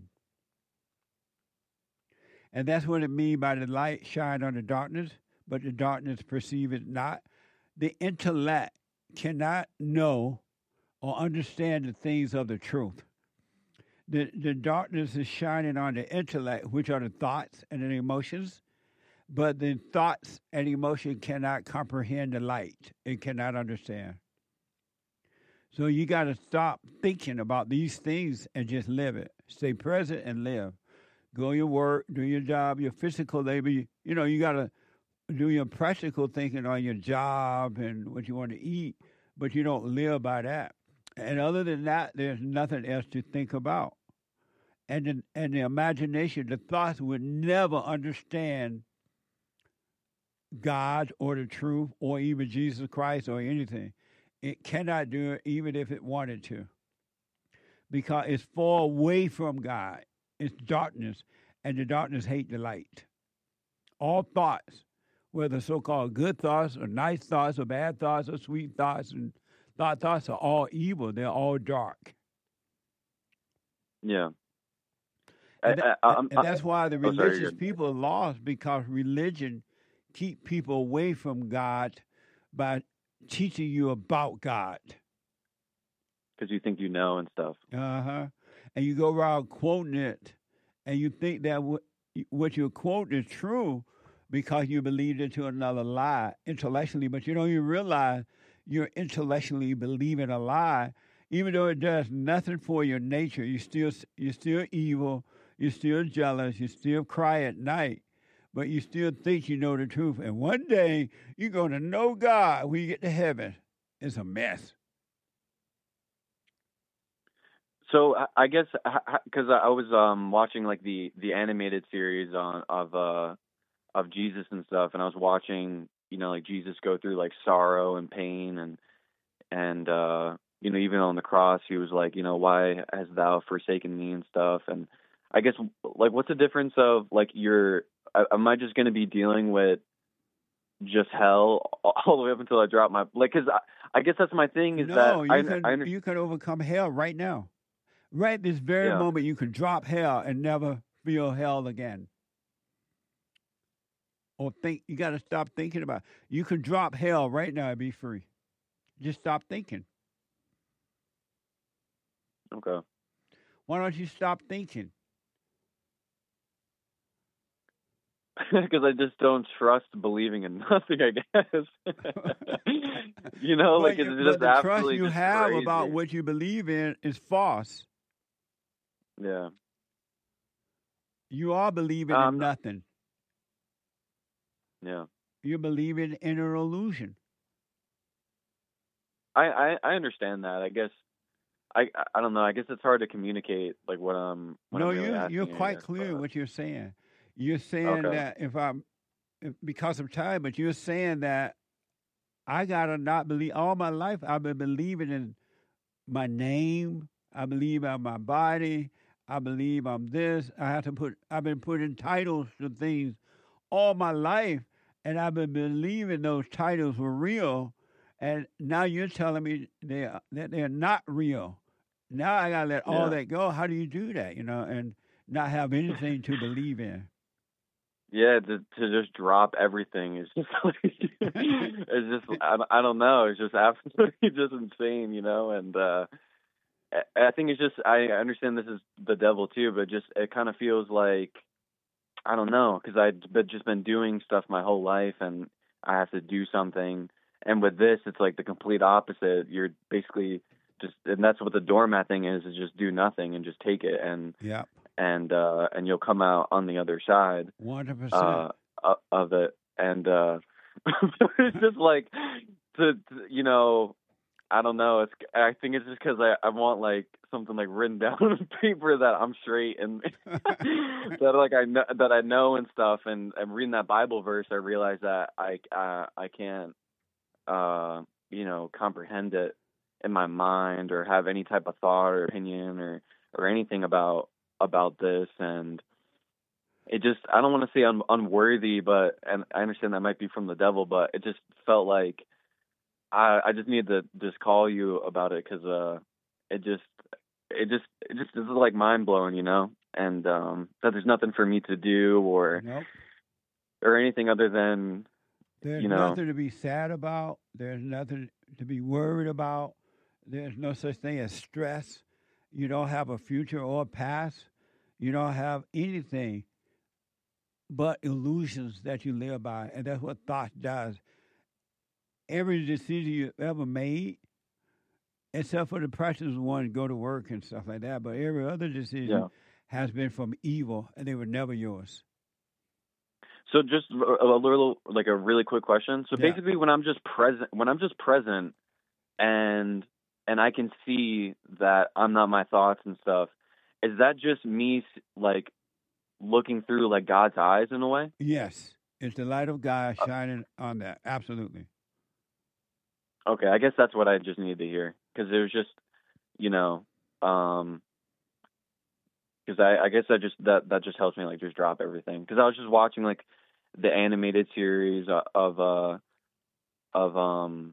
And that's what it means by the light shine on the darkness, but the darkness perceive it not. The intellect cannot know or understand the things of the truth. The, the darkness is shining on the intellect, which are the thoughts and the emotions, but the thoughts and emotion cannot comprehend the light. It cannot understand. So you got to stop thinking about these things and just live it. Stay present and live. Go your work, do your job, your physical labor. You, you know, you got to do your practical thinking on your job and what you want to eat, but you don't live by that. And other than that, there's nothing else to think about. And the, and the imagination, the thoughts would never understand God or the truth or even Jesus Christ or anything. It cannot do it even if it wanted to, because it's far away from God. It's darkness, and the darkness hate the light. All thoughts, whether so-called good thoughts or nice thoughts or bad thoughts or sweet thoughts, and thought thoughts are all evil. They're all dark. Yeah. And, I, that, I, I'm- and that's why the oh, sorry, religious you're- people are lost, because religion keep people away from God by teaching you about God. because you think you know and stuff. Uh huh. And you go around quoting it, and you think that what, what you're quoting is true because you believed into another lie intellectually, but you don't even realize you're intellectually believing a lie, even though it does nothing for your nature. You still you're still evil. You're still jealous. You still cry at night, but you still think you know the truth. And one day you're going to know God when you get to heaven. It's a mess. So I I guess because I was um watching like the the animated series on of uh of Jesus and stuff, and I was watching, you know, like Jesus go through like sorrow and pain, and and uh you know, even on the cross he was like, you know, why hast thou forsaken me and stuff. And I guess, like, what's the difference of like your am I just going to be dealing with just hell all the way up until I drop my like? Because I, I guess that's my thing is No, that you I, can I under- you can overcome hell right now. Right this very Yeah. moment, you can drop hell and never feel hell again. Or think you got to stop thinking about it. You can drop hell right now and be free. Just stop thinking. Okay. Why don't you stop thinking? Because I just don't trust believing in nothing, I guess. You know, like but, it's you- just but the trust absolutely you just have crazy. about what you believe in is false. Yeah. You are believing Um, in nothing. Yeah. You're believing in an illusion. I, I, I understand that. I guess I I don't know. I guess it's hard to communicate like what I'm what No, I'm really you asking. you're I quite guess, clear in but- what you're saying. You're saying Okay. that if I'm if, because of time, but you're saying that I gotta not believe all my life. I've been believing in my name. I believe in my body. I believe I'm this. I have to put. I've been putting titles to things all my life, and I've been believing those titles were real. And now you're telling me they are, that they're not real. Now I gotta let all Yeah. that go. How do you do that? You know, and not have anything to believe in. Yeah, to to just drop everything is just like it's just I, I don't know. It's just absolutely just insane, you know. And uh, I, I think it's just I understand this is the devil too, but just it kind of feels like I don't know because I've been, just been doing stuff my whole life, and I have to do something. And with this, it's like the complete opposite. You're basically just, and that's what the doormat thing is: is just do nothing and just take it, and Yeah, and uh, and you'll come out on the other side. one hundred uh, percent. o- of it, and uh, it's just like to, to, you know, I don't know. It's I think it's just because I, I want like something like written down on paper that I'm straight and that like I know that I know and stuff. And, and reading that Bible verse, I realized that I uh, I can't uh, you know comprehend it in my mind or have any type of thought or opinion or or anything about about this. And it just, I don't want to say I'm unworthy, but, and I understand that might be from the devil, but it just felt like I, I just needed to just call you about it because uh, it just, it just, it just is like mind blowing, you know, and um, that there's nothing for me to do or, Nope. or anything other than, There's you know, nothing to be sad about. There's nothing to be worried about. There's no such thing as stress. You don't have a future or a past. You don't have anything but illusions that you live by. And that's what thought does. Every decision you ever made, except for the precious one, go to work and stuff like that, but every other decision Yeah. has been from evil, and they were never yours. So just a a little, like a really quick question. So Yeah. basically, when I'm just present, when I'm just present, and and I can see that I'm not my thoughts and stuff, is that just me like looking through like God's eyes in a way? Yes, it's the light of God shining on that. Absolutely. Okay, I guess that's what I just needed to hear because it was just, you know, um, because I, I guess that just that that just helps me like just drop everything because I was just watching like the animated series of of uh of um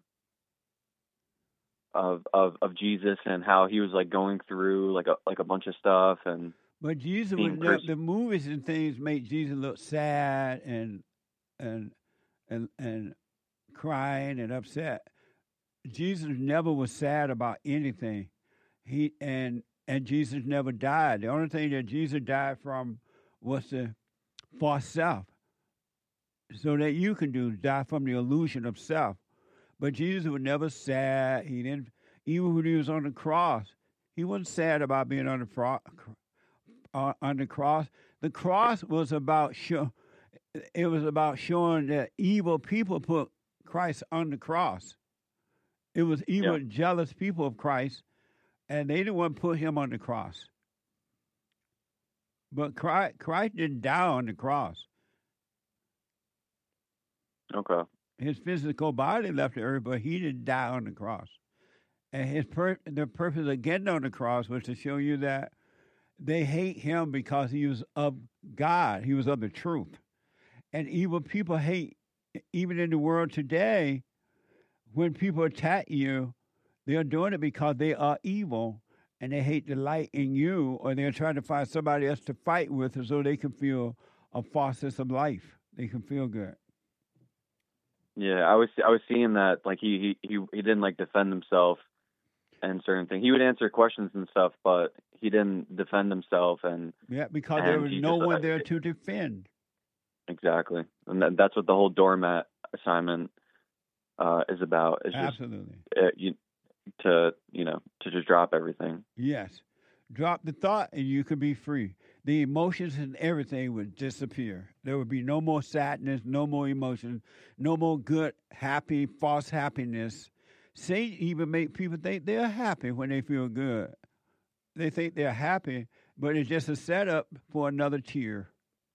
of of of Jesus and how he was like going through like a like a bunch of stuff and But Jesus being would never, pers- the movies and things make Jesus look sad and and and and crying and upset. Jesus never was sad about anything. He and and Jesus never died. The only thing that Jesus died from was the false self. So that you can do die from the illusion of self. But Jesus was never sad. He didn't even when he was on the cross. He wasn't sad about being on the fro- uh, on the cross. The cross was about show. It was about showing that evil people put Christ on the cross. It was evil, Yeah. jealous people of Christ and they didn't want to put him on the cross. But Christ, Christ didn't die on the cross. Okay. His physical body left the earth, but he didn't die on the cross. And his pur- the purpose of getting on the cross was to show you that they hate him because he was of God. He was of the truth. And evil people hate, even in the world today, when people attack you, they're doing it because they are evil and they hate the light in you, or they're trying to find somebody else to fight with so they can feel a false sense of life. They can feel good. Yeah, I was I was seeing that like he he he, he didn't like defend himself and certain things. He would answer questions and stuff, but he didn't defend himself. And yeah, because and there was no just, one uh, there to defend. Exactly, and that, that's what the whole doormat assignment uh, is about. Is just, Absolutely. Uh, you, to you know to just drop everything. Yes, drop the thought, and you could be free. The emotions and everything would disappear. There would be no more sadness, no more emotion, no more good, happy, false happiness. Satan even make people think they're happy when they feel good. They think they're happy, but it's just a setup for another tear.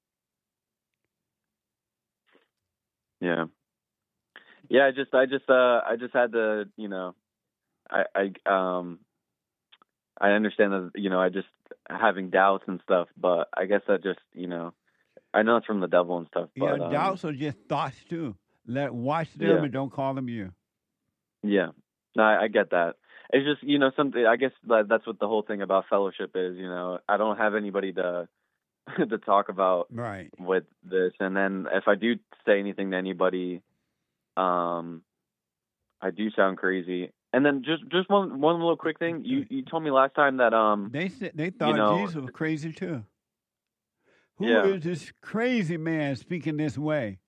Yeah, yeah. I just, I just, uh, I just had to, you know, I, I, um, I understand that, you know, I just having doubts and stuff, but I guess that just, you know, I know it's from the devil and stuff. But, Yeah, um, doubts are just thoughts too. Let watch them Yeah. and don't call them you. Yeah, no, I, I get that. It's just, you know, something. I guess that, that's what the whole thing about fellowship is. You know, I don't have anybody to to talk about right with this, and then if I do say anything to anybody, um, I do sound crazy. And then just just one one little quick thing. You you told me last time that um They said they thought you know, Jesus was crazy too. Who is Yeah. this crazy man speaking this way?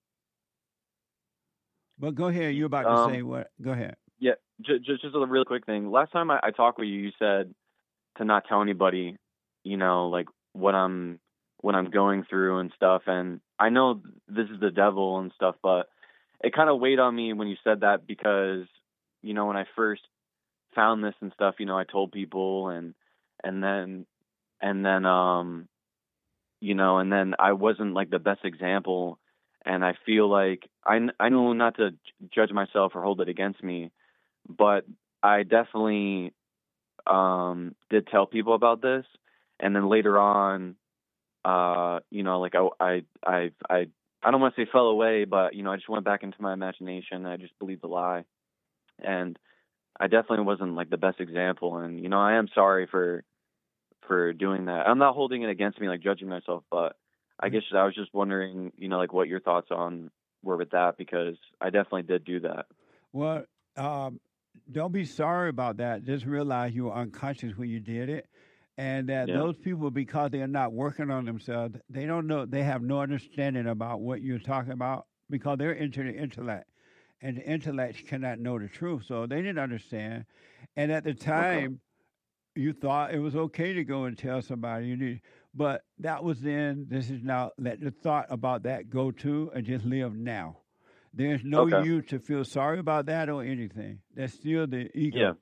But go ahead. You're about to Um, say what? Go ahead. Yeah, just just just a real quick thing. Last time I, I talked with you, you said to not tell anybody, you know, like what I'm what I'm going through and stuff. And I know this is the devil and stuff, but it kind of weighed on me when you said that because, you know, when I first found this and stuff, you know, I told people and and then and then um you know, and then I wasn't like the best example. And I feel like I, I know not to judge myself or hold it against me, but I definitely um, did tell people about this. And then later on, uh, you know, like I, I, I, I, I don't want to say fell away, but, you know, I just went back into my imagination. I just believed the lie. And I definitely wasn't like the best example. And, you know, I am sorry for, for doing that. I'm not holding it against me, like judging myself, but I guess I was just wondering, you know, like what your thoughts on were with that, because I definitely did do that. Well, um, don't be sorry about that. Just realize you were unconscious when you did it, and that Yeah. those people, because they are not working on themselves, they don't know. They have no understanding about what you're talking about because they're into the intellect, and the intellect cannot know the truth, so they didn't understand. And at the time, you thought it was okay to go and tell somebody you need. But that was then. This is now. Let the thought about that go to and just live now. There's no Okay. you to feel sorry about that or anything. That's still the ego. Yeah.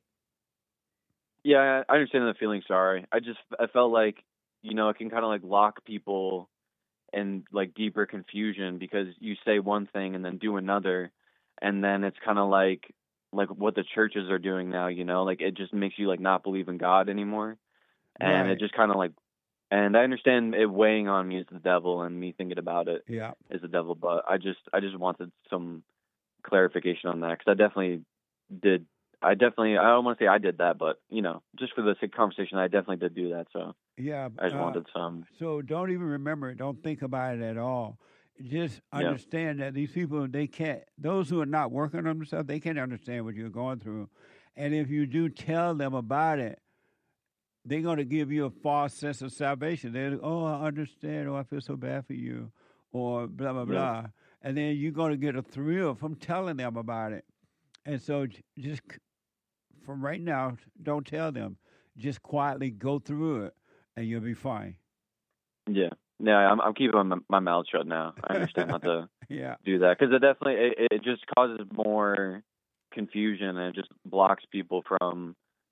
Yeah, I understand the feeling sorry. I just, I felt like, you know, it can kind of like lock people in like deeper confusion because you say one thing and then do another. And then it's kind of like, like what the churches are doing now, you know, like it just makes you like not believe in God anymore. And Right. it just kind of like, and I understand it weighing on me as the devil and me thinking about it Yeah. as the devil, but I just, I just wanted some clarification on that because I definitely did. I definitely, I don't want to say I did that, but you know, just for the sake of conversation, I definitely did do that. So Yeah. I just uh, wanted some. So don't even remember it. Don't think about it at all. Just Yeah. understand that these people, they can't, those who are not working on themselves, they can't understand what you're going through. And if you do tell them about it, they're going to give you a false sense of salvation. They're like, oh, I understand. Oh, I feel so bad for you. Or blah, blah, Yeah. blah. And then you're going to get a thrill from telling them about it. And so j- just c- from right now, don't tell them. Just quietly go through it and you'll be fine. Yeah. Yeah. I'm, I'm keeping my, my mouth shut now. I understand not to Yeah. do that because it definitely, it, it just causes more confusion and it just blocks people from,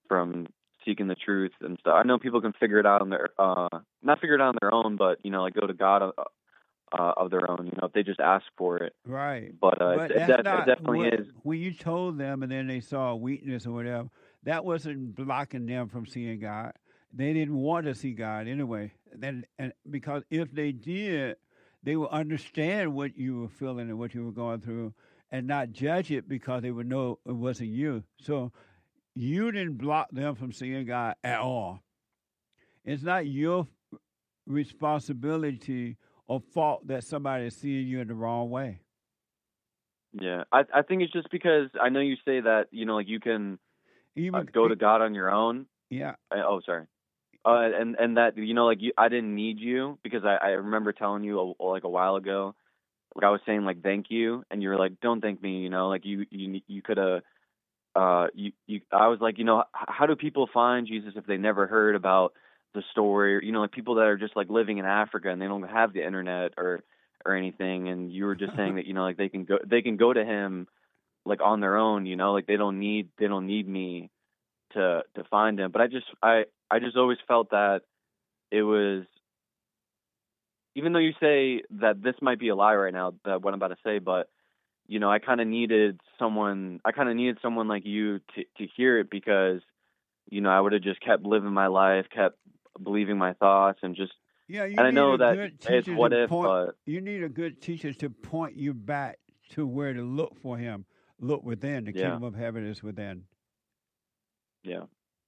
from seeking the truth and stuff. I know people can figure it out on their, uh, not figure it out on their own, but, you know, like go to God uh, uh, of their own, you know, if they just ask for it. Right. But, uh, But it, that's it, not it definitely what, is. when you told them and then they saw a weakness or whatever, that wasn't blocking them from seeing God. They didn't want to see God anyway. Then, and because if they did, they would understand what you were feeling and what you were going through and not judge it because they would know it wasn't you. So you didn't block them from seeing God at all. It's not your responsibility or fault that somebody is seeing you in the wrong way. Yeah, I I think it's just because I know you say that, you know, like you can Even uh, go to God on your own. Yeah. Uh, oh, sorry. Uh, and and that, you know, like you, I didn't need you because I, I remember telling you a, like a while ago, like I was saying like thank you, and you were like don't thank me, you know, like you you you could have. Uh, you, you, I was like, you know, how do people find Jesus if they never heard about the story? You know, like people that are just like living in Africa and they don't have the internet or, or anything. And you were just saying that, you know, like they can go, they can go to him like on their own, you know, like they don't need, they don't need me to, to find him. But I just, I, I just always felt that it was, even though you say that this might be a lie right now, that what I'm about to say, but you know, I kind of needed someone, I kind of needed someone like you to, to hear it because, you know, I would have just kept living my life, kept believing my thoughts and just, Yeah, you and I need know a that good it's teacher what to if, point, but you need a good teacher to point you back to where to look for him. Look within. The Yeah. kingdom of heaven is within. yeah.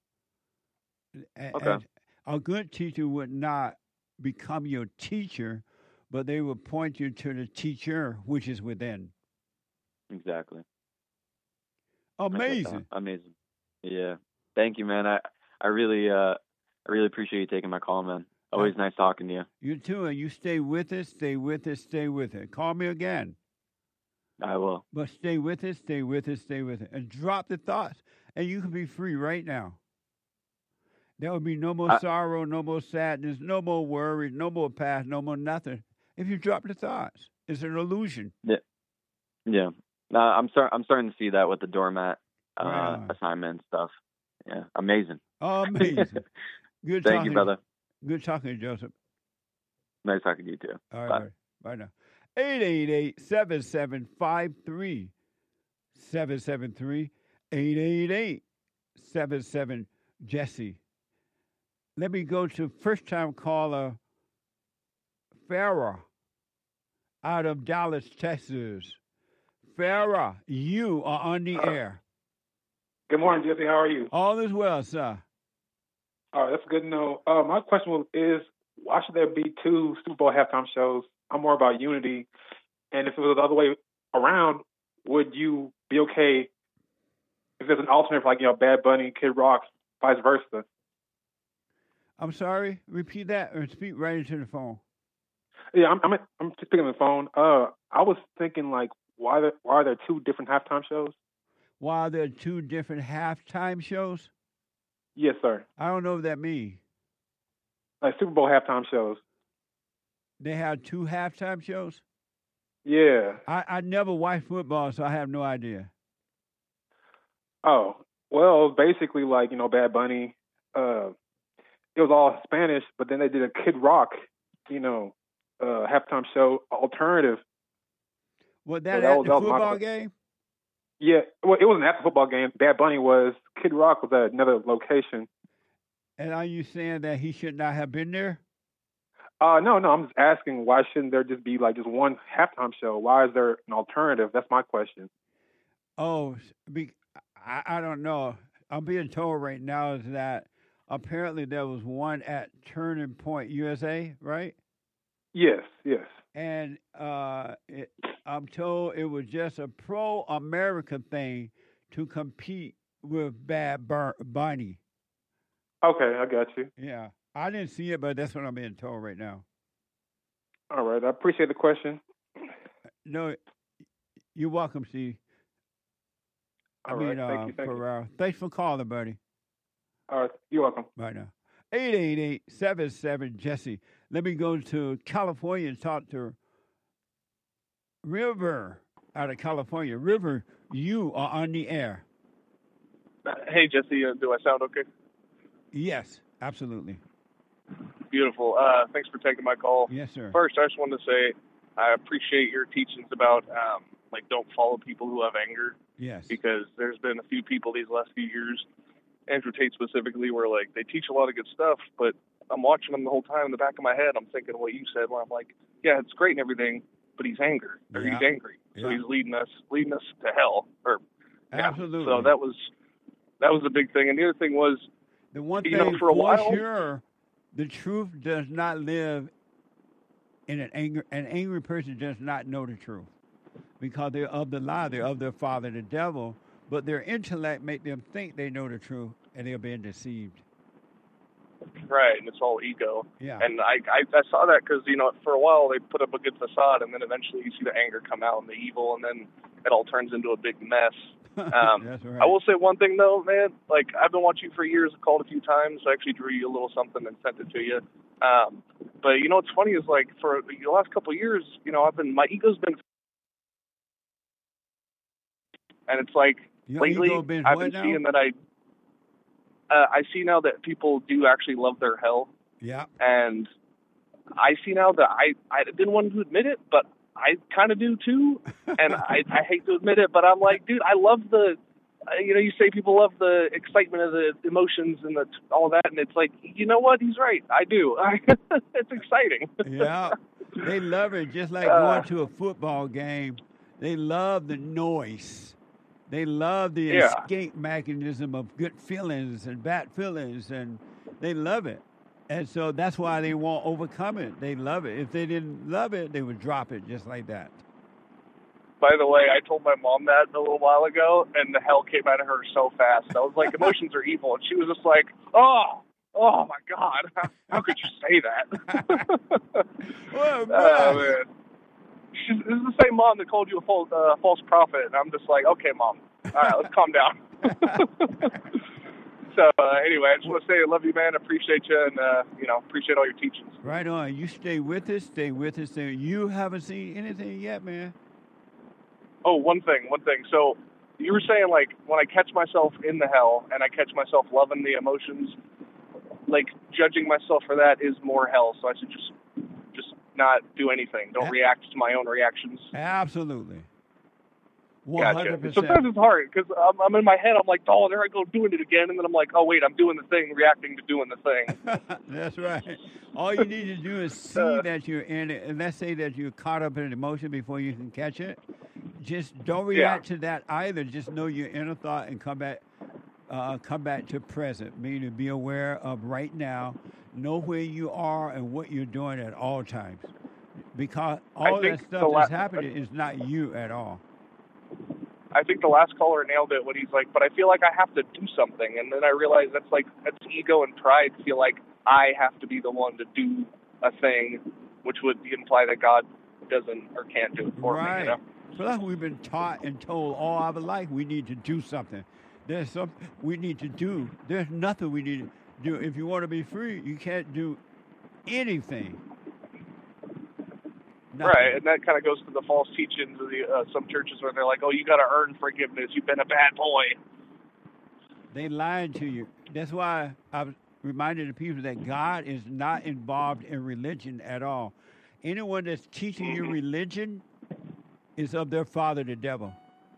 A- Okay. And a good teacher would not become your teacher, but they would point you to the teacher, which is within. Exactly. I get that. Amazing. Amazing. Yeah. Thank you, man. I, I really, uh, I really appreciate you taking my call, man. Always nice talking to you. You too, and you stay with it, stay with it, stay with it. Call me again. I will. But stay with it, stay with it, stay with it. And drop the thoughts. And you can be free right now. There will be no more I- sorrow, no more sadness, no more worry, no more past, no more nothing. If you drop the thoughts, it's an illusion. Yeah. Yeah. No, I'm start, I'm starting to see that with the doormat uh, Right on. assignment stuff. Yeah. Amazing. Amazing. Good Thank talking. you, brother. Good talking to you, Joseph. Nice talking to you too. All right, Bye. buddy. Bye now. eight eight eight, seven seven five three, seven seven three, eight eight eight, seven seven Jesse. Let me go to first time caller Farah out of Dallas, Texas. Farah, you are on the air. Good morning, Jesse. How are you? All is well, sir. All right, that's good to know. Uh, my question was, is why should there be two Super Bowl halftime shows? I'm more about unity. And if it was the other way around, would you be okay if there's an alternate for, like, you know, Bad Bunny, Kid Rock, vice versa? I'm sorry. Repeat that or speak right into the phone. Yeah, I'm I'm, I'm just picking up the phone. Uh, I was thinking, like, why there, why are there two different halftime shows? Why there are two different halftime shows? Yes, sir. I don't know what that means. Like Super Bowl halftime shows. They have two halftime shows? Yeah. I, I never watched football, so I have no idea. Oh, well, basically, like, you know, Bad Bunny, uh, it was all Spanish, but then they did a Kid Rock, you know, uh, halftime show alternative. Was So that that at was- the that was my football question. game? Yeah, well, it wasn't at the football game. Bad Bunny was. Kid Rock was at another location. And are you saying that he should not have been there? Uh, no, no, I'm just asking, why shouldn't there just be, like, just one halftime show? Why is there an alternative? That's my question. Oh, be, I, I don't know. I'm being told right now is that apparently there was one at Turning Point U S A, right? Yes, yes. And uh, it, I'm told it was just a pro-America thing to compete with Bad Bur- Bunny. Okay, I got you. Yeah, I didn't see it, but that's what I'm being told right now. All right, I appreciate the question. No, you're welcome, Steve. I All mean, right, thank uh, you, thank you. for, uh, thanks for calling, buddy. All right, you're welcome. Right now. eight eight eight, seven seven, Jesse. Let me go to California and talk to River out of California. River, you are on the air. Hey, Jesse, uh, do I sound okay? Yes, absolutely. Beautiful. Uh, thanks for taking my call. Yes, sir. First, I just wanted to say I appreciate your teachings about, um, like, don't follow people who have anger. Yes. Because there's been a few people these last few years, Andrew Tate specifically, where, like, they teach a lot of good stuff, but I'm watching them the whole time in the back of my head. I'm thinking what you said, where I'm like, yeah, it's great and everything, but he's angry, or Yeah. he's angry. So Yeah. he's leading us, leading us to hell. Or yeah. Absolutely. So that was that was the big thing. And the other thing was, The one you thing know, for a while, sure, the truth does not live in an anger. An angry person does not know the truth because they're of the lie. They're of their father, the devil. But their intellect make them think they know the truth, and they're being deceived. right, and it's all ego. Yeah. And I, I, I saw that because, you know, for a while they put up a good facade, and then eventually you see the anger come out and the evil, and then it all turns into a big mess. Um, That's right. I will say one thing, though, man. Like, I've been watching you for years. I called a few times. I actually drew you a little something and sent it to you. Um, but, you know, what's funny is, like, for the last couple of years, you know, I've been, my ego's been, and it's like, Your lately, ego been I've what been now? seeing that I, uh, I see now that people do actually love their hell. Yeah. And I see now that I, I didn't want to admit it, but I kind of do too. And I, I hate to admit it, but I'm like, dude, I love the, uh, you know, you say people love the excitement of the emotions and the all that. And it's like, you know what? He's right. I do. It's exciting. Yeah. They love it just like Uh, going to a football game. They love the noise. They love the Yeah. escape mechanism of good feelings and bad feelings, and they love it. And so that's why they won't overcome it. They love it. If they didn't love it, they would drop it just like that. By the way, I told my mom that a little while ago, and the hell came out of her so fast. I was like, emotions are evil. And she was just like, oh, oh, my God. How, how could you say that? Well, Oh, man. She's, this is the same mom that called you a false, uh, false prophet. And I'm just like, okay, Mom. All right, let's calm down. So, uh, anyway, I just want to say I love you, man. Appreciate you, and, uh, you know, appreciate all your teachings. Right on. You stay with us. Stay with us. Stay. You haven't seen anything yet, man. Oh, one thing, one thing. So you were saying, like, when I catch myself in the hell and I catch myself loving the emotions, like, judging myself for that is more hell. So I should just just not do anything. Don't Yeah. react to my own reactions. Absolutely. One Gotcha. hundred percent. Sometimes it's hard because I'm, I'm in my head. I'm like, oh, there I go doing it again. And then I'm like, oh, wait, I'm doing the thing, reacting to doing the thing. That's right. All you need to do is see Uh, that you're in it. And let's say that you're caught up in an emotion before you can catch it. Just don't Yeah. react to that either. Just know your inner thought and come back. Uh, come back to present, meaning to be aware of right now. Know where you are and what you're doing at all times, because I all that think stuff the that's la- happening is not you at all. I think the last caller nailed it when he's like, but I feel like I have to do something. And then I realized that's like, that's ego and pride feel like I have to be the one to do a thing, which would imply that God doesn't or can't do it for me, Right. you know? So that's what we've been taught and told all our life. We need to do something. There's something we need to do. There's nothing we need to do. If you want to be free, you can't do anything. Nothing. Right, and that kind of goes to the false teachings of the, uh, some churches where they're like, oh, you got to earn forgiveness. You've been a bad boy. They lied to you. That's why I've reminded the people that God is not involved in religion at all. Anyone that's teaching you religion is of their father, the devil.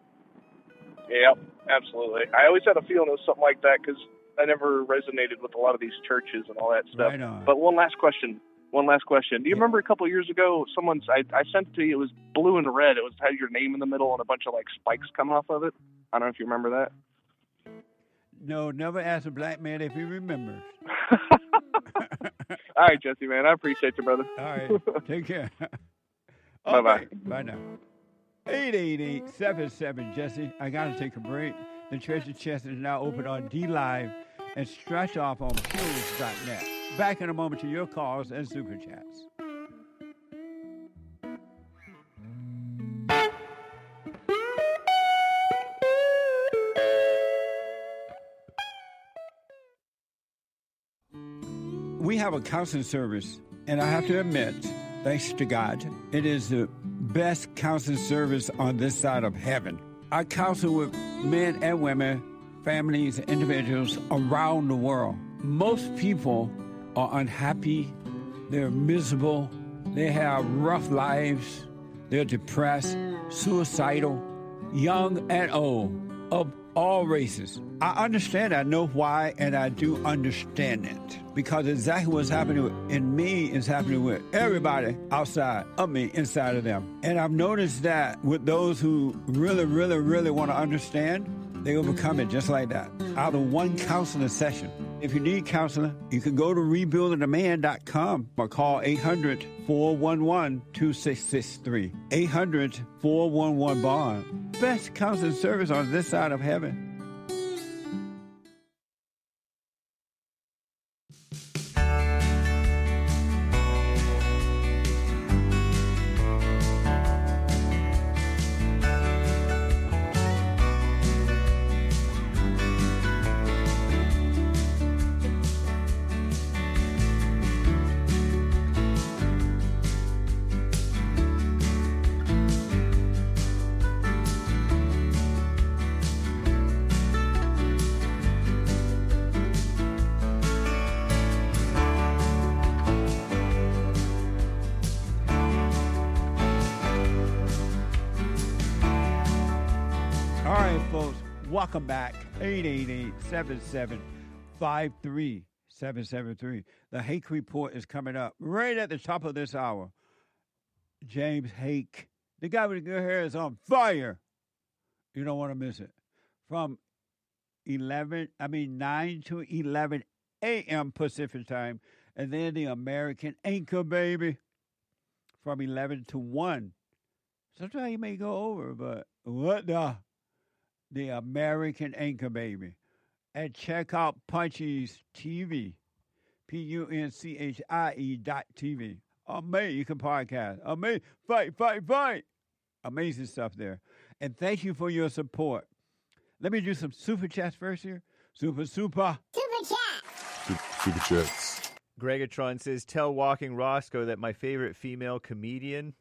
Yeah, absolutely. I always had a feeling it was something like that because I never resonated with a lot of these churches and all that stuff. Right on. But one last question. One last question. Do you remember a couple of years ago, someone's, I, I sent it to you, it was blue and red. It was had your name in the middle and a bunch of like spikes coming off of it. I don't know if you remember that. No, never ask a black man if he remembers. All right, Jesse, man. I appreciate you, brother. All right. Take care. Bye-bye. Okay, bye now. eight eight eight, seven seven, Jesse. I got to take a break. The treasure chest is now open on D Live and Stretch Off on Pills dot net. Back in a moment to your calls and super chats. We have a counseling service, and I have to admit, thanks to God, it is the best counseling service on this side of heaven. I counsel with men and women families, and individuals around the world. Most people are unhappy, they're miserable, they have rough lives, they're depressed, suicidal, young and old, of all races. I understand, I know why, and I do understand it. Because exactly what's happening in me is happening with everybody outside of me, inside of them. And I've noticed that with those who really, really, really want to understand, they overcome it just like that, out of one counseling session. If you need counseling, you can go to rebuilding a man dot com or call eight hundred, four one one, two six six three. eight hundred, four one one, bond. Best counseling service on this side of heaven. Welcome back. eight eight eight, seven seven five three seven seven three. The Hake Report is coming up right at the top of this hour. James Hake, the guy with the good hair, is on fire. You don't want to miss it. From eleven, I mean nine to eleven a.m. Pacific time. And then the American Anchor Baby from eleven to one. Sometimes you may go over, but what the... The American Anchor Baby. And check out Punchy's T V. P U N C H I E dot T V. Amazing. You can podcast. Amazing. Fight, fight, fight. Amazing stuff there. And thank you for your support. Let me do some super chats first here. Super, super. Super chat. Super chats. Gregatron says, tell Walking Roscoe that my favorite female comedian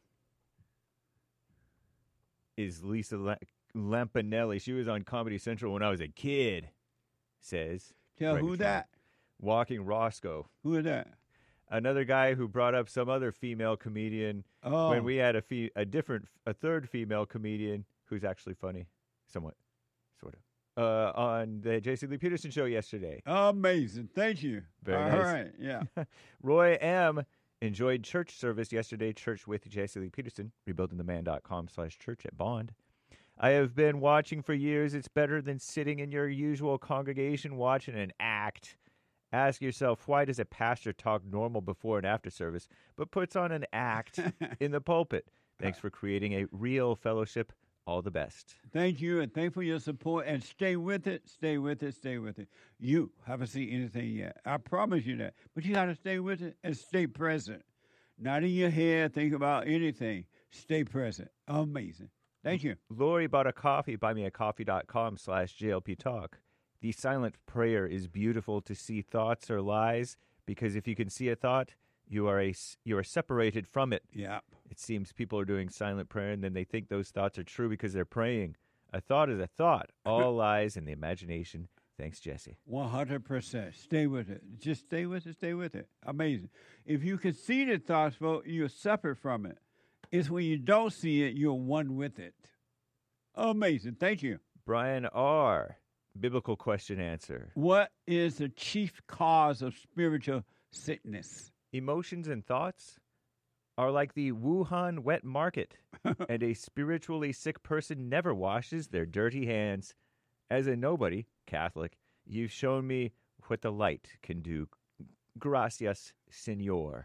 is Lisa La- Lampanelli. She was on Comedy Central when I was a kid, says. Tell who that? Walking Roscoe. Who is that? Another guy who brought up some other female comedian Oh. when we had a fe- a different, a third female comedian who's actually funny, somewhat, sort of, uh, on the J C Lee Peterson show yesterday. Amazing. Thank you. Very All nice. right. Yeah. Roy M. enjoyed church service yesterday. Church with J C Lee Peterson. rebuilding the man dot com slash church at Bond. I have been watching for years. It's better than sitting in your usual congregation watching an act. Ask yourself, why does a pastor talk normal before and after service, but puts on an act in the pulpit? Thanks for creating a real fellowship. All the best. Thank you, and thank you for your support. And stay with it, stay with it, stay with it. You haven't seen anything yet. I promise you that. But you got to stay with it and stay present. Not in your head, think about anything. Stay present. Amazing. Thank you. Lori bought a coffee, buymeacoffee.com slash JLP Talk. The silent prayer is beautiful to see thoughts or lies, because if you can see a thought, you are a, you are separated from it. Yeah. It seems people are doing silent prayer, and then they think those thoughts are true because they're praying. A thought is a thought. All lies in the imagination. Thanks, Jesse. one hundred percent. Stay with it. Just stay with it, stay with it. Amazing. If you can see the thoughts, well, you're separate from it. It's when you don't see it, you're one with it. Amazing. Thank you. Brian R., biblical question answer. What is the chief cause of spiritual sickness? Emotions and thoughts are like the Wuhan wet market, and a spiritually sick person never washes their dirty hands. As a nobody, Catholic, you've shown me what the light can do. Gracias, Senor.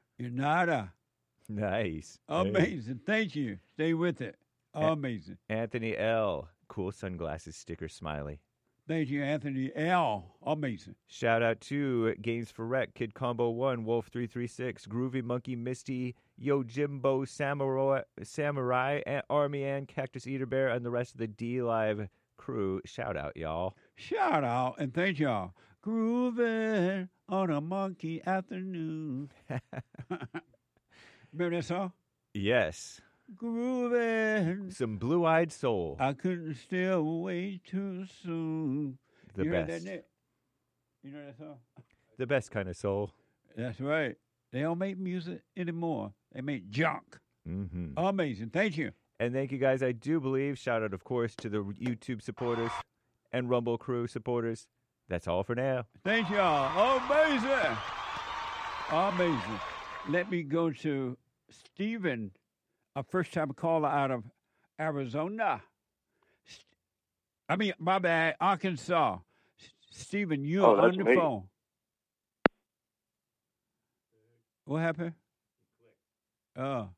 Nada. Nice. Amazing. Thank you. Stay with it. Amazing. Anthony L., cool sunglasses sticker smiley. Thank you, Anthony L. Amazing. Shout out to Games for Rec, Kid Combo one, Wolf three three six, Groovy Monkey Misty, Yo Jimbo Samurai, Samurai Army, and Cactus Eater Bear, and the rest of the D Live crew. Shout out, y'all. Shout out, and thank y'all. Grooving on a monkey afternoon. Remember that song? Yes. grooving. Some blue-eyed soul. I couldn't stay away too soon. The you best. Heard that, Nick? You know that song? The best kind of soul. That's right. They don't make music anymore. They make junk. Mm-hmm. Amazing. Thank you. And thank you, guys. I do believe, shout out, of course, to the YouTube supporters and Rumble Crew supporters. That's all for now. Thank y'all. Amazing. Amazing. Let me go to Stephen, a first-time caller out of Arizona. I mean, my bad, Arkansas. Stephen, you're Oh, that's on the me. phone. What happened? Oh.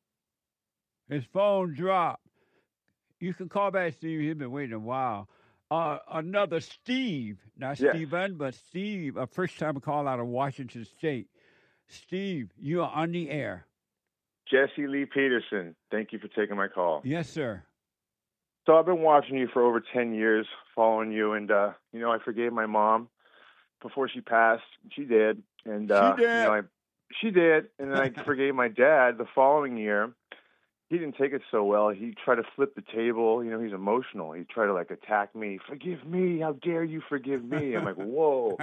His phone dropped. You can call back, Steve. He's been waiting a while. Uh, another Steve, not Yes. Steven, but Steve, a first-time call out of Washington State. Steve, you are on the air. Jesse Lee Peterson, thank you for taking my call. Yes, sir. So I've been watching you for over ten years, following you, and, uh, you know, I forgave my mom before she passed. She did. And, uh, She did. You know, I, she did. And then I forgave my dad the following year. He didn't take it so well. He tried to flip the table. You know, he's emotional. He tried to, like, attack me. Forgive me. How dare you forgive me? I'm like, whoa.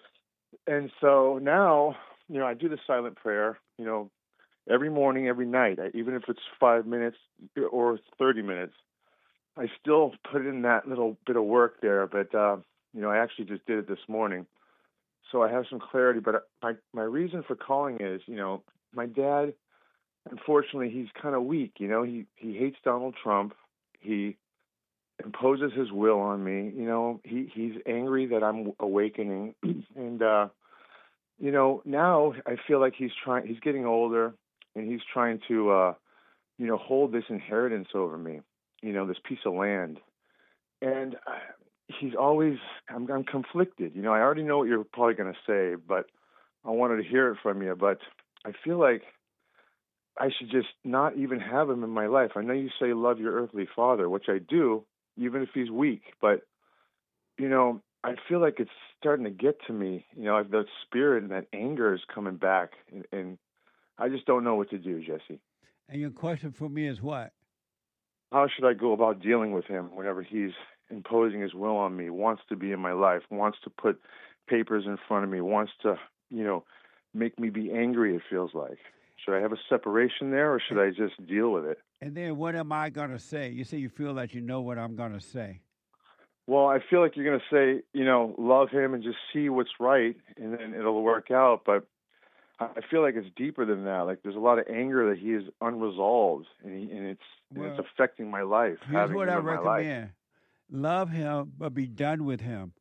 And so now, you know, I do the silent prayer, you know, every morning, every night, I, even if it's five minutes or thirty minutes. I still put in that little bit of work there, but, uh, you know, I actually just did it this morning. So I have some clarity, but my, my reason for calling is, you know, my dad, unfortunately, he's kind of weak. You know, he, he hates Donald Trump. He imposes his will on me. You know, he, he's angry that I'm awakening. and, uh, you know, now I feel like he's trying, he's getting older and he's trying to, uh, you know, hold this inheritance over me, you know, this piece of land. And uh, he's always, I'm, I'm conflicted. You know, I already know what you're probably going to say, but I wanted to hear it from you. But I feel like I should just not even have him in my life. I know you say love your earthly father, which I do, even if he's weak. But, you know, I feel like it's starting to get to me. You know, that spirit and that anger is coming back. And, and I just don't know what to do, Jesse. And your question for me is what? How should I go about dealing with him whenever he's imposing his will on me, wants to be in my life, wants to put papers in front of me, wants to, you know, make me be angry, it feels like. Should I have a separation there, or should I just deal with it? And then what am I going to say? You say you feel like you know what I'm going to say. Well, I feel like you're going to say, you know, love him and just see what's right, and then it'll work out. But I feel like it's deeper than that. Like there's a lot of anger that he is unresolved, and, he, and it's Well, and it's affecting my life. Here's having what him I in my life. recommend. Love him, but be done with him.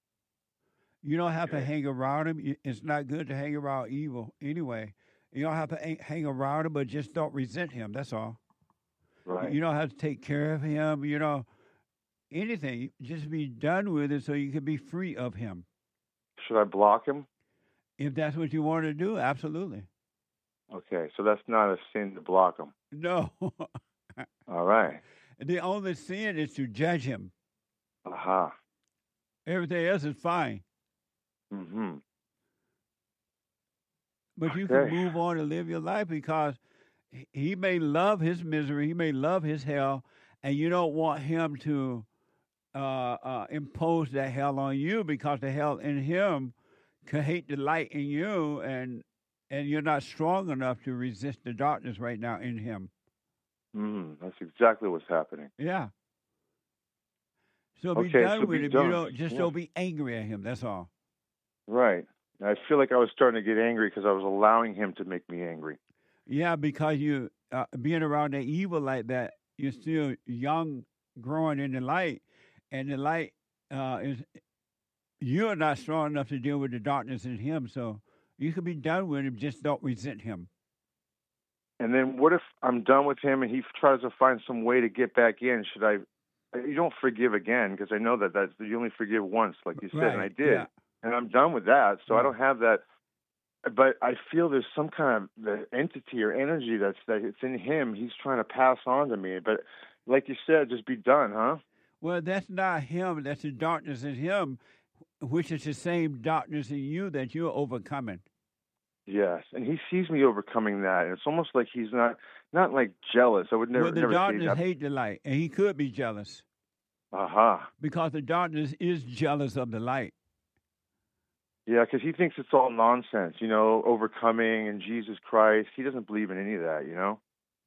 You don't have to hang around him. It's not good to hang around evil anyway. You don't have to hang- hang around him, but just don't resent him. That's all. Right. You don't have to take care of him. You know, anything. Just be done with it so you can be free of him. Should I block him? If that's what you want to do, absolutely. Okay, so that's not a sin to block him. No. All right. The only sin is to judge him. Aha. Everything else is fine. Mm-hmm. But you Okay. can move on and live your life because he may love his misery, he may love his hell, and you don't want him to uh, uh, impose that hell on you because the hell in him can hate the light in you, and and you're not strong enough to resist the darkness right now in him. Mm, that's exactly what's happening. Yeah. So be Okay, done so with be him. done. You don't just Yeah. don't be angry at him. That's all. Right. I feel like I was starting to get angry because I was allowing him to make me angry. Yeah, because you uh, being around the evil like that, you're still young, growing in the light, and the light uh, is you're not strong enough to deal with the darkness in him. So you can be done with him. Just don't resent him. And then what if I'm done with him and he tries to find some way to get back in? Should I? You don't forgive again because I know that that's you only forgive once, like you said, and I Right, did, yeah. and I'm done with that. So I Yeah. don't have that. But I feel there's some kind of the entity or energy that's that it's in him. He's trying to pass on to me. But like you said, just be done, huh? Well, that's not him. That's the darkness in him, which is the same darkness in you that you're overcoming. Yes, and he sees me overcoming that, and it's almost like he's not not like jealous. I would never Well, the never say darkness that. hate the light, and he could be jealous Aha. Uh-huh. because the darkness is jealous of the light. Yeah, because he thinks it's all nonsense, you know, overcoming and Jesus Christ. He doesn't believe in any of that, you know.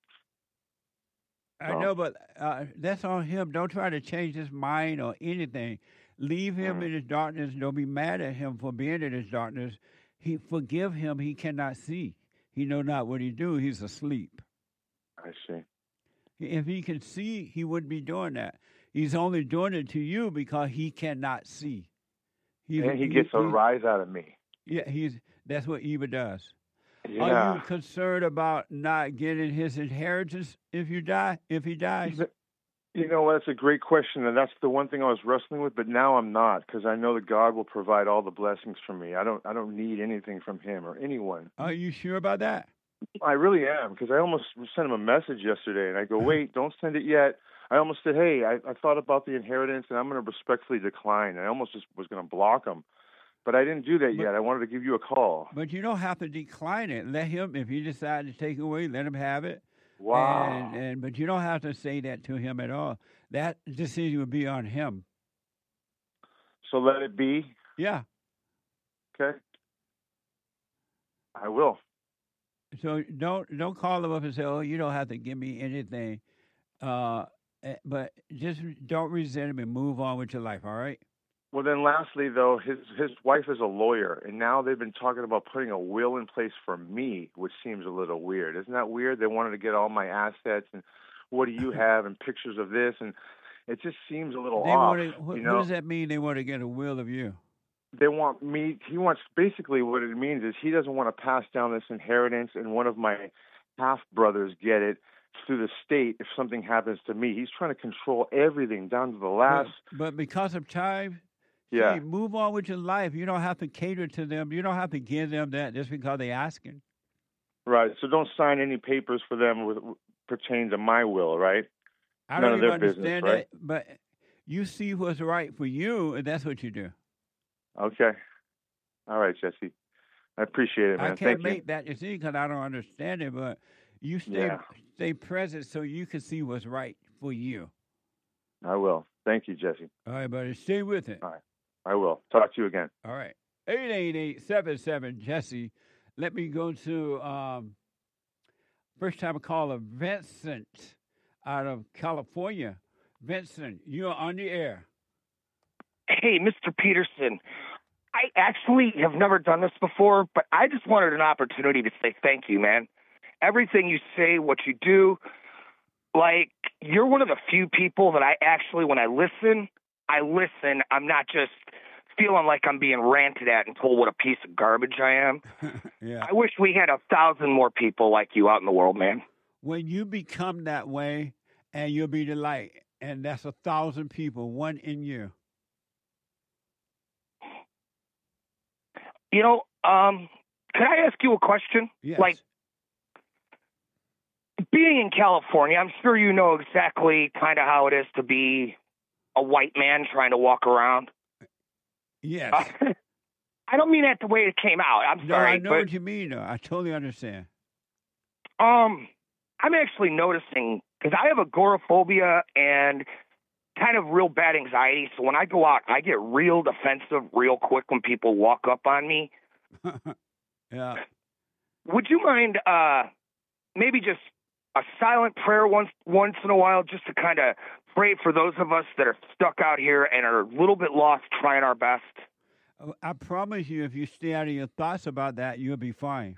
I know, but uh, that's on him. Don't try to change his mind or anything. Leave him Mm. in his darkness. Don't be mad at him for being in his darkness. He forgive him. He cannot see. He know not what he do. He's asleep. I see. If he could see, he wouldn't be doing that. He's only doing it to you because he cannot see. He's, And he gets a rise out of me. Yeah, he's that's what Eva does. Yeah. Are you concerned about not getting his inheritance if you die? If he dies? You know, that's a great question, and that's the one thing I was wrestling with. But now I'm not, because I know that God will provide all the blessings for me. I don't, I don't need anything from Him or anyone. Are you sure about that? I really am, because I almost sent him a message yesterday, and I go, wait, don't send it yet. I almost said, hey, I, I thought about the inheritance, and I'm going to respectfully decline. I almost just was going to block him, but I didn't do that But- yet. I wanted to give you a call. But you don't have to decline it. Let him, if he decides to take it away, let him have it. Wow. And, and but you don't have to say that to him at all. That decision would be on him. So let it be. Yeah. Okay. I will. So don't don't call him up and say, "Oh, you don't have to give me anything," uh, eh, but just don't resent him and move on with your life. All right. Well, then lastly, though, his his wife is a lawyer, and now they've been talking about putting a will in place for me, which seems a little weird. Isn't that weird? They wanted to get all my assets and what do you have and pictures of this, and it just seems a little They off. want to, what, you what know, does that mean? They want to get a will of you. they want me. He wants basically what it means is he doesn't want to pass down this inheritance, and one of my half brothers get it through the state if something happens to me. He's trying to control everything down to the last. But, but because of time, Yeah. see, move on with your life. You don't have to cater to them. You don't have to give them that just because they asking. Right. So don't sign any papers for them with pertaining to my will, right? I None don't of even their understand business, right? that, but you see what's right for you, and that's what you do. Okay. All right, Jesse. I appreciate it, man. I can't Thank make you. that decision because I don't understand it, but you stay Yeah. stay present so you can see what's right for you. I will. Thank you, Jesse. All right, buddy. Stay with it. All right. I will. Talk to you again. All right. eight eight eight, seven seven, Jesse. Let me go to um, first time caller, Vincent out of California. Vincent, you're on the air. Hey, Mister Peterson, I actually have never done this before, but I just wanted an opportunity to say thank you, man. Everything you say, what you do, like, you're one of the few people that I actually, when I listen, I listen. I'm not just feeling like I'm being ranted at and told what a piece of garbage I am. Yeah. I wish we had a thousand more people like you out in the world, man. When you become that way, and you'll be the light, and that's a thousand people, one in you. You know, um, could I ask you a question? Yes. Like, being in California, I'm sure you know exactly kind of how it is to be a white man trying to walk around. Yes. I don't mean that the way it came out. I'm No, sorry, I know but what you mean, though. I totally understand. um, I'm actually noticing because I have agoraphobia and kind of real bad anxiety. So when I go out, I get real defensive real quick when people walk up on me. Yeah. Would you mind uh, maybe just a silent prayer once once in a while, just to kind of pray for those of us that are stuck out here and are a little bit lost, trying our best? I promise you, if you stay out of your thoughts about that, you'll be fine.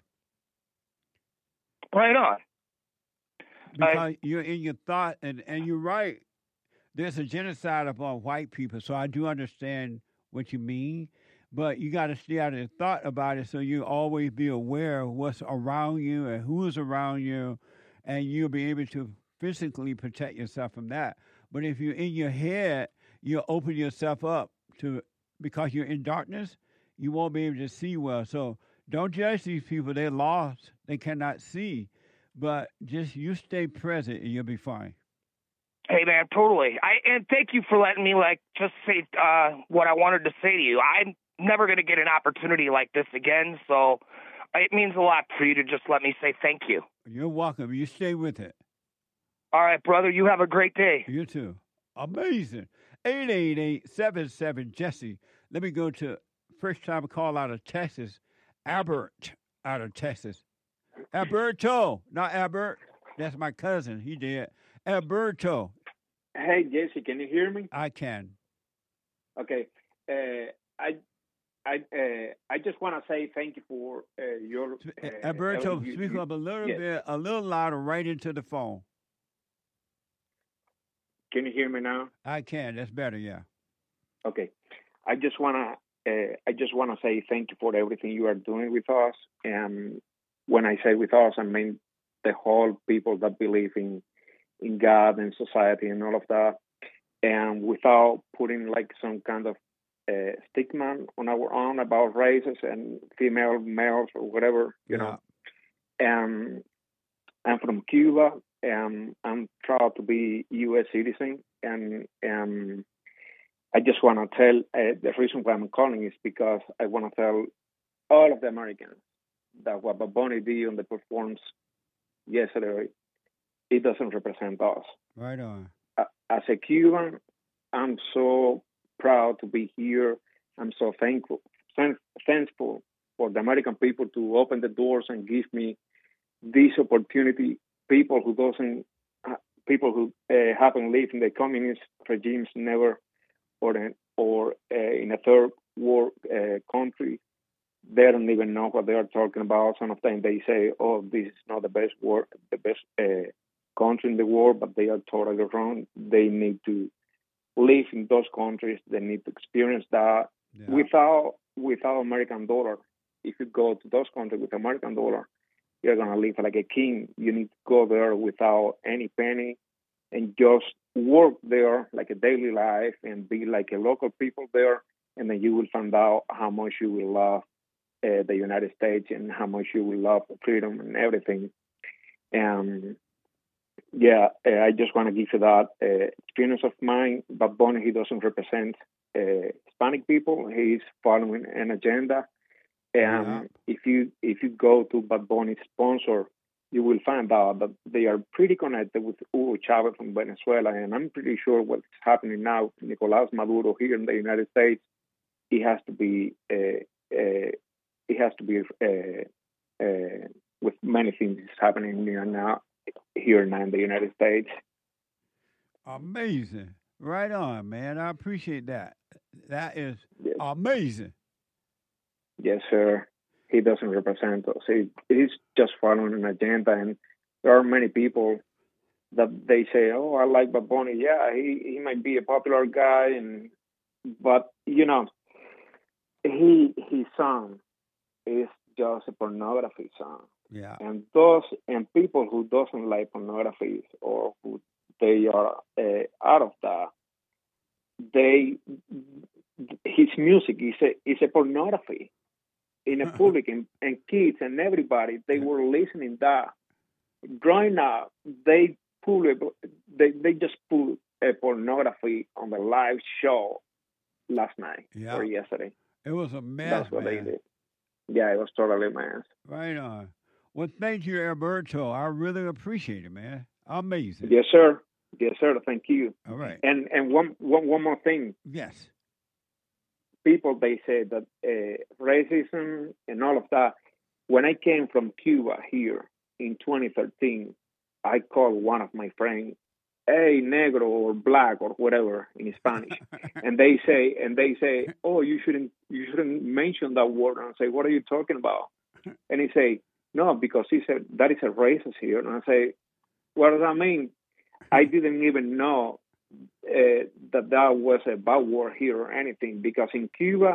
Right on. Because you're in your thought, and, and you're right. There's a genocide upon white people, so I do understand what you mean. But you got to stay out of your thought about it, so you always be aware of what's around you and who's around you, and you'll be able to physically protect yourself from that. But if you're in your head, you'll open yourself up to, because you're in darkness, you won't be able to see well. So don't judge these people. They're lost. They cannot see. But just you stay present and you'll be fine. Hey, man, totally. I and thank you for letting me, like, just say uh, what I wanted to say to you. I'm never going to get an opportunity like this again, so It means a lot for you to just let me say thank you. You're welcome. You stay with it. All right, brother. You have a great day. You too. Amazing. eight eight eight, seven seven, Jesse. Let me go to first time call out of Texas. Albert out of Texas. Alberto, not Albert. That's my cousin. He did. Alberto. Hey, Jesse, can you hear me? I can. Okay. Uh, I I uh, I just want to say thank you for uh, your... Uh, Alberto, you, speak you, up a little yes. bit, a little louder, right into the phone. Can you hear me now? I can. That's better, yeah. Okay. I just want to uh, I just want to say thank you for everything you are doing with us. And when I say with us, I mean the whole people that believe in in God and society and all of that, and without putting like some kind of uh, stigma on our own about races and female, males, or whatever, you yeah. know. And I'm from Cuba, and I'm proud to be U S citizen, and and I just want to tell uh, the reason why I'm calling is because I want to tell all of the Americans that what Bad Bunny did on the performance yesterday, it doesn't represent us. Right on. As a Cuban, I'm so proud to be here. I'm so thankful, thank, thankful for the American people to open the doors and give me this opportunity. People who doesn't, people who uh, haven't lived in the communist regimes never, or in, or uh, in a third world uh, country, they don't even know what they are talking about. Some of them they say, "Oh, this is not the best war, the best uh, country in the world," but they are totally wrong. They need to live in those countries. They need to experience that yeah. without without American dollar. If you go to those countries with American dollar, you're gonna live like a king. You need to go there without any penny and just work there like a daily life and be like a local people there, and then you will find out how much you will love uh, the United States and how much you will love freedom and everything. And yeah, uh, I just want to give you that uh, experience of mine. Bad Bunny, he doesn't represent uh, Hispanic people. He's following an agenda. And yeah. if you if you go to Bad Bunny's sponsor, you will find out that they are pretty connected with Hugo Chavez from Venezuela. And I'm pretty sure what's happening now, Nicolás Maduro here in the United States, he has to be uh, uh, he has to be uh, uh, with many things happening here now. Here now in the United States. Amazing. Right on, man. I appreciate that. That is yes. amazing. Yes, sir. He doesn't represent us. He, he's just following an agenda, and there are many people that they say, "Oh, I like Bad Bunny. Yeah, he, he might be a popular guy, and but you know, he his song is just a pornography song." Yeah. And those and people who doesn't like pornography or who they are uh, out of that, they his music is a is a pornography in a public and, and kids and everybody they were listening that growing up they pull a, they they just put a pornography on the live show last night yeah. or yesterday. It was a mess. That's what man. they did. Yeah, it was totally a mess. Right on. Well, thank you, Alberto. I really appreciate it, man. Amazing. Yes, sir. Yes, sir. Thank you. All right. And and one one, one more thing. Yes. People, they say that uh, racism and all of that. When I came from Cuba here in twenty thirteen, I called one of my friends, "Hey, negro," or "black," or whatever in Spanish, and they say and they say, "Oh, you shouldn't you shouldn't mention that word." And I say, "What are you talking about?" And he say, "No, because he said that is a racist here." And I say, "What does that mean?" I didn't even know uh, that that was a bad word here or anything, because in Cuba,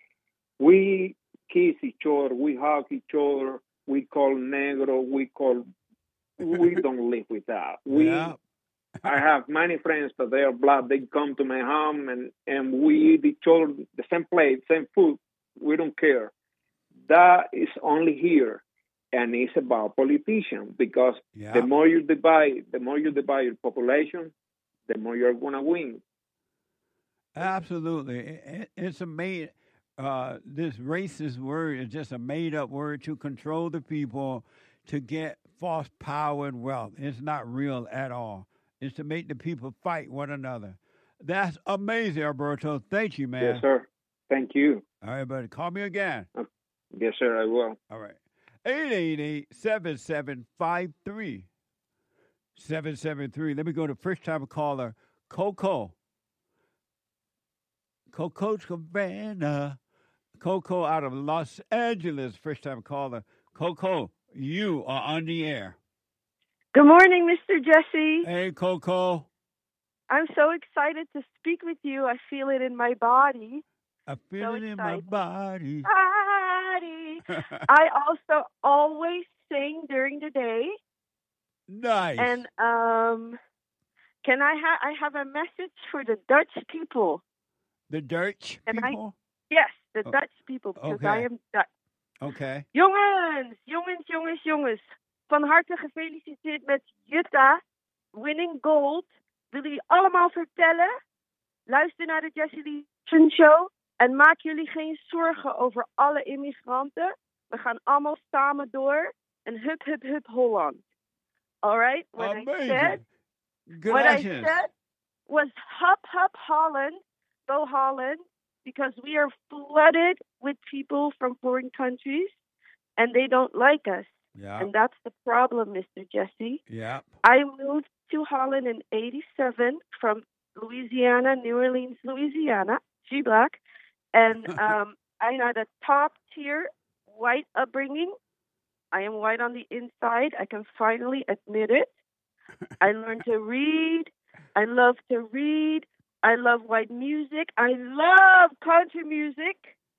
we kiss each other, we hug each other, we call negro, we call, we don't live with that. We, yeah. I have many friends that they are black, they come to my home and, and we eat each other the same plate, same food, we don't care. That is only here. And it's about politicians, because yeah. the more you divide, the more you divide your population, the more you're going to win. Absolutely. It, it's amazing. uh, this racist word is just a made-up word to control the people, to get false power and wealth. It's not real at all. It's to make the people fight one another. That's amazing, Alberto. Thank you, man. Yes, sir. Thank you. All right, buddy. Call me again. Uh, yes, sir, I will. All right. eight eight eight, seven seven five three, seven seven three. Let me go to first-time caller, Coco. Coco Cabana. Coco out of Los Angeles, first-time caller. Coco, you are on the air. Good morning, Mister Jesse. Hey, Coco. I'm so excited to speak with you. I feel it in my body. I feel So it in my excited. body. Body. I also always sing during the day. Nice. And um, can I have I have a message for the Dutch people? The Dutch Can I- people? Yes, the Oh, Dutch people, because okay. I am Dutch. Okay. Jongens, jongens, jongens, jongens. Van harte gefeliciteerd met Jutta winning gold. Wil jullie allemaal vertellen? Luister naar de Jesse Lee Show en maak jullie geen zorgen over alle immigranten. We gaan allemaal samen door en hup, hup, hup, Holland. All right? What I said, what I Gracias. said was hup, hup, Holland. Go Holland, because we are flooded with people from foreign countries and they don't like us. Yeah. And that's the problem, Mister Jesse. Yeah. I moved to Holland in eighty-seven from Louisiana, New Orleans, Louisiana, G-Black. And um, I had a top-tier white upbringing. I am white on the inside. I can finally admit it. I learned to read. I love to read. I love white music. I love country music.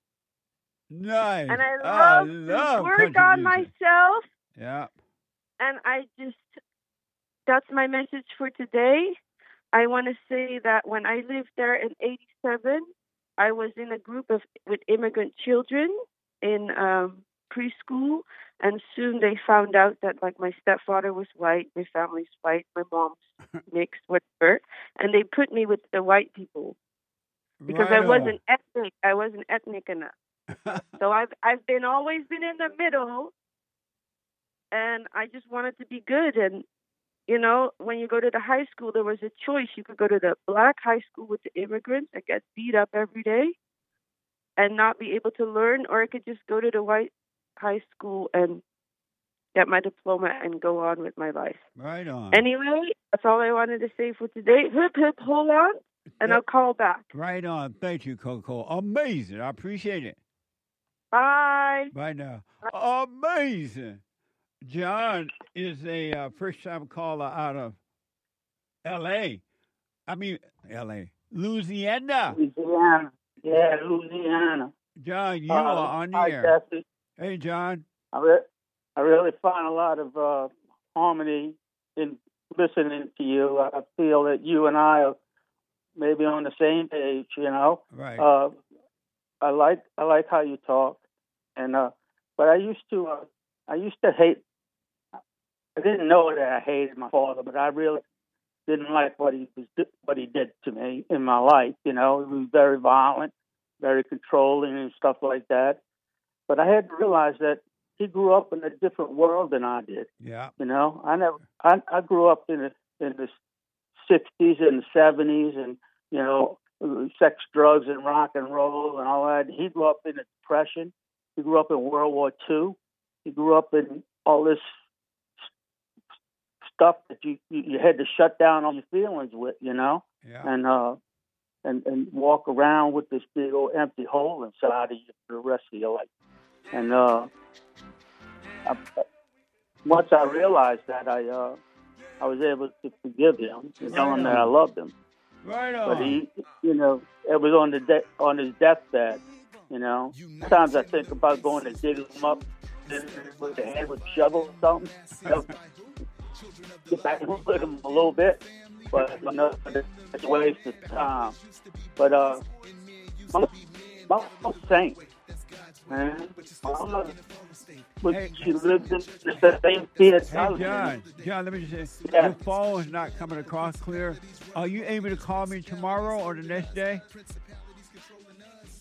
Nice. And I I love, love to work country on music. myself. Yeah. And I just, that's my message for today. I want to say that when I lived there in eighty-seven, I was in a group of with immigrant children in um, preschool, and soon they found out that like my stepfather was white, my family's white, my mom's mixed, whatever, and they put me with the white people because Right I on. wasn't ethnic. I wasn't ethnic enough. So I've I've been always been in the middle, and I just wanted to be good. And you know, when you go to the high school, there was a choice. You could go to the black high school with the immigrants that get beat up every day and not be able to learn, or I could just go to the white high school and get my diploma and go on with my life. Right on. Anyway, that's all I wanted to say for today. Hip, hip, hold on, and I'll call back. Right on. Thank you, Coco. Amazing. I appreciate it. Bye. Bye now. Amazing. John is a uh, first-time caller out of L A. I mean, L A. Louisiana. Louisiana. Yeah, Louisiana. John, you Uh, are on the hi, air. Jesse. Hey, John. I, re- I really find a lot of uh, harmony in listening to you. I feel that you and I are maybe on the same page, you know. Right. Uh, I like I like how you talk, and uh, but I used to uh, I used to hate. I didn't know that I hated my father, but I really didn't like what he was what he did to me in my life. You know, he was very violent, very controlling, and stuff like that. But I had to realize that he grew up in a different world than I did. Yeah. You know, I never. I, I grew up in the in the sixties and the seventies, and you know, sex, drugs, and rock and roll, and all that. He grew up in the Depression. He grew up in World War Two. He grew up in all this stuff that you you had to shut down all your feelings with, you know, yeah. and uh, and and walk around with this big old empty hole inside of you for the rest of your life. And uh, I, once I realized that, I uh, I was able to forgive him and tell him that I loved him. Right on. But he, you know, it was on the de- on his deathbed. You know, sometimes I think about going to dig him up with the hand with a shovel or something. You know, get back and look at him a little bit, but you know, it's a waste of time. But uh, I'm, I'm a saint, man. I'm a, but she lived in the same theater. Hey, John. John, let me just say, Yeah. your phone is not coming across clear. Are you able to call me tomorrow or the next day?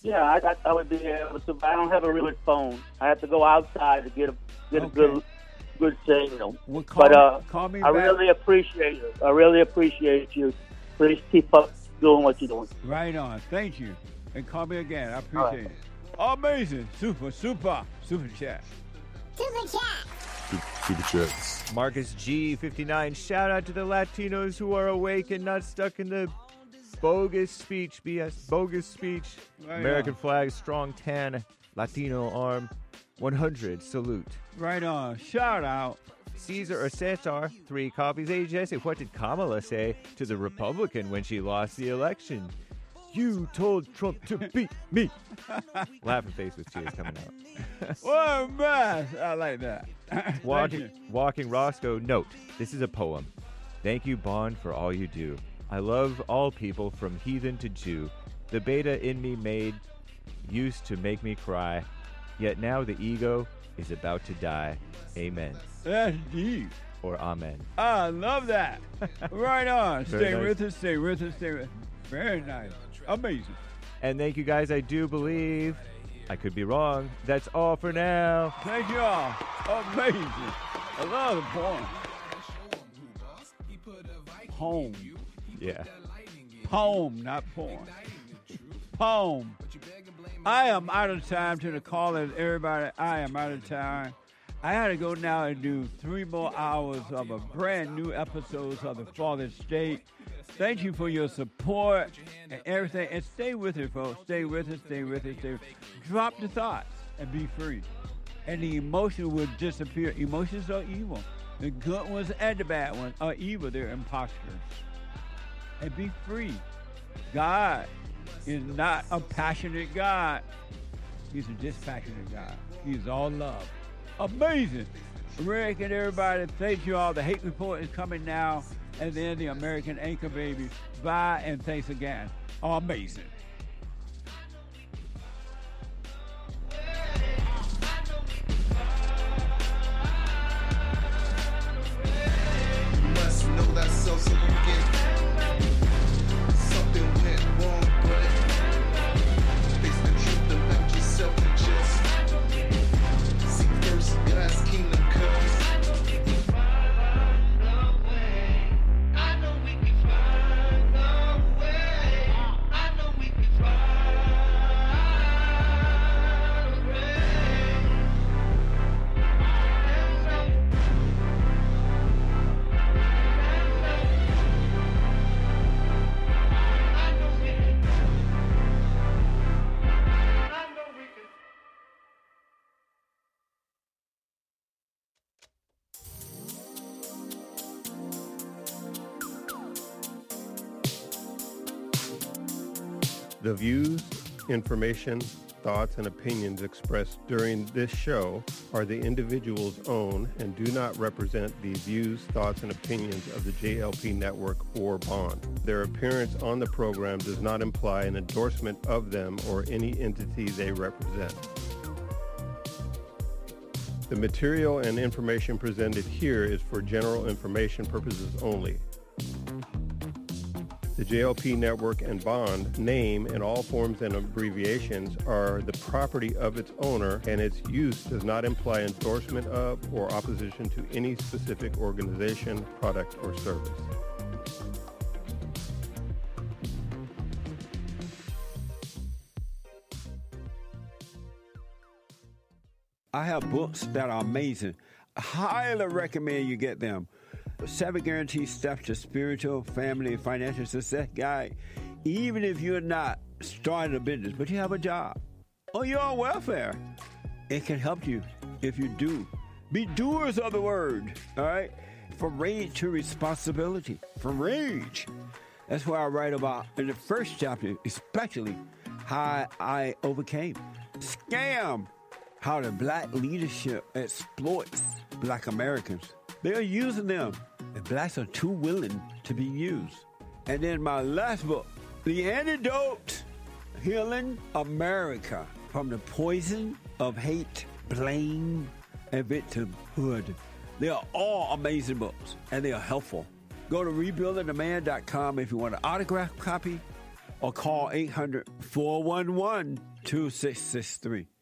Yeah, I, I, I would be able to, but I don't have a really phone. I have to go outside to get a get a Okay. good good signal. Well, call, but uh, call me I back. really appreciate you. I really appreciate you. Please keep up doing what you're doing. Right on. Thank you. And call me again. I appreciate All right. it. Amazing. Super, super, super chat. Super chat. Super chats. Marcus G fifty-nine. Shout out to the Latinos who are awake and not stuck in the bogus speech. B S bogus speech. Right American on. flag, strong tan, Latino arm. one hundred. Salute. Right on. Shout out. Caesar or Cesar, three copies. Hey, Jesse, what did Kamala say to the Republican when she lost the election? You told Trump to beat me. Laughing face with tears coming out. What a mess. I like that. Thank Walking, you. Walking Roscoe, note, this is a poem. Thank you, Bond, for all you do. I love all people from heathen to Jew. The beta in me made used to make me cry, yet now the ego is about to die. Amen. That's deep. Or amen. I love that. Right on. Very Stay nice. with us. Stay with us. Stay with us. Very nice. Amazing. And thank you guys, I do believe. I could be wrong. That's all for now. Thank you all. Amazing. I love the poem. Poem. Yeah. Poem, not poem. Poem. I am out of time to the callers. Everybody, I am out of time. I had to go now and do three more hours of a brand new episodes of The Fallen State. Thank you for your support and everything. And stay with it, folks. Stay with it, stay with it, stay with it. Drop the thoughts and be free. And the emotion will disappear. Emotions are evil. The good ones and the bad ones are evil. They're imposters. And be free. God is not a passionate God. He's a dispassionate God. He's all love. Amazing. Rick and everybody, thank you all. The Hate Report is coming now. And then the American Anchor Baby. Bye and thanks again. Amazing. You must know that so so you get something went wrong, but face the truth about yourself and just seek first God's kingdom comes. The views, information, thoughts, and opinions expressed during this show are the individual's own and do not represent the views, thoughts, and opinions of the J L P Network or Bond. Their appearance on the program does not imply an endorsement of them or any entity they represent. The material and information presented here is for general information purposes only. The J L P Network and Bond name and all forms and abbreviations are the property of its owner, and its use does not imply endorsement of or opposition to any specific organization, product, or service. I have books that are amazing. I highly recommend you get them. Seven Guaranteed Steps to Spiritual, Family, and Financial Success Guide. Even if you're not starting a business, but you have a job, or you're on welfare, it can help you if you do. Be doers of the word, all right? From rage to responsibility. From rage. That's what I write about in the first chapter, especially how I overcame. Scam. How the black leadership exploits black Americans. They are using them, and blacks are too willing to be used. And then my last book, The Antidote, Healing America from the Poison of Hate, Blame, and Victimhood. They are all amazing books, and they are helpful. Go to rebuilding the man dot com if you want an autographed copy, or call eight hundred, four one one, two six six three.